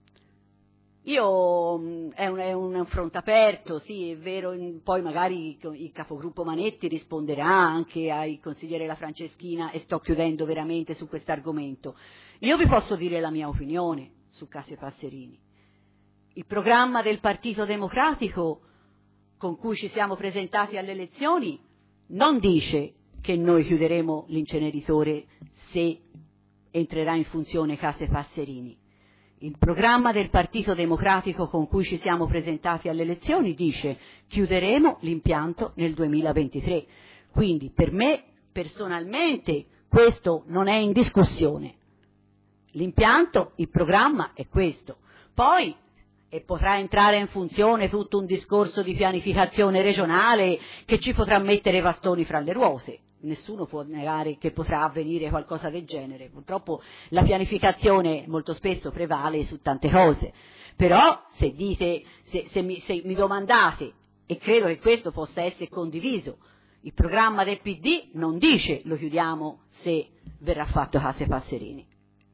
Io, è un, è un fronte aperto, sì, è vero, poi magari il capogruppo Manetti risponderà anche ai consiglieri La Franceschina, e sto chiudendo veramente su questo argomento. Io vi posso dire la mia opinione su Case Passerini. Il programma del Partito Democratico con cui ci siamo presentati alle elezioni non dice che noi chiuderemo l'inceneritore se entrerà in funzione Case Passerini. Il programma del Partito Democratico con cui ci siamo presentati alle elezioni dice: chiuderemo l'impianto nel duemilaventitré. Quindi per me personalmente questo non è in discussione. L'impianto, il programma è questo. Poi e potrà entrare in funzione tutto un discorso di pianificazione regionale che ci potrà mettere bastoni fra le ruote. Nessuno può negare che potrà avvenire qualcosa del genere. Purtroppo la pianificazione molto spesso prevale su tante cose. Però se dite, se, se, mi, se mi domandate, e credo che questo possa essere condiviso, il programma del P D non dice lo chiudiamo se verrà fatto Case Passerini.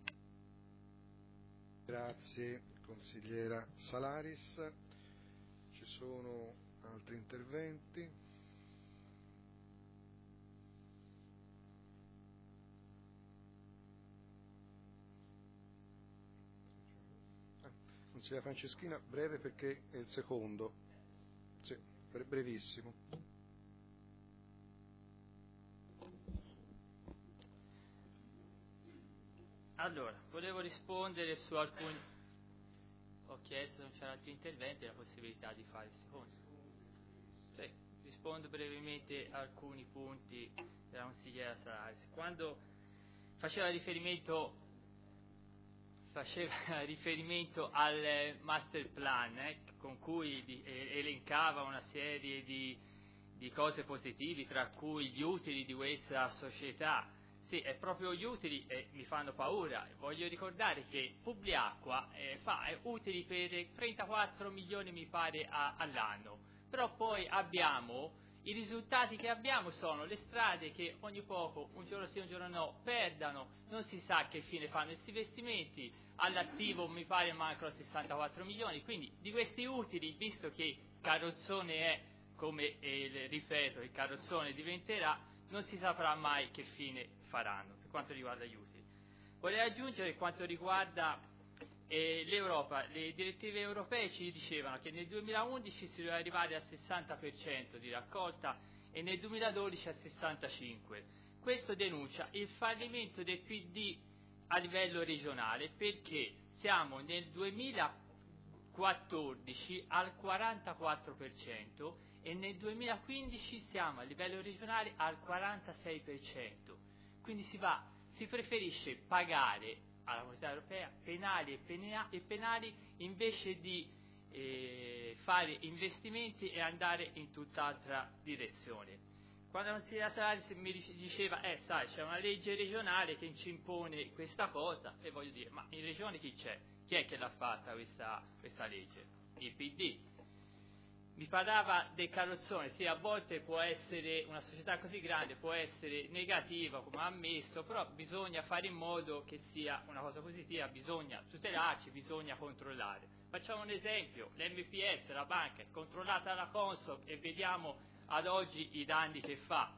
Grazie consigliera Salaris. Ci sono altri interventi? Consigliera Franceschina, breve perché è il secondo. Sì, brevissimo. Allora, volevo rispondere su alcuni... Ho chiesto se non c'erano altri interventi, la possibilità di fare il secondo. Sì, rispondo brevemente a alcuni punti della consigliera Salaris. Quando faceva riferimento... faceva riferimento al master plan eh, con cui di, eh, elencava una serie di, di cose positive, tra cui gli utili di questa società. Sì, è proprio gli utili eh, mi fanno paura. Voglio ricordare che Publiacqua eh, fa eh, utili per trentaquattro milioni mi pare a, all'anno, però poi abbiamo i risultati che abbiamo sono le strade che ogni poco, un giorno sì un giorno no, perdano, non si sa che fine fanno questi investimenti, all'attivo mi pare mancano sessantaquattro milioni, quindi di questi utili, visto che carrozzone è, come eh, ripeto, il carrozzone diventerà, non si saprà mai che fine faranno per quanto riguarda gli utili. Vorrei aggiungere quanto riguarda eh, l'Europa, le direttive europee ci dicevano che nel duemilaundici si doveva arrivare al sessanta per cento di raccolta e nel duemiladodici a sessantacinque. Questo denuncia il fallimento del P D a livello regionale, perché siamo nel duemilaquattordici al quarantaquattro per cento e nel duemilaquindici siamo a livello regionale al quarantasei per cento. Quindi si va, si preferisce pagare alla Comunità Europea penali e, penea, e penali invece di eh, fare investimenti e andare in tutt'altra direzione. Quando la consigliera Salaris mi diceva, eh sai, c'è una legge regionale che ci impone questa cosa, e voglio dire, ma in regione chi c'è? Chi è che l'ha fatta questa, questa legge? Il P D. Mi parlava del carrozzone, sì, a volte può essere, una società così grande può essere negativa, come ha ammesso, però bisogna fare in modo che sia una cosa positiva, bisogna tutelarci, bisogna controllare. Facciamo un esempio, l'M P S, la banca, è controllata dalla Consob e vediamo ad oggi i danni che fa.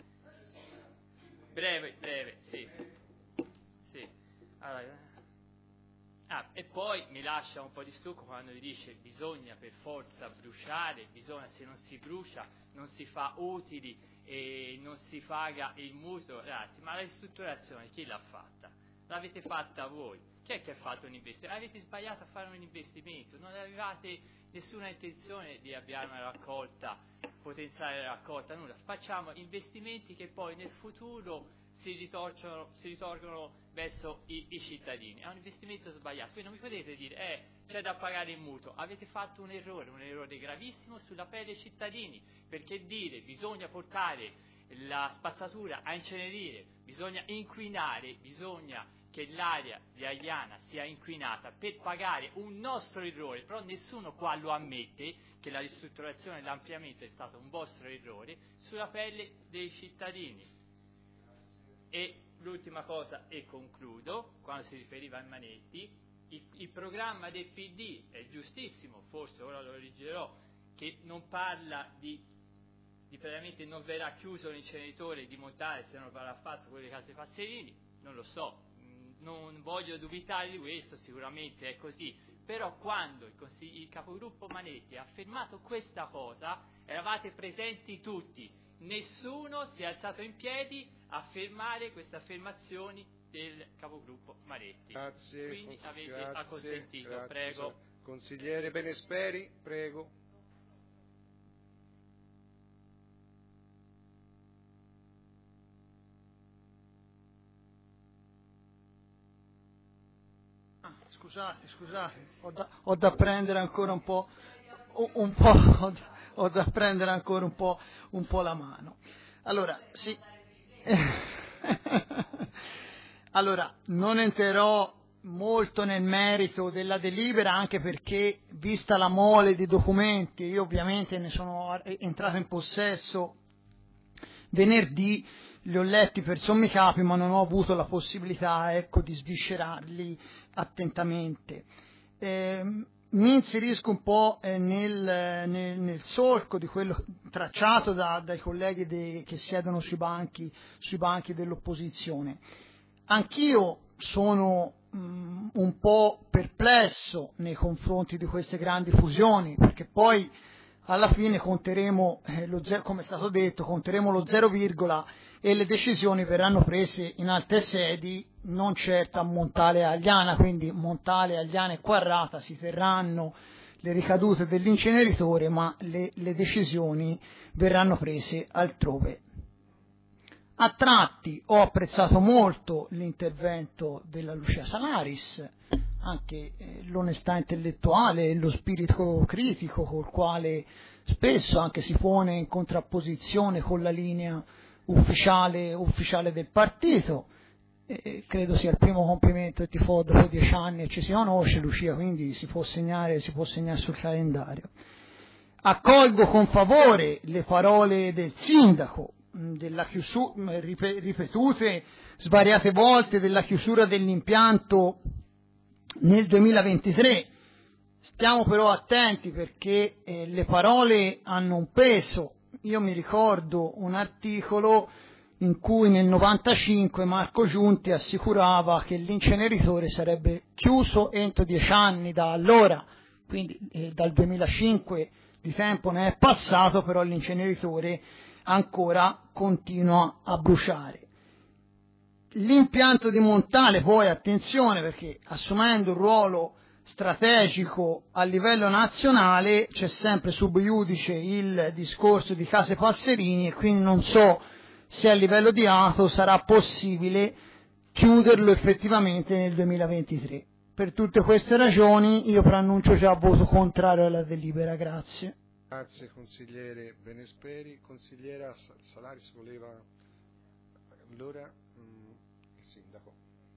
Breve, breve, sì. Sì. Allora, ah, e poi mi lascia un po' di stucco quando mi dice bisogna per forza bruciare, bisogna, se non si brucia non si fa utili e non si paga il mutuo. Ragazzi, ma la ristrutturazione chi l'ha fatta? L'avete fatta voi. Chi è che ha fatto un investimento? Avete sbagliato a fare un investimento, non avevate nessuna intenzione di avviare una raccolta, potenziare la raccolta, nulla. Facciamo investimenti che poi nel futuro si ritorcono, si ritorcono verso i, i cittadini. È un investimento sbagliato. Quindi non mi potete dire, eh, c'è da pagare il mutuo. Avete fatto un errore, un errore gravissimo sulla pelle dei cittadini, perché dire bisogna portare la spazzatura a incenerire, bisogna inquinare, bisogna che l'aria di Agliana sia inquinata per pagare un nostro errore, però nessuno qua lo ammette che la ristrutturazione e l'ampliamento è stato un vostro errore sulla pelle dei cittadini. E l'ultima cosa, e concludo, quando si riferiva a Manetti, il, il programma del P D è giustissimo, forse ora lo leggerò, che non parla di, di praticamente non verrà chiuso l'inceneritore di Montale se non verrà fatto con le case Passerini, non lo so. Non voglio dubitare di questo, sicuramente è così, però quando il, il capogruppo Manetti ha affermato questa cosa eravate presenti tutti, nessuno si è alzato in piedi a fermare queste affermazioni del capogruppo Manetti. Grazie, quindi avete grazie, acconsentito, grazie, prego. Consigliere Benesperi, prego. Scusate, scusate, ho da, ho da prendere ancora un po', un po' ho, da, ho da prendere ancora un po', un po' la mano. Allora, sì. Allora, non entrerò molto nel merito della delibera, anche perché, vista la mole di documenti, io ovviamente ne sono entrato in possesso venerdì, li ho letti per sommi capi, ma non ho avuto la possibilità, ecco, di sviscerarli attentamente. Eh, mi inserisco un po' eh, nel, nel, nel solco di quello tracciato da, dai colleghi de, che siedono sui banchi, sui banchi dell'opposizione. Anch'io sono mh, un po' perplesso nei confronti di queste grandi fusioni, perché poi alla fine conteremo, eh, lo zero, come è stato detto, conteremo lo zero virgola e le decisioni verranno prese in altre sedi, non certo a Montale e Agliana, quindi Montale, Agliana e Quarrata si terranno le ricadute dell'inceneritore, ma le, le decisioni verranno prese altrove. A tratti ho apprezzato molto l'intervento della Lucia Salaris, anche eh, l'onestà intellettuale e lo spirito critico col quale spesso anche si pone in contrapposizione con la linea ufficiale, ufficiale del partito. Eh, credo sia il primo complimento che ti fa dopo dieci anni e ci si conosce, Lucia, quindi si può segnare, si può segnare sul calendario. Accolgo con favore le parole del sindaco, della chiusura, ripetute svariate volte, della chiusura dell'impianto nel duemilaventitré. Stiamo però attenti, perché eh, le parole hanno un peso. Io mi ricordo un articolo in cui nel novantacinque Marco Giunti assicurava che l'inceneritore sarebbe chiuso entro dieci anni da allora, quindi eh, dal duemilacinque di tempo ne è passato, però l'inceneritore ancora continua a bruciare. L'impianto di Montale poi, attenzione, perché assumendo un ruolo strategico a livello nazionale c'è sempre sub iudice il discorso di Case Passerini, e quindi non so se a livello di atto sarà possibile chiuderlo effettivamente nel duemilaventitré. Per tutte queste ragioni io preannuncio già voto contrario alla delibera. Grazie. Grazie consigliere Benesperi. Consigliera Salaris voleva allora mh, il sindaco.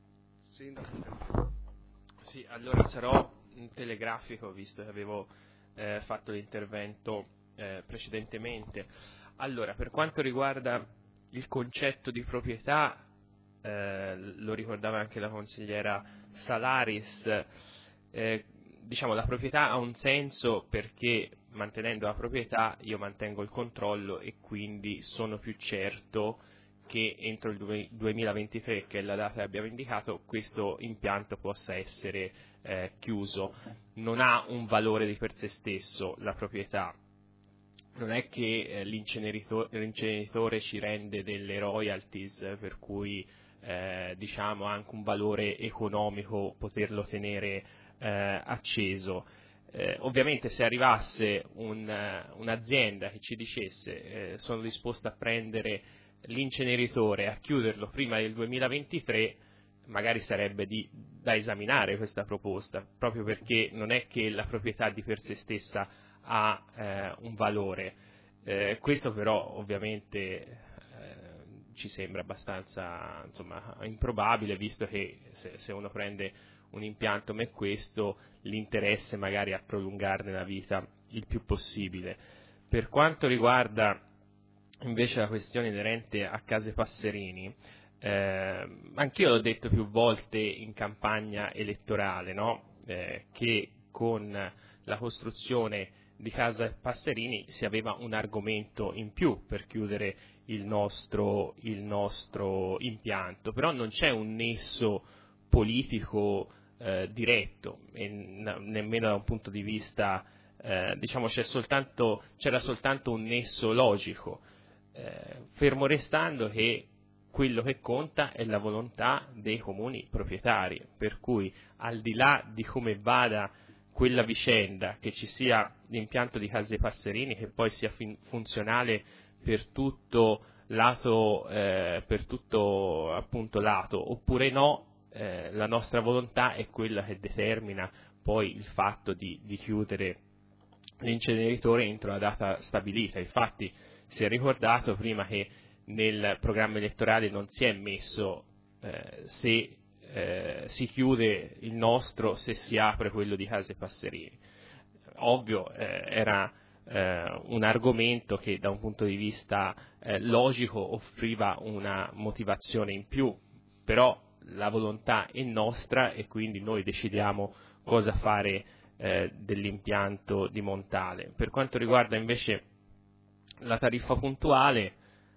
Sindaco. Sì, allora sarò telegrafico visto che avevo eh, fatto l'intervento eh, precedentemente. Allora, per quanto riguarda il concetto di proprietà, eh, lo ricordava anche la consigliera Salaris, eh, diciamo la proprietà ha un senso perché mantenendo la proprietà io mantengo il controllo e quindi sono più certo che entro il duemilaventitré, che è la data che abbiamo indicato, questo impianto possa essere eh, chiuso. Non ha un valore di per sé stesso la proprietà. Non è che eh, l'inceneritore, l'inceneritore ci rende delle royalties, per cui eh, diciamo ha anche un valore economico poterlo tenere eh, acceso. Eh, ovviamente se arrivasse un, un'azienda che ci dicesse eh, sono disposto a prendere l'inceneritore, a chiuderlo prima del duemilaventitré, magari sarebbe di, da esaminare questa proposta, proprio perché non è che la proprietà di per sé stessa ha eh, un valore. Eh, questo però ovviamente eh, ci sembra abbastanza insomma, improbabile, visto che se, se uno prende un impianto come questo l'interesse magari a prolungarne la vita il più possibile. Per quanto riguarda invece la questione inerente a Case Passerini, eh, anch'io l'ho detto più volte in campagna elettorale, no? eh, che con la costruzione di Case Passerini si aveva un argomento in più per chiudere il nostro, il nostro impianto, però non c'è un nesso politico eh, diretto e n- nemmeno da un punto di vista, eh, diciamo c'è soltanto, c'era soltanto un nesso logico. Eh, fermo restando che quello che conta è la volontà dei comuni proprietari, per cui al di là di come vada quella vicenda, che ci sia l'impianto di Case Passerini che poi sia fin- funzionale per tutto lato, eh, per tutto appunto lato, oppure no, eh, la nostra volontà è quella che determina poi il fatto di, di chiudere l'inceneritore entro la data stabilita. Infatti si è ricordato prima che nel programma elettorale non si è messo eh, se eh, si chiude il nostro, se si apre quello di Case Passerini. Ovvio, eh, era eh, un argomento che da un punto di vista eh, logico offriva una motivazione in più, però la volontà è nostra e quindi noi decidiamo cosa fare eh, dell'impianto di Montale. Per quanto riguarda invece la tariffa puntuale,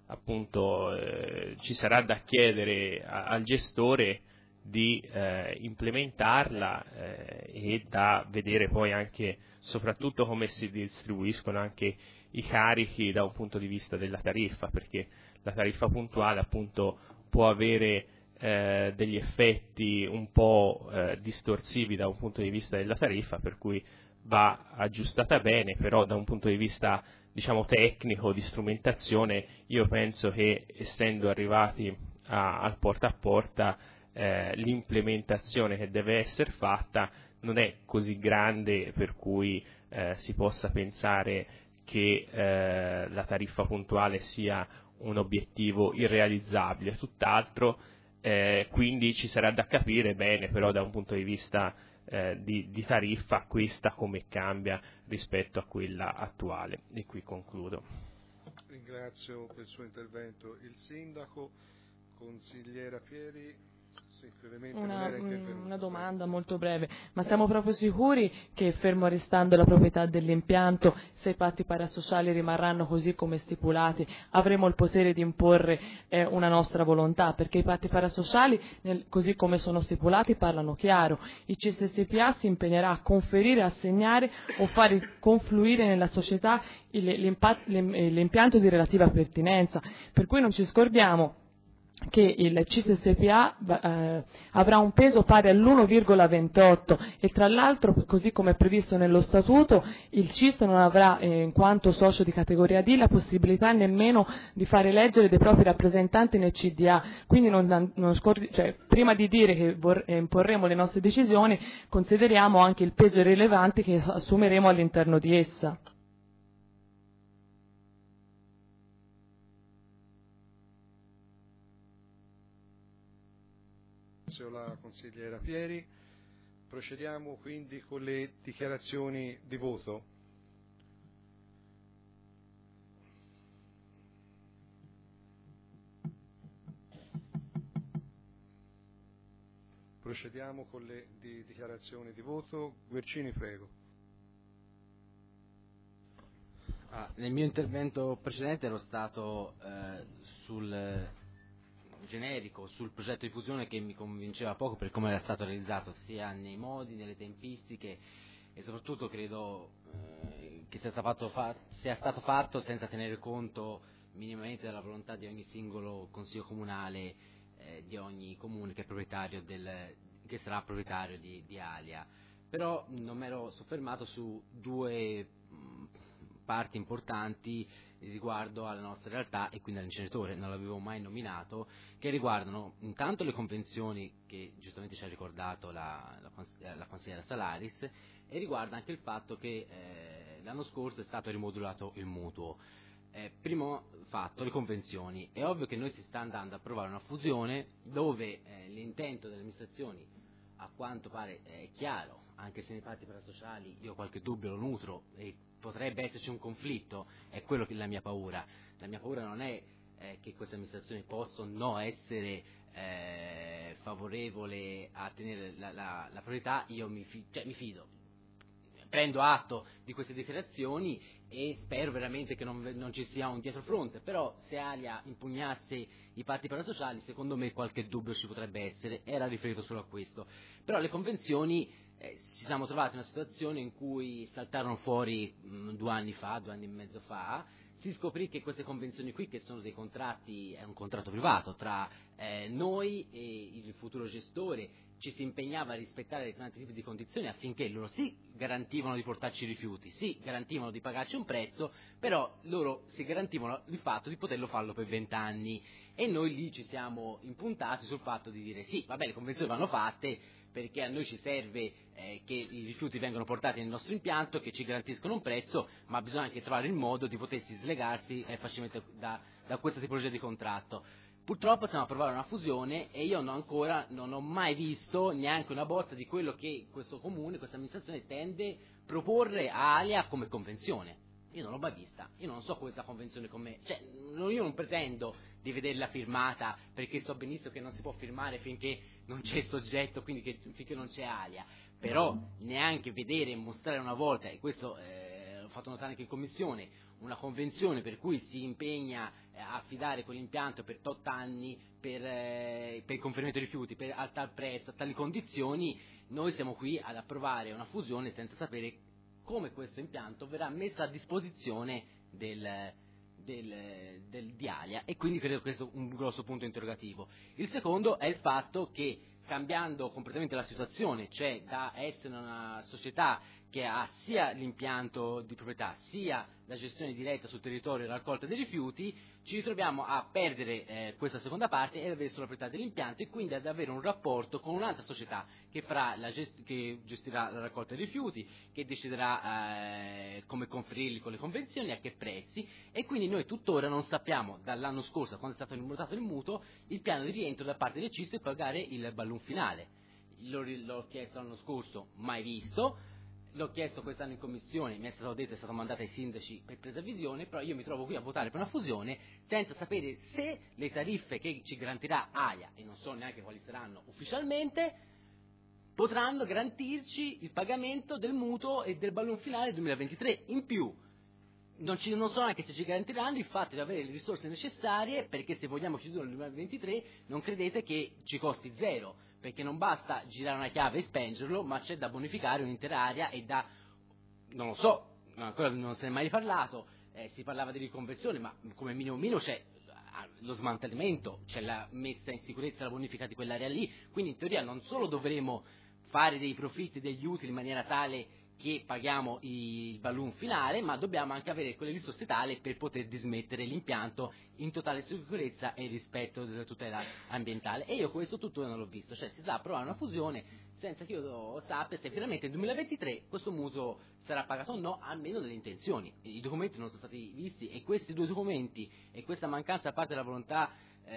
appunto eh, ci sarà da chiedere a, al gestore di eh, implementarla eh, e da vedere poi anche soprattutto come si distribuiscono anche i carichi da un punto di vista della tariffa, perché la tariffa puntuale appunto può avere eh, degli effetti un po' eh, distorsivi da un punto di vista della tariffa, per cui va aggiustata bene, però da un punto di vista diciamo tecnico, di strumentazione, io penso che essendo arrivati a, al porta a porta eh, l'implementazione che deve essere fatta non è così grande per cui eh, si possa pensare che eh, la tariffa puntuale sia un obiettivo irrealizzabile, tutt'altro, eh, quindi ci sarà da capire bene però da un punto di vista Eh, di, di tariffa questa come cambia rispetto a quella attuale. E qui concludo. Ringrazio per il suo intervento il sindaco. Consigliera Pieri, Sì, brevemente, Una, non era intervenuto. una domanda molto breve, ma siamo proprio sicuri che, fermo restando la proprietà dell'impianto, se i patti parasociali rimarranno così come stipulati, avremo il potere di imporre eh, una nostra volontà? Perché i patti parasociali, nel, così come sono stipulati, parlano chiaro. Il C S S P A si impegnerà a conferire, assegnare o fare confluire nella società il, l'impianto di relativa pertinenza, per cui non ci scordiamo che il C S S P A eh, avrà un peso pari all'uno virgola ventotto e tra l'altro, così come è previsto nello statuto, il C I S non avrà, eh, in quanto socio di categoria D, la possibilità nemmeno di fare eleggere dei propri rappresentanti nel C D A, quindi non, non scordi, cioè, prima di dire che vor, eh, imporremo le nostre decisioni, consideriamo anche il peso irrilevante che assumeremo all'interno di essa. La consigliera Pieri. Procediamo quindi con le dichiarazioni di voto. Procediamo con le di dichiarazioni di voto. Guercini, prego. Ah, nel mio intervento precedente ero stato eh, sul generico, sul progetto di fusione, che mi convinceva poco per come era stato realizzato, sia nei modi, nelle tempistiche, e soprattutto credo eh, che sia stato, fatto, fa- sia stato fatto senza tenere conto minimamente della volontà di ogni singolo consiglio comunale, eh, di ogni comune che è proprietario del, che sarà proprietario di, di Alia. Però non mi ero soffermato su due mh, parti importanti riguardo alla nostra realtà e quindi all'inceneritore, non l'avevo mai nominato, che riguardano intanto le convenzioni che giustamente ci ha ricordato la, la, la consigliera Salaris, e riguarda anche il fatto che eh, l'anno scorso è stato rimodulato il mutuo. Eh, primo fatto, le convenzioni. È ovvio che noi si sta andando a provare una fusione dove eh, l'intento delle amministrazioni, a quanto pare, è chiaro, anche se nei patti parasociali io qualche dubbio lo nutro e potrebbe esserci un conflitto, è quello che è la mia paura. La mia paura non è eh, che queste amministrazioni possono no essere eh, favorevole a tenere la, la, la priorità, io mi, fi, cioè, mi fido. Prendo atto di queste dichiarazioni e spero veramente che non, non ci sia un dietrofront, però se Alia impugnasse i patti parasociali, secondo me qualche dubbio ci potrebbe essere, era riferito solo a questo. Però le convenzioni, eh, ci siamo trovati in una situazione in cui saltarono fuori mh, due anni fa, due anni e mezzo fa, si scoprì che queste convenzioni qui, che sono dei contratti, è un contratto privato tra eh, noi e il futuro gestore, ci si impegnava a rispettare determinati tipi di condizioni affinché loro sì garantivano di portarci i rifiuti, sì garantivano di pagarci un prezzo, però loro si garantivano il fatto di poterlo farlo per vent'anni, e noi lì ci siamo impuntati sul fatto di dire sì, vabbè, le convenzioni vanno fatte perché a noi ci serve eh, che i rifiuti vengano portati nel nostro impianto, che ci garantiscono un prezzo, ma bisogna anche trovare il modo di potersi slegarsi eh, facilmente da, da questa tipologia di contratto. Purtroppo stiamo a provare una fusione e io non ancora non ho mai visto neanche una bozza di quello che questo comune, questa amministrazione tende a proporre a Alia come convenzione. Io non l'ho mai vista, io non so questa convenzione come, cioè io non pretendo di vederla firmata, perché so benissimo che non si può firmare finché non c'è il soggetto, quindi che, finché non c'è Alia, però neanche vedere e mostrare una volta, e questo eh, l'ho fatto notare anche in commissione, una convenzione per cui si impegna a affidare quell'impianto per tot anni per, eh, per il conferimento dei rifiuti, per, a tal prezzo, a tali condizioni. Noi siamo qui ad approvare una fusione senza sapere come questo impianto verrà messo a disposizione del, del, del, di Alia, e quindi credo che questo sia un grosso punto interrogativo. Il secondo è il fatto che, cambiando completamente la situazione, cioè da essere una società che ha sia l'impianto di proprietà sia la gestione diretta sul territorio e la raccolta dei rifiuti, ci ritroviamo a perdere eh, questa seconda parte e ad avere solo la proprietà dell'impianto, e quindi ad avere un rapporto con un'altra società che, farà la gest- che gestirà la raccolta dei rifiuti, che deciderà eh, come conferirli con le convenzioni, a che prezzi, e quindi noi tuttora non sappiamo, dall'anno scorso, quando è stato rimodulato il mutuo, il piano di rientro da parte del C I S per pagare il balloon finale. L'ho, l'ho chiesto l'anno scorso, mai visto. l'ho chiesto quest'anno in commissione, mi è stato detto, è stata mandata ai sindaci per presa visione, però io mi trovo qui a votare per una fusione senza sapere se le tariffe che ci garantirà AIA, e non so neanche quali saranno ufficialmente, potranno garantirci il pagamento del mutuo e del balloon finale del duemilaventitré. In più, non, ci, non so neanche se ci garantiranno il fatto di avere le risorse necessarie, perché se vogliamo chiudere nel duemilaventitré non credete che ci costi zero, perché non basta girare una chiave e spengerlo, ma c'è da bonificare un'intera area e da, non lo so, ancora non se ne è mai parlato, eh, si parlava di riconversione, ma come minimo minimo c'è lo smantellamento, c'è la messa in sicurezza, la bonifica di quell'area lì, quindi in teoria non solo dovremo fare dei profitti, degli utili in maniera tale che paghiamo il balloon finale, ma dobbiamo anche avere quelle risorse tali per poter dismettere l'impianto in totale sicurezza e rispetto della tutela ambientale. E io questo tutto non l'ho visto, cioè si sa provare una fusione senza che io sappia se veramente nel duemilaventitré questo mutuo sarà pagato o no, almeno nelle intenzioni. I documenti non sono stati visti e questi due documenti e questa mancanza a parte della volontà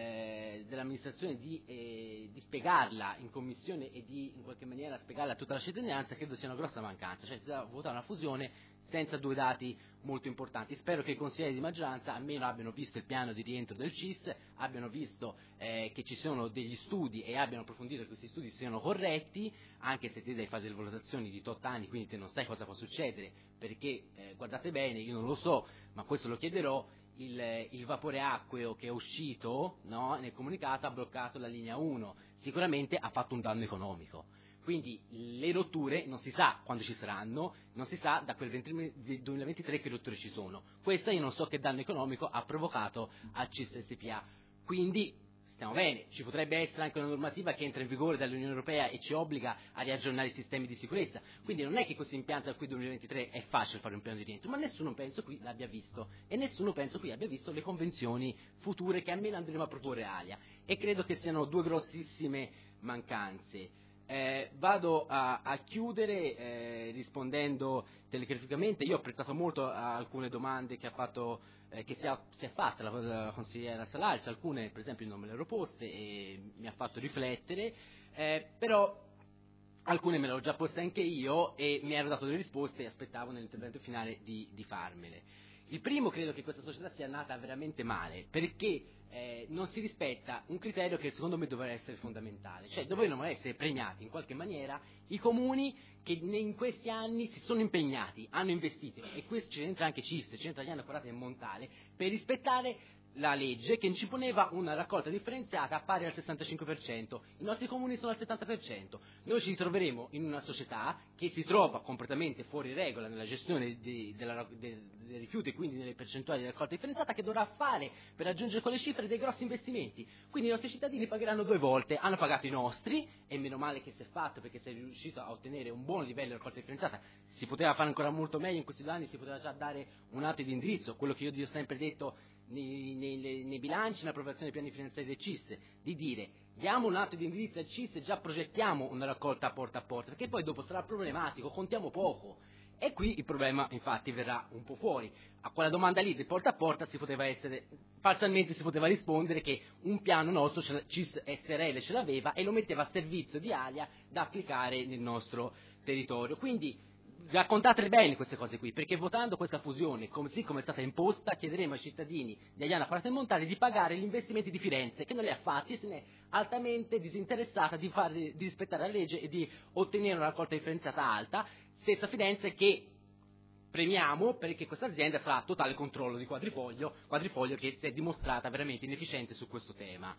Eh, dell'amministrazione di, eh, di spiegarla in commissione e di in qualche maniera spiegarla a tutta la cittadinanza credo sia una grossa mancanza, cioè si deve votare una fusione senza due dati molto importanti. Spero che i consiglieri di maggioranza almeno abbiano visto il piano di rientro del C I S, abbiano visto eh, che ci sono degli studi e abbiano approfondito che questi studi siano corretti, anche se te devi fare delle valutazioni di tot anni, quindi te non sai cosa può succedere, perché eh, guardate bene, io non lo so, ma questo lo chiederò. Il, il vapore acqueo che è uscito, no, nel comunicato ha bloccato la linea uno, sicuramente ha fatto un danno economico, quindi le rotture non si sa quando ci saranno, non si sa da quel duemilaventitré che rotture ci sono. Questa io non so che danno economico ha provocato al C I S S P A, quindi stiamo bene, ci potrebbe essere anche una normativa che entra in vigore dall'Unione Europea e ci obbliga a riaggiornare i sistemi di sicurezza, quindi non è che questo impianto al qui duemilaventitré è facile fare un piano di rientro, ma nessuno penso qui l'abbia visto e nessuno penso qui abbia visto le convenzioni future che almeno andremo a proporre AIA, e credo che siano due grossissime mancanze. Eh, vado a, a chiudere eh, rispondendo telegraficamente. Io ho apprezzato molto alcune domande che ha fatto eh, che si, ha, si è fatta la, la consigliera Salaris, alcune per esempio non me le ero poste e mi ha fatto riflettere, eh, però alcune me le ho già poste anche io e mi ero dato delle risposte e aspettavo nell'intervento finale di, di farmele. Il primo, credo che questa società sia nata veramente male, perché eh, non si rispetta un criterio che secondo me dovrebbe essere fondamentale, cioè dovrebbero essere premiati in qualche maniera i comuni che in questi anni si sono impegnati, hanno investito, e questo c'entra anche C I S, c'entra gli hanno portati in Montale, per rispettare la legge che ci poneva una raccolta differenziata pari al sessantacinque per cento, i nostri comuni sono al settanta per cento, noi ci ritroveremo in una società che si trova completamente fuori regola nella gestione di, della, de, dei rifiuti e quindi nelle percentuali di raccolta differenziata, che dovrà fare per raggiungere quelle cifre dei grossi investimenti, quindi i nostri cittadini pagheranno due volte, hanno pagato i nostri, e meno male che si è fatto perché si è riuscito a ottenere un buon livello di raccolta differenziata, si poteva fare ancora molto meglio in questi due anni, si poteva già dare un atto di indirizzo, quello che io ho sempre detto Nei, nei, nei bilanci, nell'approvazione dei piani finanziari del C I S, di dire diamo un atto di indirizzo al C I S e già progettiamo una raccolta porta a porta, perché poi dopo sarà problematico, contiamo poco, e qui il problema infatti verrà un po' fuori. A quella domanda lì del porta a porta si poteva essere, falsamente si poteva rispondere che un piano nostro C I S S R L ce l'aveva e lo metteva a servizio di ALIA da applicare nel nostro territorio, quindi raccontatele bene queste cose qui, perché votando questa fusione, così come è stata imposta, chiederemo ai cittadini di Aiana Quarta Montale di pagare gli investimenti di Firenze, che non li ha fatti e se ne è altamente disinteressata di, fare, di rispettare la legge e di ottenere una raccolta differenziata alta, stessa Firenze che premiamo perché questa azienda sarà a totale controllo di Quadrifoglio, Quadrifoglio che si è dimostrata veramente inefficiente su questo tema.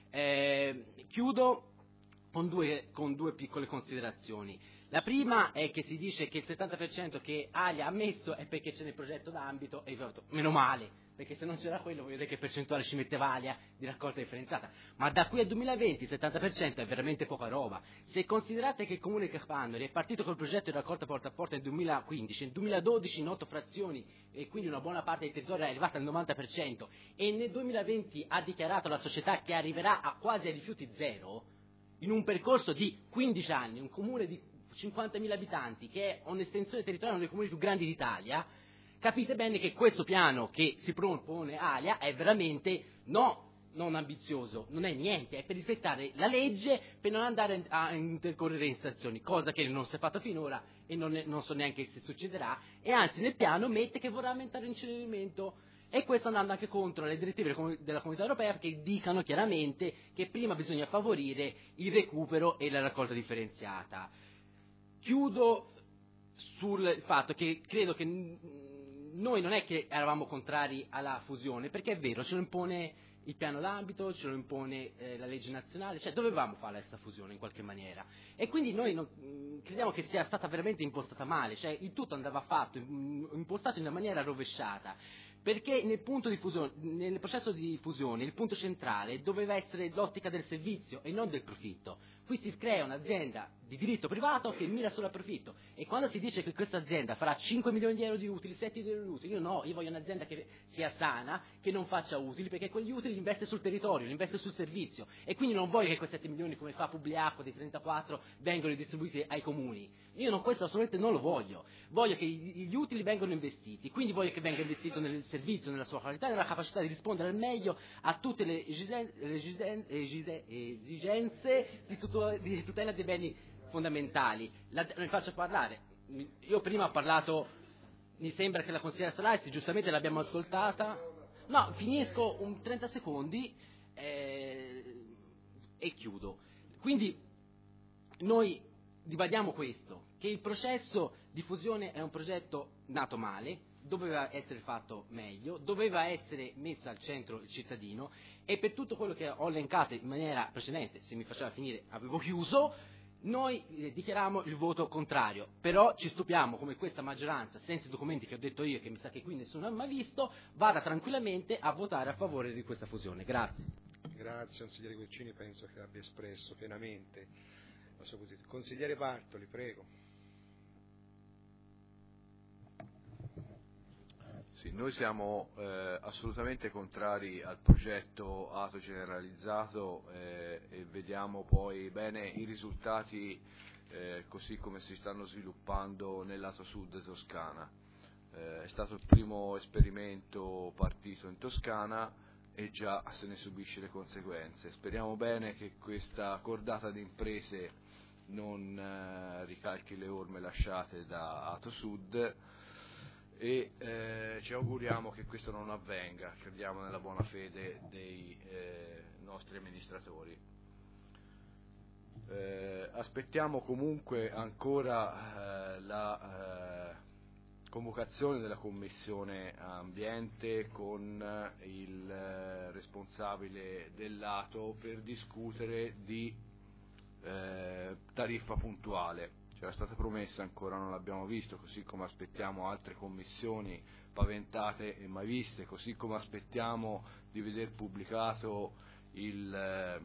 Eh, chiudo con due, con due piccole considerazioni. La prima è che si dice che il settanta per cento che ALIA ha messo è perché c'è nel progetto d'ambito, e io ho detto, meno male, perché se non c'era quello voglio dire che percentuale ci metteva ALIA di raccolta differenziata, ma da qui al duemilaventi il settanta per cento è veramente poca roba. Se considerate che il comune di Capanori è partito col progetto di raccolta porta a porta nel duemilaquindici, nel duemiladodici in otto frazioni e quindi una buona parte del territorio è arrivata al novanta per cento e nel duemilaventi ha dichiarato la società che arriverà a quasi ai rifiuti zero, in un percorso di quindici anni, un comune di cinquantamila abitanti che è un'estensione territoriale, uno dei comuni più grandi d'Italia, capite bene che questo piano che si propone ALIA è veramente no, non ambizioso, non è niente, è per rispettare la legge, per non andare a intercorrere in sanzioni, cosa che non si è fatta finora e non, è, non so neanche se succederà, e anzi nel piano mette che vorrà aumentare l'incenerimento, e questo andando anche contro le direttive della Comunità Europea, che dicano chiaramente che prima bisogna favorire il recupero e la raccolta differenziata. Chiudo sul fatto che credo che noi non è che eravamo contrari alla fusione, perché è vero, ce lo impone il piano d'ambito, ce lo impone eh, la legge nazionale, cioè dovevamo fare questa fusione in qualche maniera, e quindi noi non, mh, crediamo che sia stata veramente impostata male, cioè il tutto andava fatto, mh, impostato in una maniera rovesciata, perché nel, punto di fusione, nel processo di fusione il punto centrale doveva essere l'ottica del servizio e non del profitto. Qui si crea un'azienda di diritto privato che mira solo al profitto, e quando si dice che questa azienda farà cinque milioni di euro di utili, sette milioni di utili, io no, io voglio un'azienda che sia sana, che non faccia utili, perché quegli utili li investe sul territorio, li investe sul servizio, e quindi non voglio che quei sette milioni, come fa Publiacqua dei trentaquattro, vengano distribuiti ai comuni. Io non, questo assolutamente non lo voglio, voglio che gli utili vengano investiti, quindi voglio che venga investito nel servizio, nella sua qualità, nella capacità di rispondere al meglio a tutte le esigenze di, tutto, di tutela dei beni fondamentali. La, ne faccio parlare, io prima ho parlato, mi sembra che la consigliera Salassi, giustamente l'abbiamo ascoltata, no, finisco un trenta secondi eh, e chiudo. Quindi noi ribadiamo questo, che il processo di fusione è un progetto nato male, doveva essere fatto meglio, doveva essere messo al centro il cittadino, e per tutto quello che ho elencato in maniera precedente, se mi faceva finire avevo chiuso, noi eh, dichiariamo il voto contrario, però ci stupiamo come questa maggioranza, senza i documenti che ho detto io, che mi sa che qui nessuno ha mai visto, vada tranquillamente a votare a favore di questa fusione. Grazie. Grazie, consigliere Guercini, penso che abbia espresso pienamente la sua posizione. Consigliere Bartoli, prego. Sì, noi siamo eh, assolutamente contrari al progetto A T O generalizzato eh, e vediamo poi bene i risultati eh, così come si stanno sviluppando nel lato sud Toscana. Eh, è stato il primo esperimento partito in Toscana e già se ne subisce le conseguenze. Speriamo bene che questa cordata di imprese non eh, ricalchi le orme lasciate da A T O Sud, e eh, ci auguriamo che questo non avvenga, crediamo nella buona fede dei eh, nostri amministratori. Eh, aspettiamo comunque ancora eh, la eh, convocazione della Commissione Ambiente con il eh, responsabile dell'A T O per discutere di eh, tariffa puntuale. C'era stata promessa, ancora non l'abbiamo visto, così come aspettiamo altre commissioni paventate e mai viste, così come aspettiamo di veder pubblicato il, eh,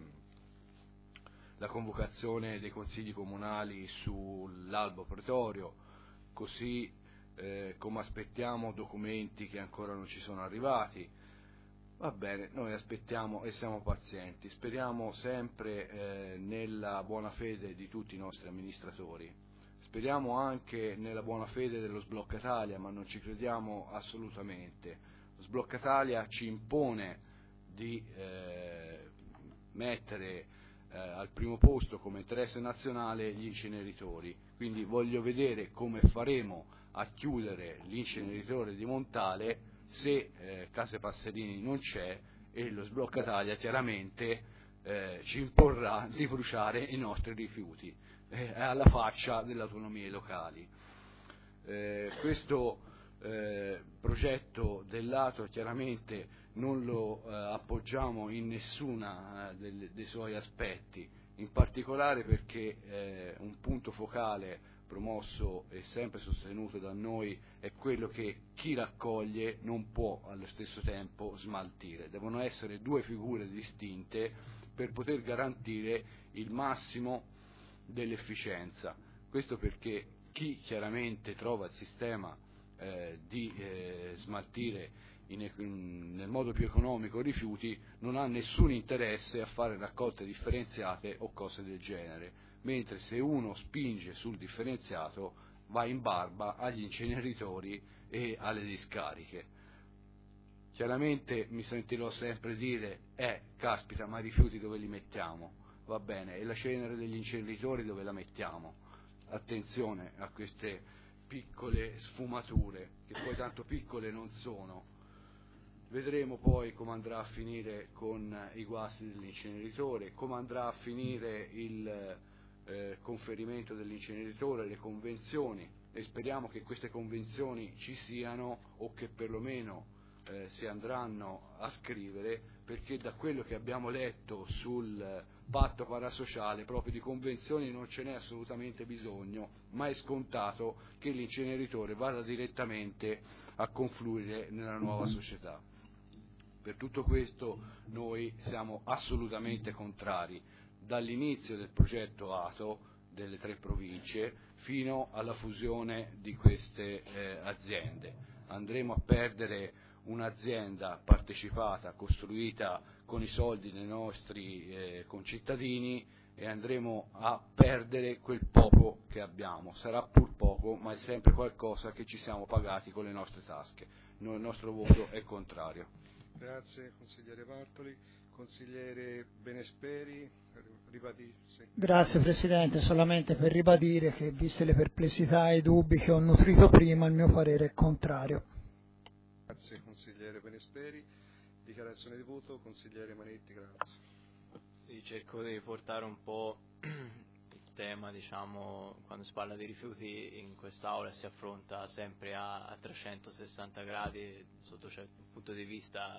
la convocazione dei consigli comunali sull'albo pretorio, così eh, come aspettiamo documenti che ancora non ci sono arrivati. Va bene, noi aspettiamo e siamo pazienti, speriamo sempre eh, nella buona fede di tutti i nostri amministratori. Speriamo anche nella buona fede dello Sblocca Italia, ma non ci crediamo assolutamente. Lo Sblocca Italia ci impone di eh, mettere eh, al primo posto come interesse nazionale gli inceneritori, quindi voglio vedere come faremo a chiudere l'inceneritore di Montale se eh, Case Passerini non c'è e lo Sblocca Italia chiaramente eh, ci imporrà di bruciare i nostri rifiuti. Eh, alla faccia delle autonomie locali. Eh, questo eh, progetto dell'A T O chiaramente non lo eh, appoggiamo in nessuna eh, dei, dei suoi aspetti, in particolare perché eh, un punto focale promosso e sempre sostenuto da noi è quello che chi raccoglie non può allo stesso tempo smaltire, devono essere due figure distinte per poter garantire il massimo dell'efficienza. Questo perché chi chiaramente trova il sistema eh, di eh, smaltire in, in, nel modo più economico i rifiuti non ha nessun interesse a fare raccolte differenziate o cose del genere, mentre se uno spinge sul differenziato va in barba agli inceneritori e alle discariche. Chiaramente mi sentirò sempre dire, eh, caspita, ma i rifiuti dove li mettiamo? Va bene, e la cenere degli inceneritori dove la mettiamo? Attenzione a queste piccole sfumature, che poi tanto piccole non sono. Vedremo poi come andrà a finire con i guasti dell'inceneritore, come andrà a finire il eh, conferimento dell'inceneritore, le convenzioni, e speriamo che queste convenzioni ci siano o che perlomeno eh, si andranno a scrivere, perché da quello che abbiamo letto sul patto parasociale proprio di convenzioni non ce n'è assolutamente bisogno, ma è scontato che l'inceneritore vada direttamente a confluire nella nuova società. Per tutto questo noi siamo assolutamente contrari, dall'inizio del progetto A T O delle tre province fino alla fusione di queste eh, aziende. Andremo a perdere un'azienda partecipata, costruita con i soldi dei nostri eh, concittadini, e andremo a perdere quel poco che abbiamo. Sarà pur poco, ma è sempre qualcosa che ci siamo pagati con le nostre tasche. Noi, il nostro voto è contrario. Grazie consigliere Bartoli. Consigliere Benesperi, ribadisce. Grazie Presidente, solamente per ribadire che, viste le perplessità e i dubbi che ho nutrito prima, il mio parere è contrario. Grazie consigliere Benesperi. Dichiarazione di voto, consigliere Manetti, grazie. Sì, cerco di portare un po' il tema, diciamo, quando si parla di rifiuti in quest'Aula si affronta sempre a, a trecentosessanta gradi, sotto certo punto di vista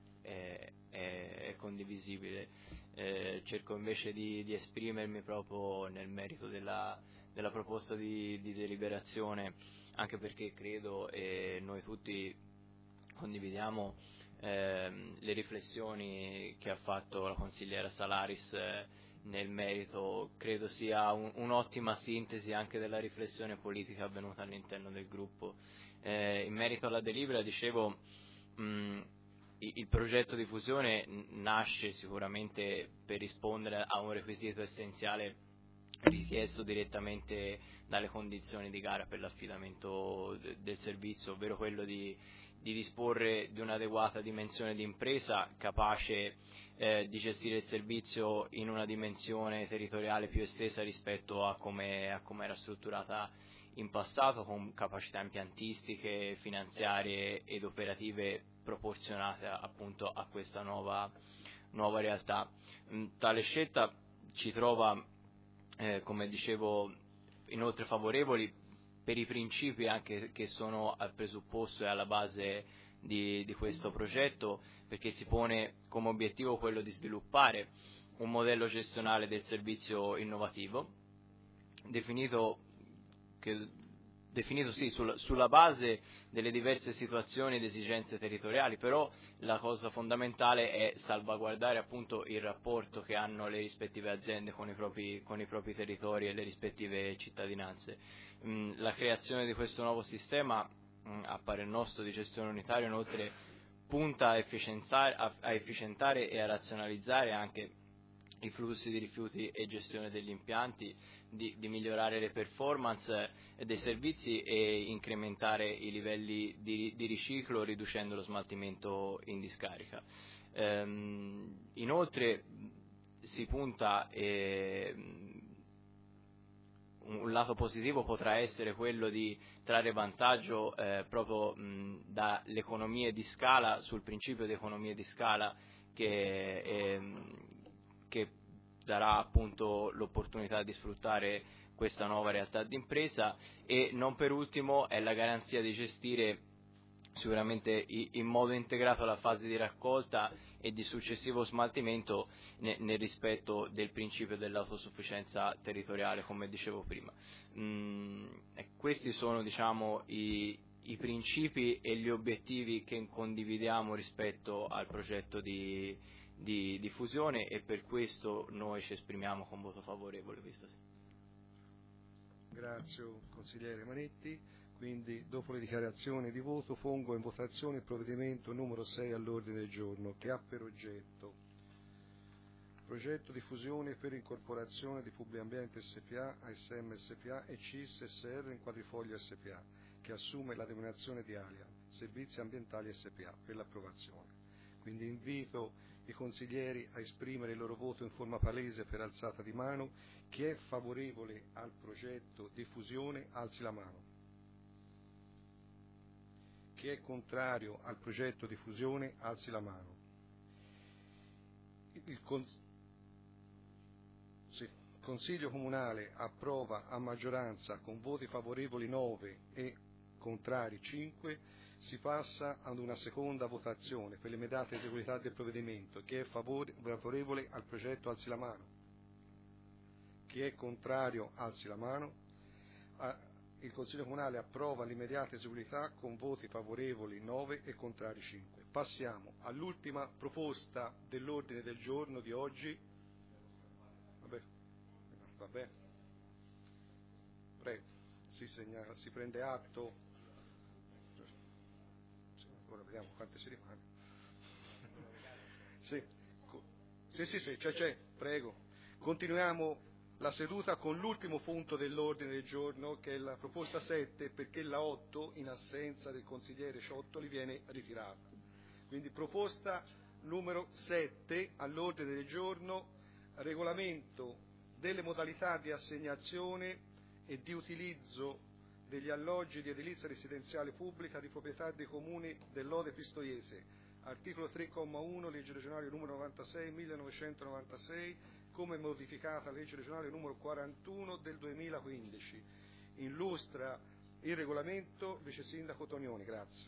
è, è, è condivisibile. Eh, cerco invece di, di esprimermi proprio nel merito della, della proposta di, di deliberazione, anche perché credo, e noi tutti condividiamo ehm, le riflessioni che ha fatto la consigliera Salaris eh, nel merito. Credo sia un, un'ottima sintesi anche della riflessione politica avvenuta all'interno del gruppo. Eh, in merito alla delibera, dicevo, mh, il progetto di fusione nasce sicuramente per rispondere a un requisito essenziale richiesto direttamente dalle condizioni di gara per l'affidamento de- del servizio, ovvero quello di, di disporre di un'adeguata dimensione di impresa capace eh, di gestire il servizio in una dimensione territoriale più estesa rispetto a come, a come era strutturata in passato, con capacità impiantistiche, finanziarie ed operative proporzionate appunto a questa nuova, nuova realtà. Tale scelta ci trova, eh, come dicevo, inoltre favorevoli per i principi anche che sono al presupposto e alla base di, di questo progetto, perché si pone come obiettivo quello di sviluppare un modello gestionale del servizio innovativo, definito che definito sì, sul, sulla base delle diverse situazioni ed esigenze territoriali, però la cosa fondamentale è salvaguardare appunto il rapporto che hanno le rispettive aziende con i propri, con i propri territori e le rispettive cittadinanze. Mm, la creazione di questo nuovo sistema, mm, a parer nostro, di gestione unitaria, inoltre punta a efficientare, a, a efficientare e a razionalizzare anche i flussi di rifiuti e gestione degli impianti, di, di migliorare le performance dei servizi e incrementare i livelli di, di riciclo riducendo lo smaltimento in discarica. Ehm, inoltre si punta, eh, un lato positivo potrà essere quello di trarre vantaggio eh, proprio mh, dalle economie di scala, sul principio di economie di scala che, ehm, che darà appunto l'opportunità di sfruttare questa nuova realtà d'impresa, e non per ultimo è la garanzia di gestire sicuramente in modo integrato la fase di raccolta e di successivo smaltimento nel rispetto del principio dell'autosufficienza territoriale, come dicevo prima. Mm, e questi sono, diciamo, i, i principi e gli obiettivi che condividiamo rispetto al progetto di Di, di fusione, e per questo noi ci esprimiamo con voto favorevole. Visto sì. Grazie consigliere Manetti. Quindi dopo le dichiarazioni di voto pongo in votazione il provvedimento numero sei all'ordine del giorno, che ha per oggetto progetto di fusione per incorporazione di Publiambiente S P A, A S M S P A e C I S S R in Quadrifoglio S P A, che assume la denominazione di Alia, Servizi Ambientali S P A per l'approvazione. Quindi invito i consiglieri a esprimere il loro voto in forma palese per alzata di mano. Chi è favorevole al progetto di fusione alzi la mano. Chi è contrario al progetto di fusione alzi la mano. Il cons- sì. Consiglio Comunale approva a maggioranza con voti favorevoli nove e contrari cinque. Si passa ad una seconda votazione per l'immediata eseguibilità del provvedimento. Chi è favore- favorevole al progetto alzi la mano. Chi è contrario alzi la mano. Ah, il Consiglio Comunale approva l'immediata eseguibilità con voti favorevoli nove e contrari cinque. Passiamo all'ultima proposta dell'ordine del giorno di oggi. Vabbè, vabbè. Prego, si, segnala, si prende atto. Ora vediamo quante si rimane. Sì, sì, sì, sì, c'è, c'è, prego. Continuiamo la seduta con l'ultimo punto dell'ordine del giorno, che è la proposta sette, perché la otto, in assenza del consigliere Ciottoli, viene ritirata. Quindi proposta numero sette all'ordine del giorno, regolamento delle modalità di assegnazione e di utilizzo degli alloggi di edilizia residenziale pubblica di proprietà dei comuni del Lode Pistoiese, articolo tre comma uno, legge regionale numero novantasei millenovecentonovantasei, come modificata legge regionale numero quarantuno del duemilaquindici. Illustra il regolamento il vice sindaco Tonioni, grazie.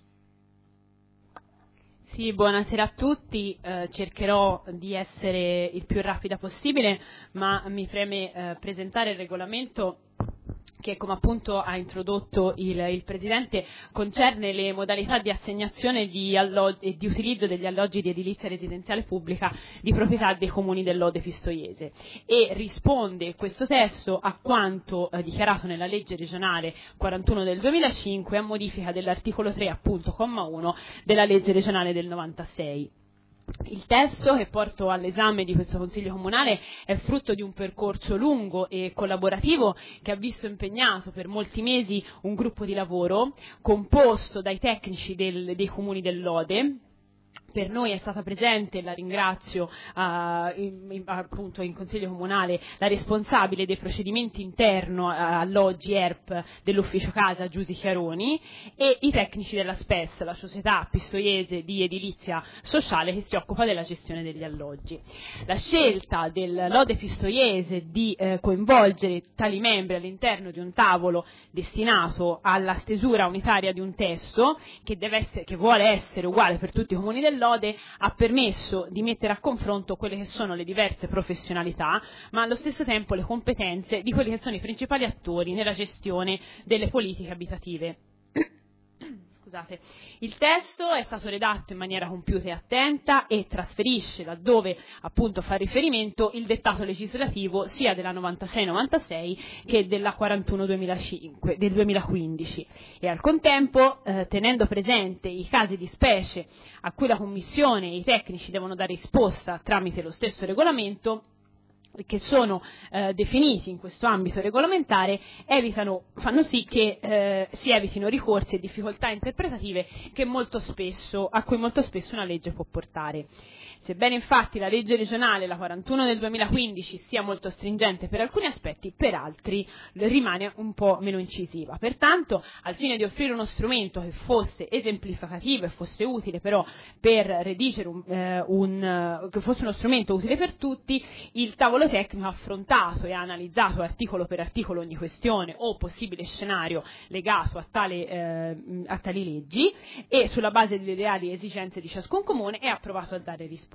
Sì, buonasera a tutti, eh, cercherò di essere il più rapida possibile, ma mi preme eh, presentare il regolamento che, come appunto ha introdotto il, il Presidente, concerne le modalità di assegnazione di alloggi, e di utilizzo degli alloggi di edilizia residenziale pubblica di proprietà dei comuni del Lode Pistoiese e risponde questo testo a quanto eh, dichiarato nella legge regionale quarantuno del duemilacinque a modifica dell'articolo tre, appunto, comma uno della legge regionale del novantasei. Il testo che porto all'esame di questo Consiglio Comunale è frutto di un percorso lungo e collaborativo che ha visto impegnato per molti mesi un gruppo di lavoro composto dai tecnici del, dei comuni del Lode. Per noi è stata presente, la ringrazio, uh, in, in, appunto in Consiglio Comunale, la responsabile dei procedimenti interno uh, alloggi E R P dell'Ufficio Casa Giusy Chiaroni e i tecnici della S P E S, la società pistoiese di edilizia sociale che si occupa della gestione degli alloggi. La scelta del Lode Pistoiese di eh, coinvolgere tali membri all'interno di un tavolo destinato alla stesura unitaria di un testo che, deve essere, che vuole essere uguale per tutti i comuni del Lode ha permesso di mettere a confronto quelle che sono le diverse professionalità, ma allo stesso tempo le competenze di quelli che sono i principali attori nella gestione delle politiche abitative. Scusate. Il testo è stato redatto in maniera compiuta e attenta e trasferisce, laddove appunto fa riferimento, il dettato legislativo sia della novantasei novantasei che della quarantuno duemilacinque, del duemilaquindici e al contempo eh, tenendo presente i casi di specie a cui la Commissione e i tecnici devono dare risposta tramite lo stesso regolamento, che sono eh, definiti in questo ambito regolamentare, evitano, fanno sì che eh, si evitino ricorsi e difficoltà interpretative che molto spesso, a cui molto spesso una legge può portare. Sebbene infatti la legge regionale, la quarantuno del duemilaquindici, sia molto stringente per alcuni aspetti, per altri rimane un po' meno incisiva. Pertanto, al fine di offrire uno strumento che fosse esemplificativo e fosse utile però per redigere un, eh, un che fosse uno strumento utile per tutti, il tavolo tecnico ha affrontato e ha analizzato articolo per articolo ogni questione o possibile scenario legato a, tale, eh, a tali leggi e sulla base delle reali esigenze di ciascun comune è approvato a dare risposta.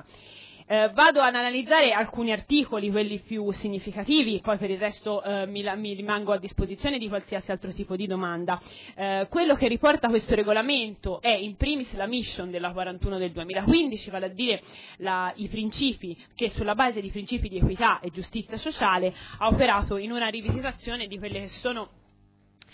Eh, vado ad analizzare alcuni articoli, quelli più significativi, poi per il resto eh, mi, mi rimango a disposizione di qualsiasi altro tipo di domanda. Eh, quello che riporta questo regolamento è in primis la mission della quarantuno del duemilaquindici, vale a dire la, i principi che sulla base di principi di equità e giustizia sociale ha operato in una rivisitazione di quelle che sono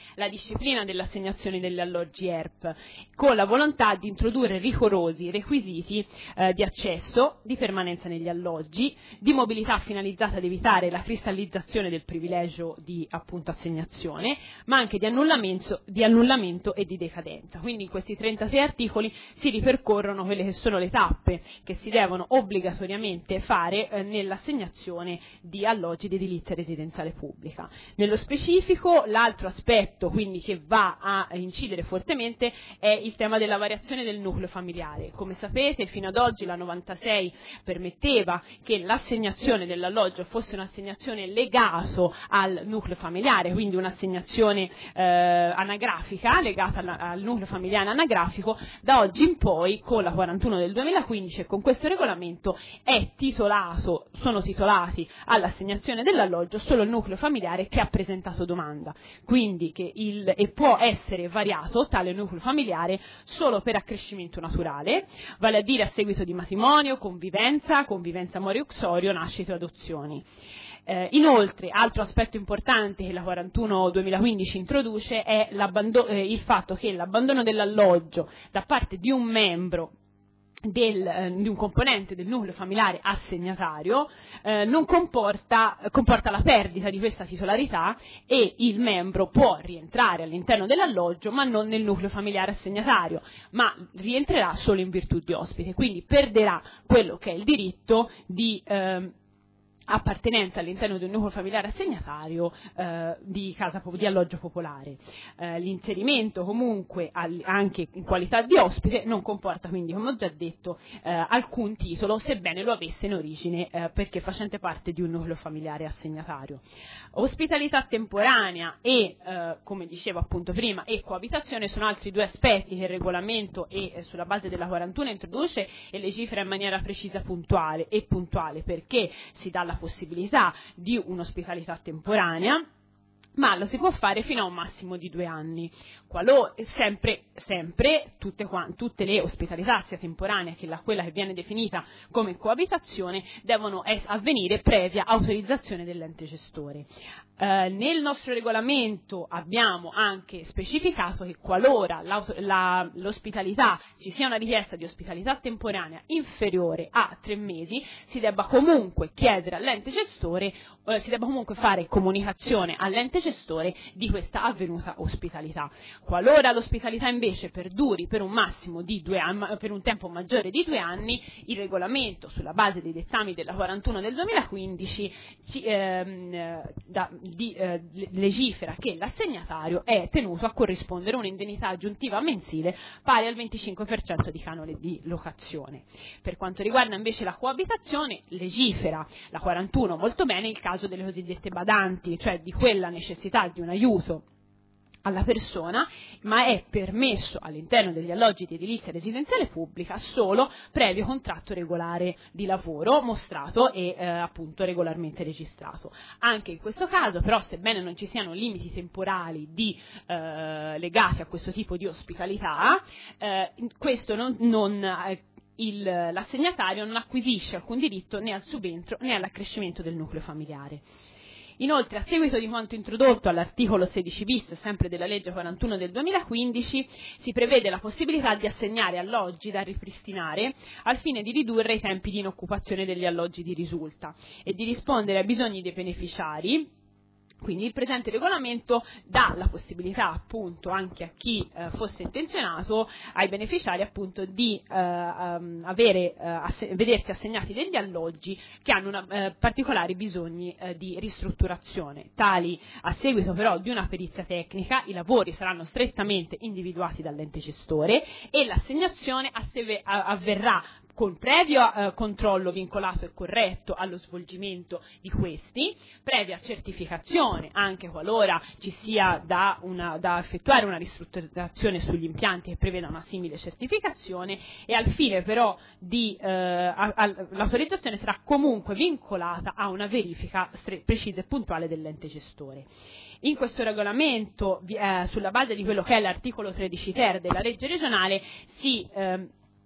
la disciplina dell'assegnazione degli alloggi E R P, con la volontà di introdurre rigorosi requisiti eh, di accesso, di permanenza negli alloggi, di mobilità finalizzata ad evitare la cristallizzazione del privilegio di appunto assegnazione, ma anche di annullamento, di annullamento e di decadenza. Quindi in questi trentasei articoli si ripercorrono quelle che sono le tappe che si devono obbligatoriamente fare eh, nell'assegnazione di alloggi di edilizia residenziale pubblica. Nello specifico, l'altro aspetto quindi che va a incidere fortemente è il tema della variazione del nucleo familiare. Come sapete, fino ad oggi la novantasei permetteva che l'assegnazione dell'alloggio fosse un'assegnazione legato al nucleo familiare, quindi un'assegnazione eh, anagrafica legata al, al nucleo familiare anagrafico. Da oggi in poi, con la quarantuno del duemilaquindici e con questo regolamento, è titolato, sono titolati all'assegnazione dell'alloggio solo il nucleo familiare che ha presentato domanda, quindi che il, e può essere variato tale nucleo familiare solo per accrescimento naturale, vale a dire a seguito di matrimonio, convivenza, convivenza morio-uxorio, nascite o adozioni. Eh, inoltre, altro aspetto importante che la quarantuno duemilaquindici introduce è eh, il fatto che l'abbandono dell'alloggio da parte di un membro Del, eh, di un componente del nucleo familiare assegnatario eh, non comporta, comporta la perdita di questa titolarità, e il membro può rientrare all'interno dell'alloggio ma non nel nucleo familiare assegnatario, ma rientrerà solo in virtù di ospite, quindi perderà quello che è il diritto di eh, appartenenza all'interno di un nucleo familiare assegnatario eh, di, casa, di alloggio popolare. Eh, l'inserimento comunque al, anche in qualità di ospite non comporta quindi, come ho già detto, eh, alcun titolo, sebbene lo avesse in origine eh, perché facente parte di un nucleo familiare assegnatario. Ospitalità temporanea e, eh, come dicevo appunto prima, e coabitazione sono altri due aspetti che il regolamento e eh, sulla base della quarantuno introduce e legifera in maniera precisa puntuale e puntuale, perché si dà la possibilità di un'ospitalità temporanea, ma lo si può fare fino a un massimo di due anni. Qualora, sempre, sempre tutte, tutte le ospitalità, sia temporanea che la, quella che viene definita come coabitazione, devono es- avvenire previa autorizzazione dell'ente gestore. Eh, nel nostro regolamento abbiamo anche specificato che qualora la, l'ospitalità, ci sia una richiesta di ospitalità temporanea inferiore a tre mesi, si debba comunque chiedere all'ente gestore, eh, si debba comunque fare comunicazione all'ente gestore di questa avvenuta ospitalità. Qualora l'ospitalità invece perduri per un massimo di due anni, per un tempo maggiore di due anni, il regolamento, sulla base dei dettami della quarantuno del duemilaquindici, ci, ehm, da, di, eh, legifera che l'assegnatario è tenuto a corrispondere un'indennità aggiuntiva mensile pari al venticinque per cento di canone di locazione. Per quanto riguarda invece la coabitazione, legifera la quarantuno molto bene il caso delle cosiddette badanti, cioè di quella necessità di un aiuto alla persona, ma è permesso all'interno degli alloggi di edilizia residenziale pubblica solo previo contratto regolare di lavoro mostrato e eh, appunto regolarmente registrato. Anche in questo caso però, sebbene non ci siano limiti temporali di, eh, legati a questo tipo di ospitalità, eh, questo non, non eh, Il, l'assegnatario non acquisisce alcun diritto né al subentro né all'accrescimento del nucleo familiare. Inoltre, a seguito di quanto introdotto all'articolo sedici bis, sempre della legge quarantuno del duemilaquindici, si prevede la possibilità di assegnare alloggi da ripristinare al fine di ridurre i tempi di inoccupazione degli alloggi di risulta e di rispondere ai bisogni dei beneficiari. Quindi il presente regolamento dà la possibilità appunto anche a chi eh, fosse intenzionato, ai beneficiari appunto di eh, um, avere, eh, ass- vedersi assegnati degli alloggi che hanno una, eh, particolari bisogni eh, di ristrutturazione. Tali, a seguito però di una perizia tecnica, i lavori saranno strettamente individuati dall'ente gestore e l'assegnazione asseve- avverrà con previo eh, controllo vincolato e corretto allo svolgimento di questi, previa certificazione anche qualora ci sia da, una, da effettuare una ristrutturazione sugli impianti che preveda una simile certificazione, e al fine però di eh, a, a, l'autorizzazione sarà comunque vincolata a una verifica stre- precisa e puntuale dell'ente gestore. In questo regolamento, eh, sulla base di quello che è l'articolo tredici ter della legge regionale, si eh,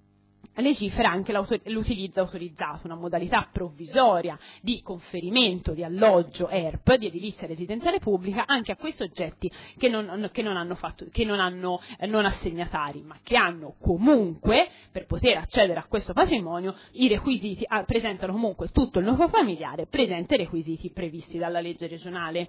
legifera anche l'utilizzo autorizzato, una modalità provvisoria di conferimento di alloggio E R P, di edilizia residenziale pubblica, anche a quei soggetti che non, che non hanno, fatto, che non, hanno eh, non assegnatari, ma che hanno comunque, per poter accedere a questo patrimonio, i requisiti, ah, presentano comunque tutto il nucleo familiare, presenta i requisiti previsti dalla legge regionale.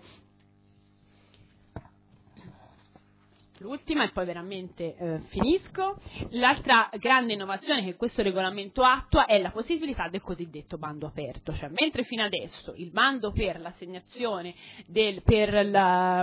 L'ultima e poi veramente eh, finisco. L'altra grande innovazione che questo regolamento attua è la possibilità del cosiddetto bando aperto, cioè mentre fino adesso il bando per l'assegnazione del, per la,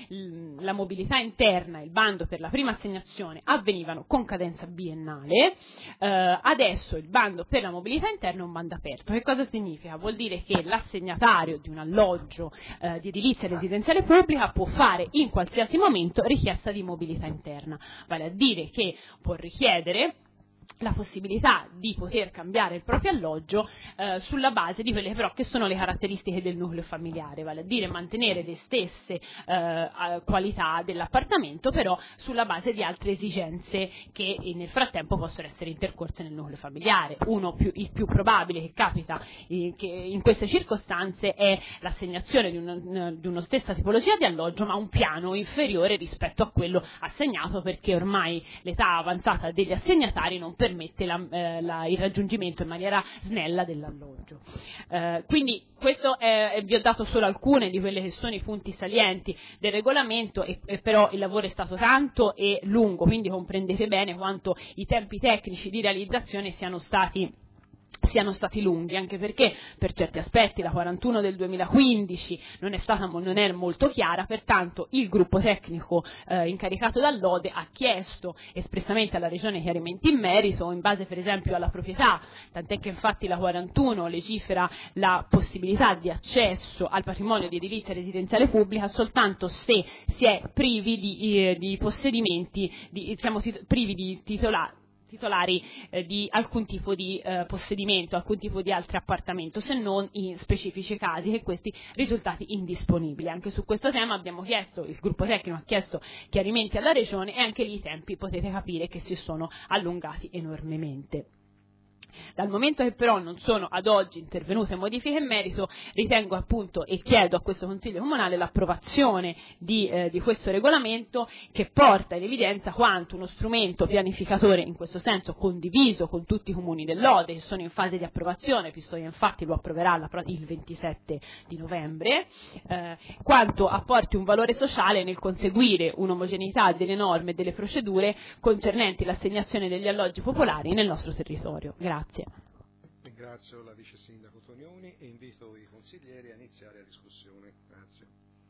la mobilità interna, il bando per la prima assegnazione avvenivano con cadenza biennale, eh, adesso il bando per la mobilità interna è un bando aperto. Che cosa significa? Vuol dire che l'assegnatario di un alloggio eh, di edilizia residenziale pubblica può fare in qualsiasi momento richiesta di di mobilità interna, vale a dire che può richiedere la possibilità di poter cambiare il proprio alloggio eh, sulla base di quelle però che sono le caratteristiche del nucleo familiare, vale a dire mantenere le stesse eh, qualità dell'appartamento, però sulla base di altre esigenze che nel frattempo possono essere intercorse nel nucleo familiare. Uno più, il più probabile che capita in, che in queste circostanze è l'assegnazione di, un, di una stessa tipologia di alloggio, ma un piano inferiore rispetto a quello assegnato, perché ormai l'età avanzata degli assegnatari non permette la, eh, la, il raggiungimento in maniera snella dell'alloggio. Eh, quindi questo è, vi ho dato solo alcune di quelli che sono i punti salienti del regolamento, e, e però il lavoro è stato tanto e lungo, quindi comprendete bene quanto i tempi tecnici di realizzazione siano stati siano stati lunghi, anche perché per certi aspetti la quarantuno del duemilaquindici non è stata non è molto chiara, pertanto il gruppo tecnico eh, incaricato dall'O D E ha chiesto espressamente alla Regione chiarimenti in merito, in base per esempio alla proprietà, tant'è che infatti la quarantuno legifera la possibilità di accesso al patrimonio di edilizia residenziale pubblica soltanto se si è privi di, eh, di possedimenti, di, siamo tit- privi di titolari titolari eh, di alcun tipo di eh, possedimento, alcun tipo di altro appartamento, se non in specifici casi che questi risultati indisponibili. Anche su questo tema abbiamo chiesto, il gruppo tecnico ha chiesto chiarimenti alla Regione, e anche lì i tempi potete capire che si sono allungati enormemente. Dal momento che però non sono ad oggi intervenute modifiche in merito, ritengo appunto e chiedo a questo Consiglio Comunale l'approvazione di, eh, di questo regolamento, che porta in evidenza quanto uno strumento pianificatore, in questo senso condiviso con tutti i comuni dell'O D E che sono in fase di approvazione, Pistoia infatti lo approverà la, il ventisette di novembre, eh, quanto apporti un valore sociale nel conseguire un'omogeneità delle norme e delle procedure concernenti l'assegnazione degli alloggi popolari nel nostro territorio. Grazie. Ringrazio la Vice Sindaco Tonioni e invito i consiglieri a iniziare la discussione. Grazie.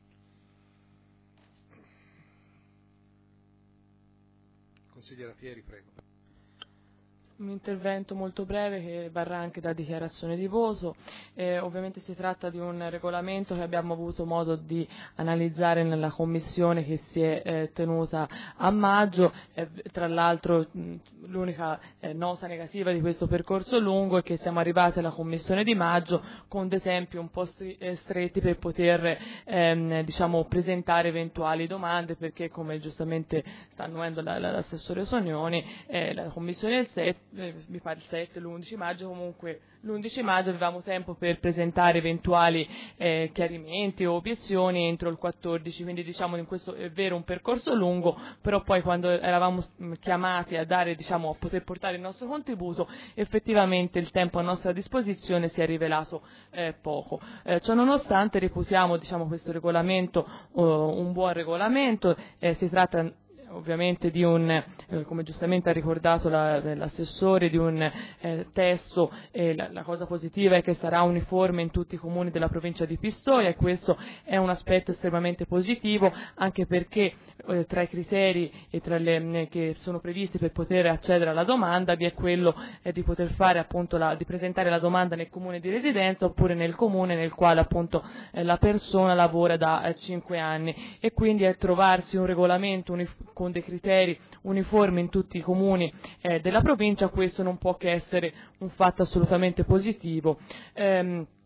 Consigliera Pieri, prego. Un intervento molto breve che varrà anche da dichiarazione di voto. Eh, ovviamente si tratta di un regolamento che abbiamo avuto modo di analizzare nella commissione che si è eh, tenuta a maggio. Eh, tra l'altro mh, l'unica eh, nota negativa di questo percorso lungo è che siamo arrivati alla commissione di maggio con dei tempi un po' stretti per poter ehm, diciamo, presentare eventuali domande, perché come giustamente sta annuendo la, la, l'assessore Sonioni, eh, la commissione del sette mi pare il sette, l'undici maggio, comunque l'undici maggio avevamo tempo per presentare eventuali eh, chiarimenti o obiezioni entro il quattordici, quindi diciamo in questo è vero un percorso lungo, però poi quando eravamo chiamati a dare, diciamo, a poter portare il nostro contributo, effettivamente il tempo a nostra disposizione si è rivelato eh, poco. Eh, ciò nonostante reputiamo, diciamo, questo regolamento uh, un buon regolamento, eh, si tratta ovviamente di un, eh, come giustamente ha ricordato la, l'assessore, di un eh, testo, eh, la, la cosa positiva è che sarà uniforme in tutti i comuni della provincia di Pistoia, e questo è un aspetto estremamente positivo, anche perché eh, tra i criteri e tra le, eh, che sono previsti per poter accedere alla domanda vi è quello eh, di poter fare appunto la, di presentare la domanda nel comune di residenza oppure nel comune nel quale appunto eh, la persona lavora da eh, cinque anni, e quindi è trovarsi un regolamento unif- con dei criteri uniformi in tutti i comuni eh, della provincia, questo non può che essere un fatto assolutamente positivo. Ehm,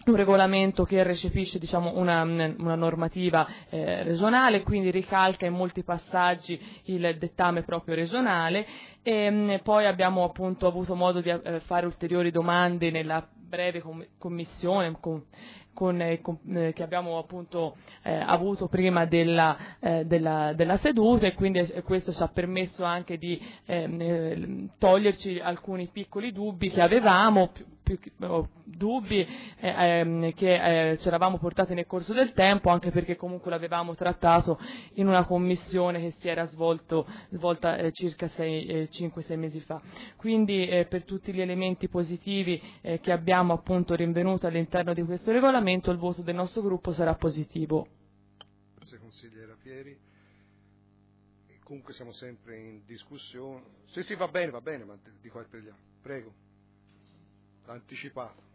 un regolamento che recepisce diciamo, una, una normativa eh, regionale, quindi ricalca in molti passaggi il dettame proprio regionale, e mh, poi abbiamo appunto avuto modo di eh, fare ulteriori domande nella breve com- commissione con, con, eh, con, eh, che abbiamo appunto eh, avuto prima della, eh, della, della seduta, e quindi eh, questo ci ha permesso anche di eh, toglierci alcuni piccoli dubbi che avevamo, più, più oh, dubbi eh, ehm, che eh, ci eravamo portati nel corso del tempo, anche perché comunque l'avevamo trattato in una commissione che si era svolto, svolta eh, circa cinque sei mesi fa. Quindi eh, per tutti gli elementi positivi eh, che abbiamo appunto rinvenuto all'interno di questo regolamento, il voto del nostro gruppo sarà positivo. Grazie consigliera Pieri. Comunque siamo sempre in discussione. Se sì, va bene, va bene, ma di qua e per gli altri. Prego. Anticipato.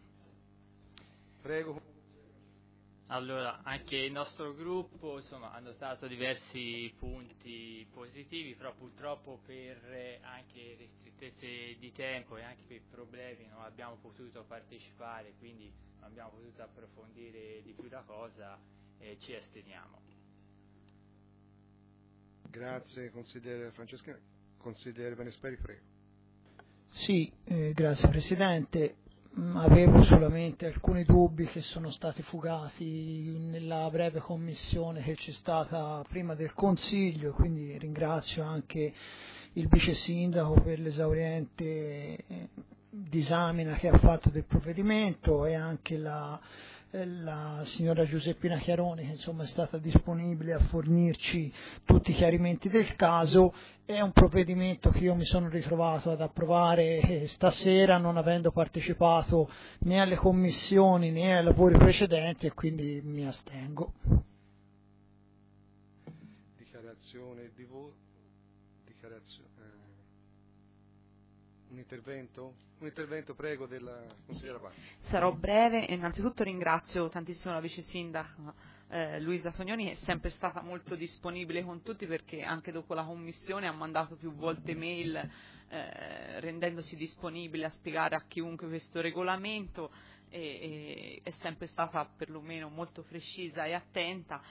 Prego. Allora, anche il nostro gruppo insomma, ha notato diversi punti positivi, però purtroppo per eh, anche ristrettezze di tempo e anche per problemi non abbiamo potuto partecipare, quindi non abbiamo potuto approfondire di più la cosa e ci asteniamo. Grazie consigliere Franceschini. Consigliere Benesperi, prego. Sì, eh, grazie Presidente. Avevo solamente alcuni dubbi che sono stati fugati nella breve commissione che c'è stata prima del Consiglio, quindi ringrazio anche il Vice Sindaco per l'esauriente disamina che ha fatto del provvedimento, e anche la, la signora Giuseppina Chiaroni, che insomma è stata disponibile a fornirci tutti i chiarimenti del caso. È un provvedimento che io mi sono ritrovato ad approvare stasera, non avendo partecipato né alle commissioni né ai lavori precedenti, e quindi mi astengo. Dichiarazione di voto. Dichiarazione. Eh, un intervento? Un intervento, prego, della consigliera Paglia. Sarò breve. Innanzitutto ringrazio tantissimo la vice sindaca eh, Luisa Tognoni, che è sempre stata molto disponibile con tutti, perché anche dopo la commissione ha mandato più volte mail eh, rendendosi disponibile a spiegare a chiunque questo regolamento, e, e è sempre stata perlomeno molto precisa e attenta.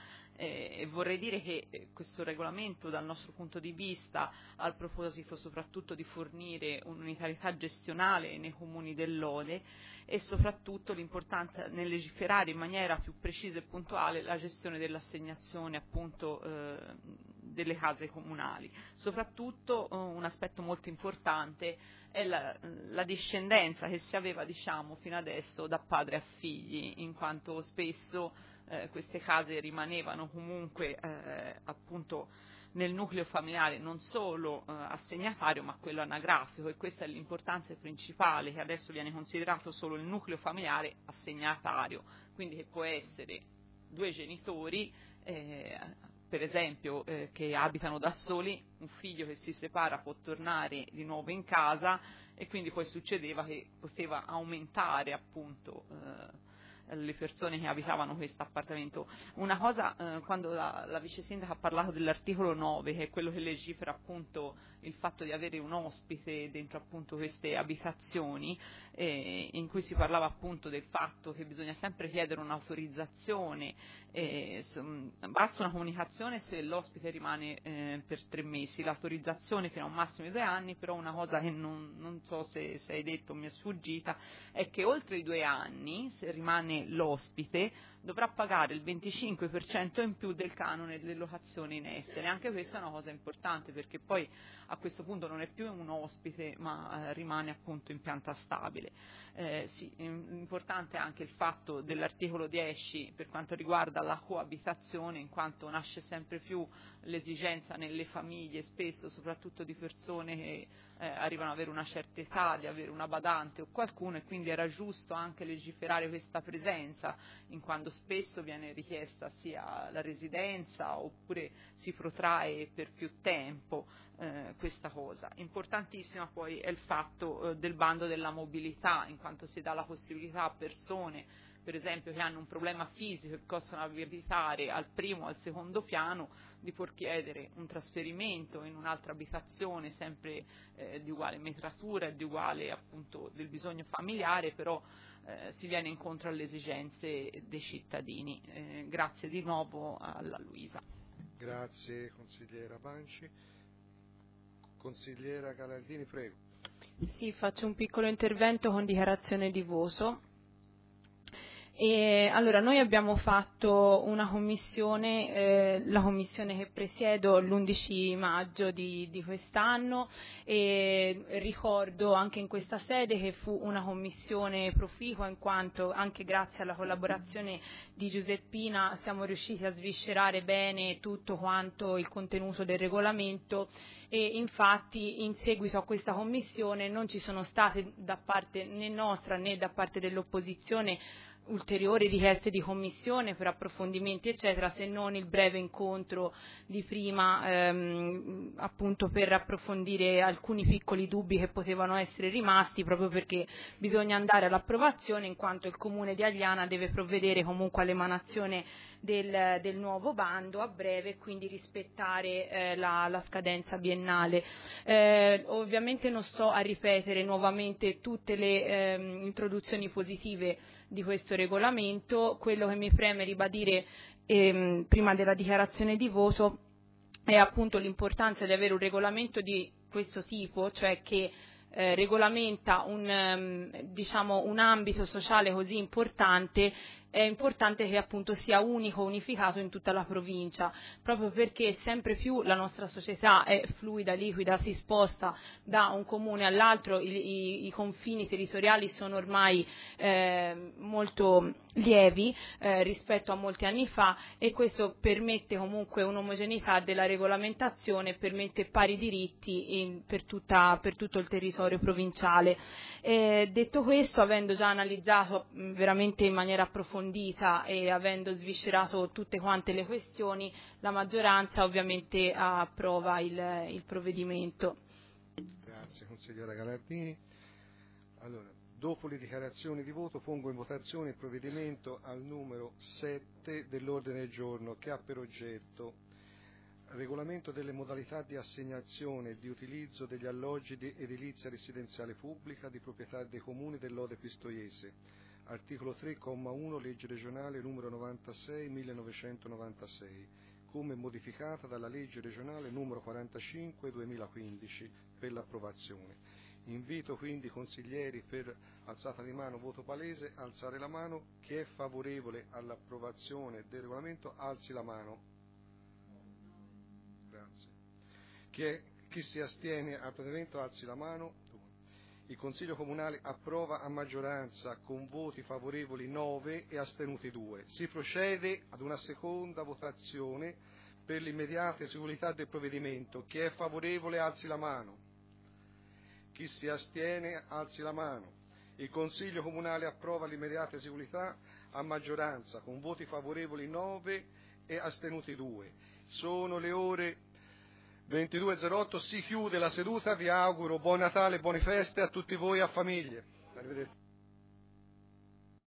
E vorrei dire che questo regolamento, dal nostro punto di vista, ha il proposito soprattutto di fornire un'unitarietà gestionale nei comuni dell'Ode, e soprattutto l'importanza nel legiferare in maniera più precisa e puntuale la gestione dell'assegnazione appunto eh, delle case comunali. Soprattutto eh, un aspetto molto importante è la, la discendenza che si aveva, diciamo, fino adesso da padre a figli, in quanto spesso eh, queste case rimanevano comunque eh, appunto nel nucleo familiare, non solo eh, assegnatario ma quello anagrafico, e questa è l'importanza principale, che adesso viene considerato solo il nucleo familiare assegnatario, quindi che può essere due genitori eh, per esempio eh, che abitano da soli, un figlio che si separa può tornare di nuovo in casa, e quindi poi succedeva che poteva aumentare appunto eh, le persone che abitavano questo appartamento. Una cosa, eh, quando la, la vice sindaca ha parlato dell'articolo nove, che è quello che legifera appunto il fatto di avere un ospite dentro appunto queste abitazioni, eh, in cui si parlava appunto del fatto che bisogna sempre chiedere un'autorizzazione, eh, basta una comunicazione se l'ospite rimane eh, per tre mesi, l'autorizzazione fino a un massimo di due anni, però una cosa che non, non so se, se hai detto, mi è sfuggita, è che oltre i due anni, se rimane l'ospite, dovrà pagare il venticinque per cento in più del canone delle locazioni in essere. Anche questa è una cosa importante, perché poi a questo punto non è più un ospite, ma eh, rimane appunto in pianta stabile. Eh, sì, importante anche il fatto dell'articolo dieci per quanto riguarda la coabitazione, in quanto nasce sempre più l'esigenza nelle famiglie, spesso soprattutto di persone che eh, arrivano ad avere una certa età, di avere una badante o qualcuno, e quindi era giusto anche legiferare questa presenza, in quanto spesso viene richiesta sia la residenza oppure si protrae per più tempo eh, questa cosa. Importantissima poi è il fatto eh, del bando della mobilità, in quanto si dà la possibilità a persone per esempio che hanno un problema fisico e possono abitare al primo o al secondo piano, di poter chiedere un trasferimento in un'altra abitazione sempre eh, di uguale metratura e di uguale appunto del bisogno familiare, però eh, si viene incontro alle esigenze dei cittadini. Eh, grazie di nuovo alla Luisa. Grazie consigliera Banci. Consigliera Galardini, prego. Sì, faccio un piccolo intervento con dichiarazione di voto. E, allora, noi abbiamo fatto una commissione, eh, la commissione che presiedo l'undici maggio di, di quest'anno, e ricordo anche in questa sede che fu una commissione proficua, in quanto anche grazie alla collaborazione di Giuseppina siamo riusciti a sviscerare bene tutto quanto il contenuto del regolamento, e infatti in seguito a questa commissione non ci sono state da parte né nostra né da parte dell'opposizione ulteriori richieste di commissione per approfondimenti eccetera, se non il breve incontro di prima ehm, appunto per approfondire alcuni piccoli dubbi che potevano essere rimasti, proprio perché bisogna andare all'approvazione, in quanto il Comune di Agliana deve provvedere comunque all'emanazione del, del nuovo bando a breve, quindi rispettare eh, la, la scadenza biennale. Eh, ovviamente non sto a ripetere nuovamente tutte le ehm, introduzioni positive di questo regolamento. Quello che mi preme ribadire ehm, prima della dichiarazione di voto è appunto l'importanza di avere un regolamento di questo tipo, cioè che eh, regolamenta un, ehm, diciamo, un ambito sociale così importante. È importante che appunto sia unico, unificato in tutta la provincia, proprio perché sempre più la nostra società è fluida, liquida, si sposta da un comune all'altro, i, i, i confini territoriali sono ormai eh, molto lievi eh, rispetto a molti anni fa, e questo permette comunque un'omogeneità della regolamentazione, permette pari diritti in, per, tutta, per tutto il territorio provinciale. Eh, detto questo, avendo già analizzato mh, veramente in maniera approfondita e avendo sviscerato tutte quante le questioni, la maggioranza ovviamente approva il, il provvedimento. Grazie consigliera Galardini. Allora, dopo le dichiarazioni di voto pongo in votazione il provvedimento al numero sette dell'ordine del giorno, che ha per oggetto regolamento delle modalità di assegnazione e di utilizzo degli alloggi di edilizia residenziale pubblica di proprietà dei comuni del Lode Pistoiese, articolo tre, comma uno, legge regionale numero novantasei millenovecentonovantasei, come modificata dalla legge regionale numero quarantacinque duemilaquindici, per l'approvazione. Invito quindi i consiglieri, per alzata di mano, voto palese, alzare la mano. Chi è favorevole all'approvazione del regolamento alzi la mano. Grazie. Chi, è, chi si astiene al provvedimento alzi la mano. Il Consiglio Comunale approva a maggioranza con voti favorevoli nove e astenuti due. Si procede ad una seconda votazione per l'immediata eseguibilità del provvedimento. Chi è favorevole alzi la mano. Chi si astiene alzi la mano. Il Consiglio Comunale approva l'immediata eseguibilità a maggioranza con voti favorevoli nove e astenuti due. Sono le ore ventidue e zero otto, si chiude la seduta, vi auguro buon Natale e buone feste a tutti voi e a famiglie. Arrivederci.